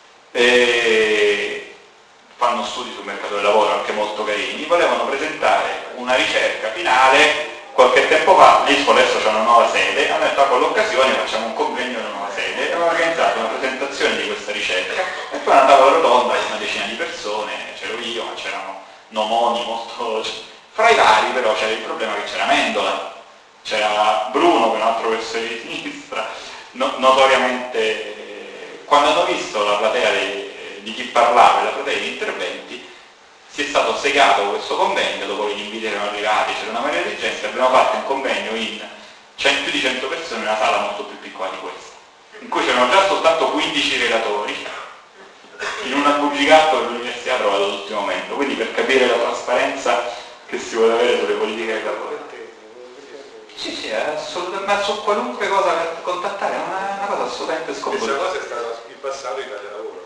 e fanno studi sul mercato del lavoro anche molto carini. Volevano presentare una ricerca finale qualche tempo fa. L'ISPOL adesso c'è una nuova sede, hanno detto: con l'occasione facciamo un convegno nella nuova sede, e hanno organizzato una presentazione di questa ricerca e poi una tavola rotonda di una decina di persone, c'ero io, ma c'erano nomoni molto... Fra i vari però c'era il problema che c'era Mendola, c'era Bruno, che è un altro versore di sinistra, notoriamente, quando hanno visto la platea di chi parlava e la platea di interventi, si è stato segato questo convegno, dopo che gli inviti erano arrivati, c'era una marea di gente, abbiamo fatto un convegno in più di 100 persone in una sala molto più piccola di questa, in cui c'erano già soltanto 15 relatori, in un abbugigato che l'università ha trovato all'ultimo momento, quindi per capire la trasparenza che si vuole avere sulle politiche del lavoro. Sì, assolutamente, ma su qualunque cosa per contattare è una cosa assolutamente scomoda. Questa cosa è stata in passato in Italia Lavoro.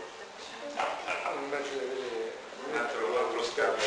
Un altro scambio.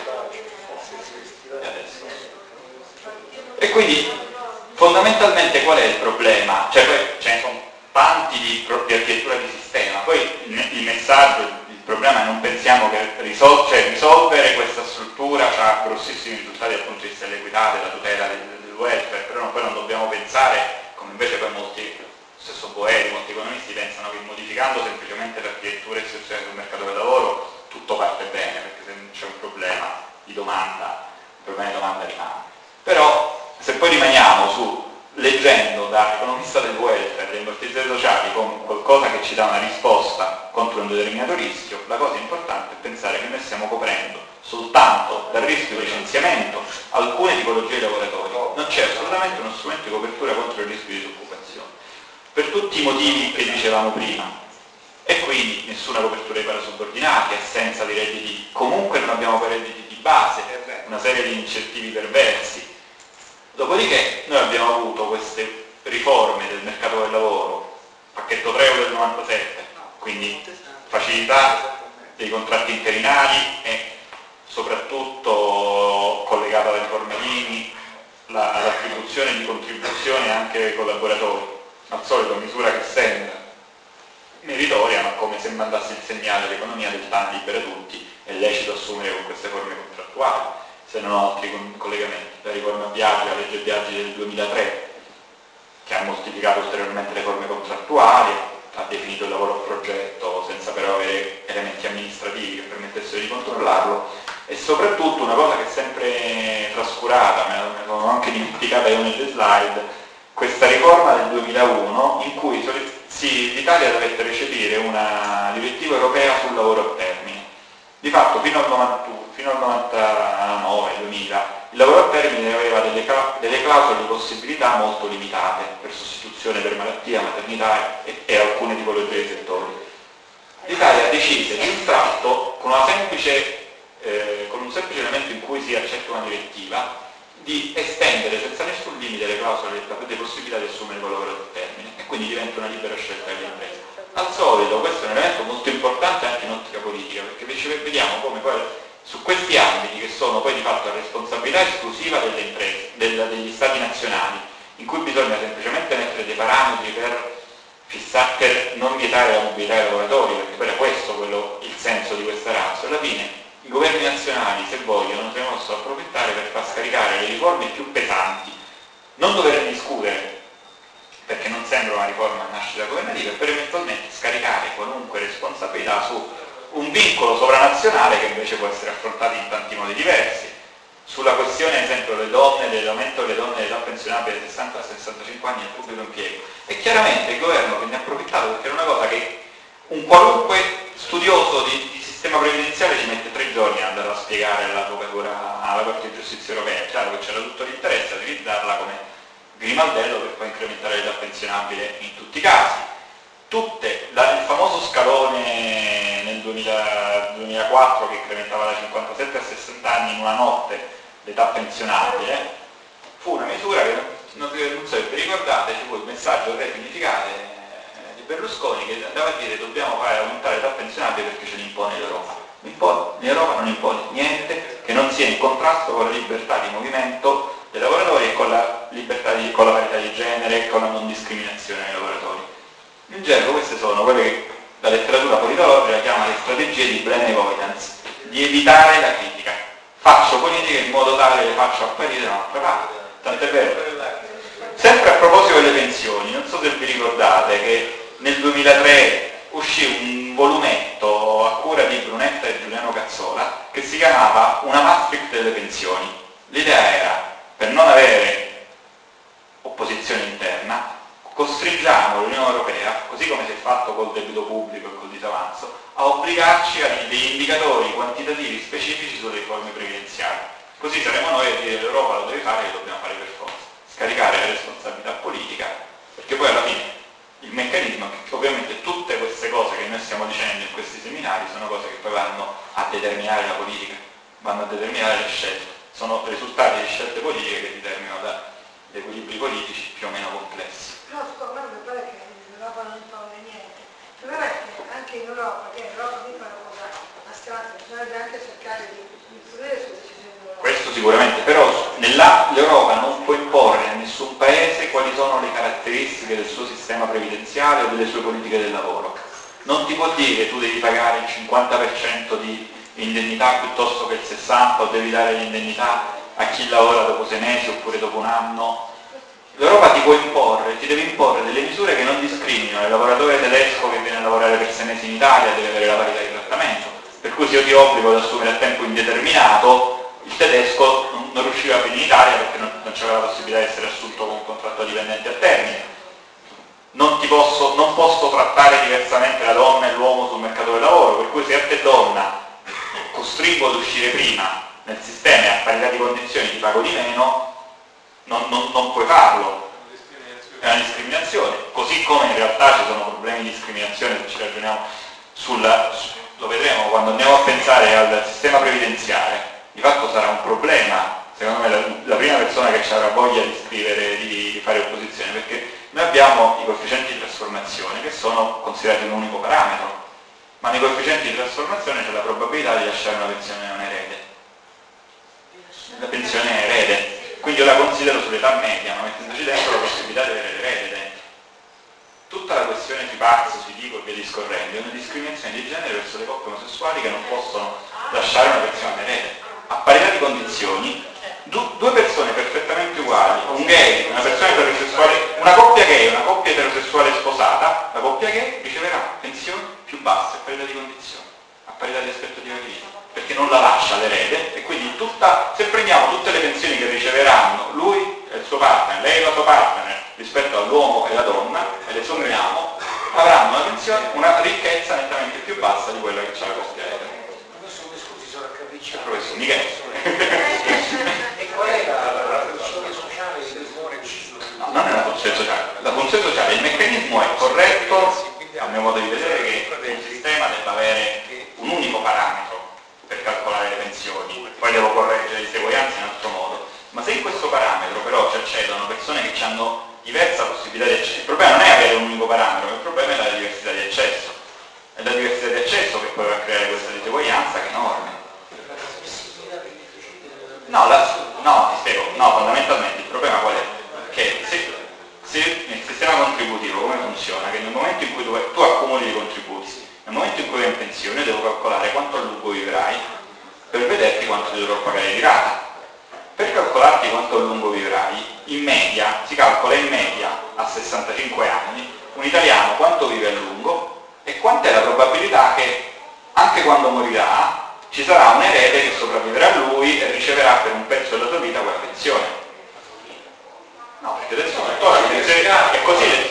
E quindi fondamentalmente qual è il problema? Cioè poi ce ne sono tanti di architettura di sistema, poi il messaggio, il problema è non pensiamo che risolvere questa struttura ha grossissimi risultati dal punto di vista dell'equità, della tutela del welfare, però poi non dobbiamo pensare, come invece poi molti, stesso Boeri, molti economisti pensano che modificando semplicemente l'architettura istituzionale sul mercato del lavoro tutto parte bene, perché se c'è un problema di domanda, il problema di domanda rimane. Però se poi rimaniamo su leggendo da economista del welfare, degli ammortizzatori sociali con qualcosa che ci dà una risposta contro un determinato rischio, la cosa importante è pensare che noi stiamo coprendo soltanto dal rischio di licenziamento alcune tipologie di lavoratori. Non c'è assolutamente uno strumento di copertura contro il rischio di disoccupazione, per tutti i motivi che dicevamo prima. E quindi nessuna copertura ai parasubordinati, assenza di redditi, comunque non abbiamo poi redditi di base, una serie di incentivi perversi. Dopodiché noi abbiamo avuto queste riforme del mercato del lavoro, pacchetto 3 del 97, quindi facilità dei contratti interinali e soprattutto collegata alle riforme Dini, l'attribuzione di contribuzioni anche ai collaboratori, al solito misura che sembra meritoria, ma come se mandasse il segnale l'economia del TAN libera tutti, è lecito assumere con queste forme contrattuali, se non ho altri collegamenti. La riforma Biagi, la legge Biagi del 2003, che ha moltiplicato ulteriormente le forme contrattuali, ha definito il lavoro a progetto senza però avere elementi amministrativi che permettessero di controllarlo, e soprattutto una cosa che è sempre trascurata, me la sono anche dimenticata io nelle slide, questa riforma del 2001 in cui l'Italia dovette recepire una direttiva europea sul lavoro a termine. Di fatto fino al 99-2000 il lavoro a termine aveva delle clausole di possibilità molto limitate per sostituzione per malattia, maternità e alcune tipologie di settori. L'Italia decise di un tratto con un semplice elemento in cui si accetta una direttiva di estendere senza nessun limite le clausole delle possibilità di assumere il lavoro a termine, e quindi diventa una libera scelta delle imprese. Al solito questo è un elemento molto importante anche in ottica politica, perché vediamo come poi su questi ambiti, che sono poi di fatto la responsabilità esclusiva delle imprese, degli stati nazionali, in cui bisogna semplicemente mettere dei parametri per non vietare la mobilità dei lavoratori, perché poi era questo il senso di questa razza. Alla fine i governi nazionali, se vogliono, se ne possono approfittare per far scaricare le riforme più pesanti, non doverne discutere, perché non sembra una riforma a nascita governativa, e per eventualmente scaricare qualunque responsabilità su un vincolo sovranazionale che invece può essere affrontato in tanti modi diversi. Sulla questione, ad esempio, dell'aumento delle donne dell'età pensionabile da 60 a 65 anni nel pubblico impiego, e chiaramente il governo che ne ha approfittato, perché era una cosa che un qualunque studioso di sistema previdenziale ci mette 3 giorni ad andare a spiegare all'avvocatura, alla Corte di Giustizia Europea. È chiaro che c'era tutto l'interesse a utilizzarla come grimaldello per poi incrementare l'età pensionabile in tutti i casi. Il famoso scalone nel 2004 che incrementava da 57 a 60 anni in una notte l'età pensionabile, fu una misura che non so se vi ricordate, ci fu il messaggio del re significate di Berlusconi che andava a dire dobbiamo fare aumentare l'età pensionabile perché ce l'impone l'Europa. L'Europa non impone niente che non sia in contrasto con la libertà di movimento dei lavoratori e con la parità di genere e con la non discriminazione dei lavoratori. In gergo queste sono quelle che la letteratura politologica chiama le strategie di blame avoidance, di evitare la critica. Faccio politica in modo tale che le faccio apparire da un'altra parte. Tant'è vero. Sempre a proposito delle pensioni, non so se vi ricordate che nel 2003 uscì un volumetto a cura di Brunetta e Giuliano Cazzola che si chiamava Una Maastricht delle pensioni. L'idea era, per non avere opposizione condizione interna, costringiamo l'Unione Europea, così come si è fatto col debito pubblico e col disavanzo, a obbligarci a degli indicatori quantitativi specifici sulle riforme previdenziali. Così saremo noi a dire l'Europa lo deve fare e lo dobbiamo fare per forza. Scaricare la responsabilità politica, perché poi alla fine il meccanismo è che ovviamente tutte queste cose che noi stiamo dicendo in questi seminari sono cose che poi vanno a determinare la politica, vanno a determinare le scelte, sono risultati di scelte politiche che determinano da equilibri politici più o meno complessi. No, scusa, mi pare che in Europa non impone niente. Il problema è che anche in Europa, che l'Europa dica una cosa astratta, bisognerebbe anche cercare di influire sulle decisioni dell'Europa. Questo sicuramente, però l'Europa non può imporre a nessun paese quali sono le caratteristiche del suo sistema previdenziale o delle sue politiche del lavoro. Non ti può dire tu devi pagare il 50% di indennità piuttosto che il 60% o devi dare l'indennità a chi lavora dopo 6 mesi oppure dopo un anno. L'Europa ti può imporre, ti deve imporre delle misure che non discriminano. Il lavoratore tedesco che viene a lavorare per 6 mesi in Italia deve avere la parità di trattamento, per cui se io ti obbligo ad assumere a tempo indeterminato, il tedesco non riusciva a venire in Italia perché non c'era la possibilità di essere assunto con un contratto dipendente a termine. Non posso trattare diversamente la donna e l'uomo sul mercato del lavoro, per cui se a te donna costringo ad uscire prima nel sistema e a parità di condizioni ti pago di meno, non puoi farlo. È una discriminazione. Così come in realtà ci sono problemi di discriminazione, se ci ragioniamo lo vedremo quando andiamo a pensare al sistema previdenziale. Di fatto sarà un problema, secondo me, la prima persona che ci avrà voglia di scrivere, di fare opposizione, perché noi abbiamo i coefficienti di trasformazione che sono considerati un unico parametro, ma nei coefficienti di trasformazione c'è la probabilità di lasciare una pensione non erede. La pensione è erede, quindi io la considero sull'età media, ma mettendoci dentro la possibilità di avere l'erede dentro. Tutta la questione sui pazzi, sui dico e via discorrendo è una discriminazione di genere verso le coppie omosessuali che non possono lasciare una pensione erede. A parità di condizioni, due persone perfettamente uguali, un gay, una persona eterosessuale, una coppia gay, una coppia eterosessuale sposata, la coppia gay riceverà pensioni più basse a parità di condizioni, a parità di aspettativa di vita, perché non la lascia l'erede e quindi se prendiamo tutte le pensioni che riceveranno lui e il suo partner, lei e la sua partner rispetto all'uomo e la donna e le sommiamo, avranno una pensione, una ricchezza nettamente più bassa di quella che c'ha la coppia etero. Il professor Michele. E qual è la funzione sociale di questo regime? No, non è una funzione sociale. La funzione sociale, il meccanismo è corretto, a mio modo di vedere, che un sistema debba avere un unico parametro per calcolare le pensioni, poi devo correggere le diseguaglianze in altro modo. Ma se in questo parametro però ci accedono persone che hanno diversa possibilità di accesso, il problema non è avere un unico parametro, il problema è la diversità di accesso. È la diversità di accesso che poi va a creare questa diseguaglianza che è enorme. No, ti spiego, fondamentalmente il problema qual è? Che se nel sistema contributivo come funziona? Che nel momento in cui tu accumuli dei contributi, nel momento in cui vai in pensione devo calcolare quanto a lungo vivrai per vederti quanto ti dovrò pagare di rata. Per calcolarti quanto a lungo vivrai, in media, si calcola in media a 65 anni, un italiano quanto vive a lungo e quanta è la probabilità che anche quando morirà ci sarà un erede che sopravviverà a lui e riceverà per un pezzo della sua vita quella pensione. No, perché adesso è così.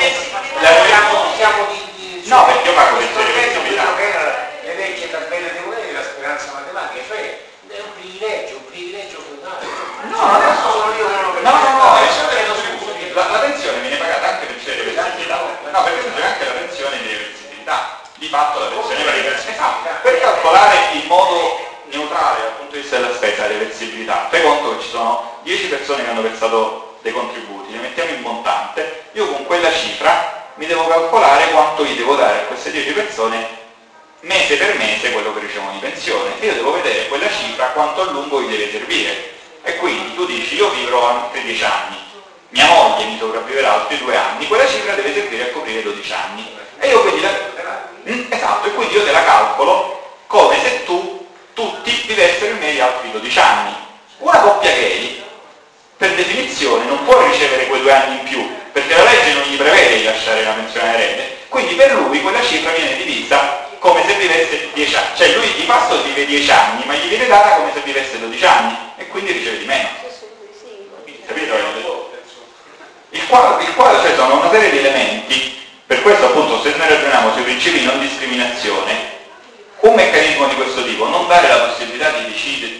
No, perché io parlo di reversibilità. Le vecchie tabelle di Euler, la speranza matematica, cioè è un privilegio feudale. No, adesso sono io uno che la pensione viene pagata anche per le reversibilità. No, perché c'è anche la pensione di reversibilità. Di fatto la pensione va reversibilità. Per calcolare in modo neutrale dal punto di vista della spesa la reversibilità, fai conto che ci sono 10 persone che hanno versato dei contributi, li mettiamo in montante, io con quella cifra mi devo calcolare quanto gli devo dare a queste 10 persone mese per mese quello che ricevono di pensione e io devo vedere quella cifra quanto a lungo gli deve servire. E quindi tu dici io vivrò altri 10 anni, mia moglie mi sopravviverà altri 2 anni, quella cifra deve servire a coprire 12 anni. E io quindi esatto, e quindi io te la calcolo come se tutti vivessero in media altri 12 anni. Una coppia gay, per definizione, non può ricevere quei 2 anni in più, perché la legge non gli prevede di lasciare una pensione erede, quindi per lui quella cifra viene divisa come se vivesse 10 anni, cioè lui di fatto vive 10 anni, ma gli viene data come se vivesse 12 anni, e quindi riceve di meno. Capito? Il qua cioè, sono una serie di elementi, per questo appunto se noi ragioniamo sui principi di non discriminazione, un meccanismo di questo tipo, non dare la possibilità di decidere,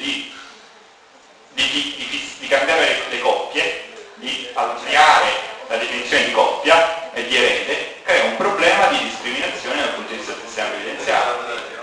di cambiare le coppie, di ampliare la definizione di coppia e di erede, crea un problema di discriminazione dal punto di vista del sistema previdenziale.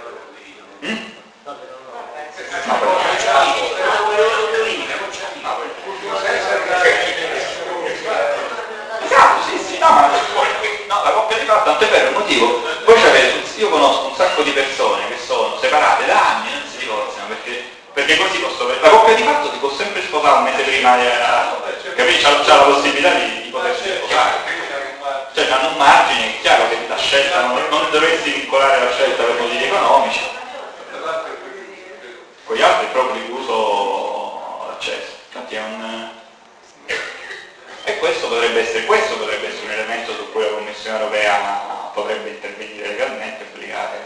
La coppia di fatto, tanto è vero il motivo, voi io conosco un sacco di persone che sono separate da anni e non si divorziano perché così la coppia di fatto si può sempre sposare un mese prima, capisci? C'ha la possibilità di potersi sposare, cioè hanno un margine, è chiaro che la scelta non dovresti vincolare la scelta per motivi economici, con gli altri è proprio l'uso d'accesso, infatti è un... E questo potrebbe essere un elemento su cui la Commissione europea potrebbe intervenire legalmente e obbligare.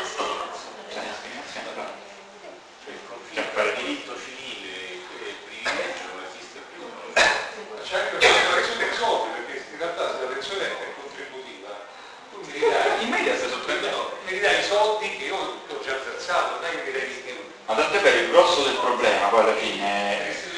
Cioè fare diritto civile e privilegio non esiste più. C'è anche una pensione dei soldi, perché in realtà se la pensione è contributiva, tu mi ridai. In media si sorprendono. Mi ridai i soldi che io ho già versato, non è che mi ridai i soldi. Ma tanto è vero, il grosso del problema poi alla fine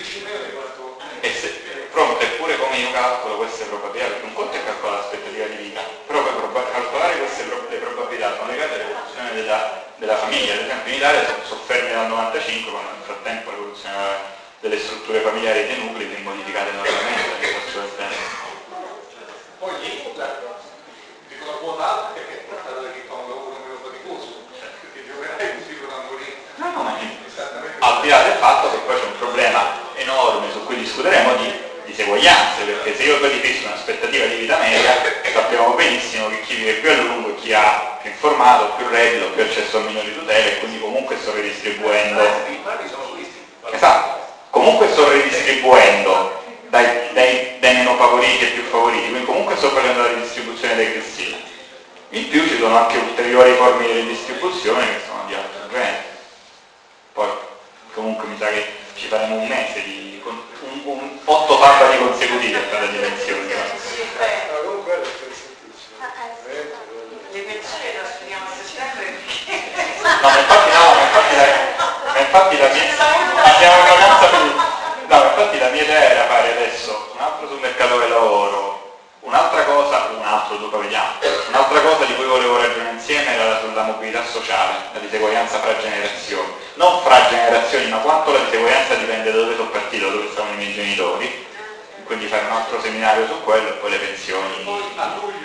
eppure come io calcolo queste probabilità, perché un conto è calcolare l'aspettativa di vita, però per calcolare le probabilità sono legate all'evoluzione della famiglia. Ad esempio in Italia sono fermi dal 95, quando nel frattempo l'evoluzione delle strutture familiari e dei nuclei viene modificata enormemente nel corso del tempo. Poi dico la quota alta perché è stata che fa un lavoro meno faticoso, perché gli operai continuano a morire. No, ma al di là del fatto che poi c'è un problema enorme su cui discuteremo di diseguaglianze, perché se io poi fisso un'aspettativa di vita media, sappiamo benissimo che chi vive più a lungo e chi ha più informato, più reddito, più accesso a minori tutele, e quindi comunque sto redistribuendo. Esatto, comunque sto redistribuendo dai meno favoriti e più favoriti, quindi comunque sto facendo la ridistribuzione degressiva. In più ci sono anche ulteriori forme di redistribuzione che sono di altro genere. Poi comunque mi sa che ci faremo un mese di 8 sabati consecutivi per la dimensione. Comunque è interessantissimo. Le pensioni le studiamo a settembre perché... No, ma infatti la mia idea era fare adesso un altro sul mercato del lavoro, un'altra cosa di cui volevo ragionare insieme era sulla mobilità sociale, la diseguaglianza fra generazioni. Non fra generazioni, ma quanto la diseguaglianza dipende da dove sono partito, dove stavano i miei genitori. Quindi fare un altro seminario su quello e poi le pensioni. Poi a luglio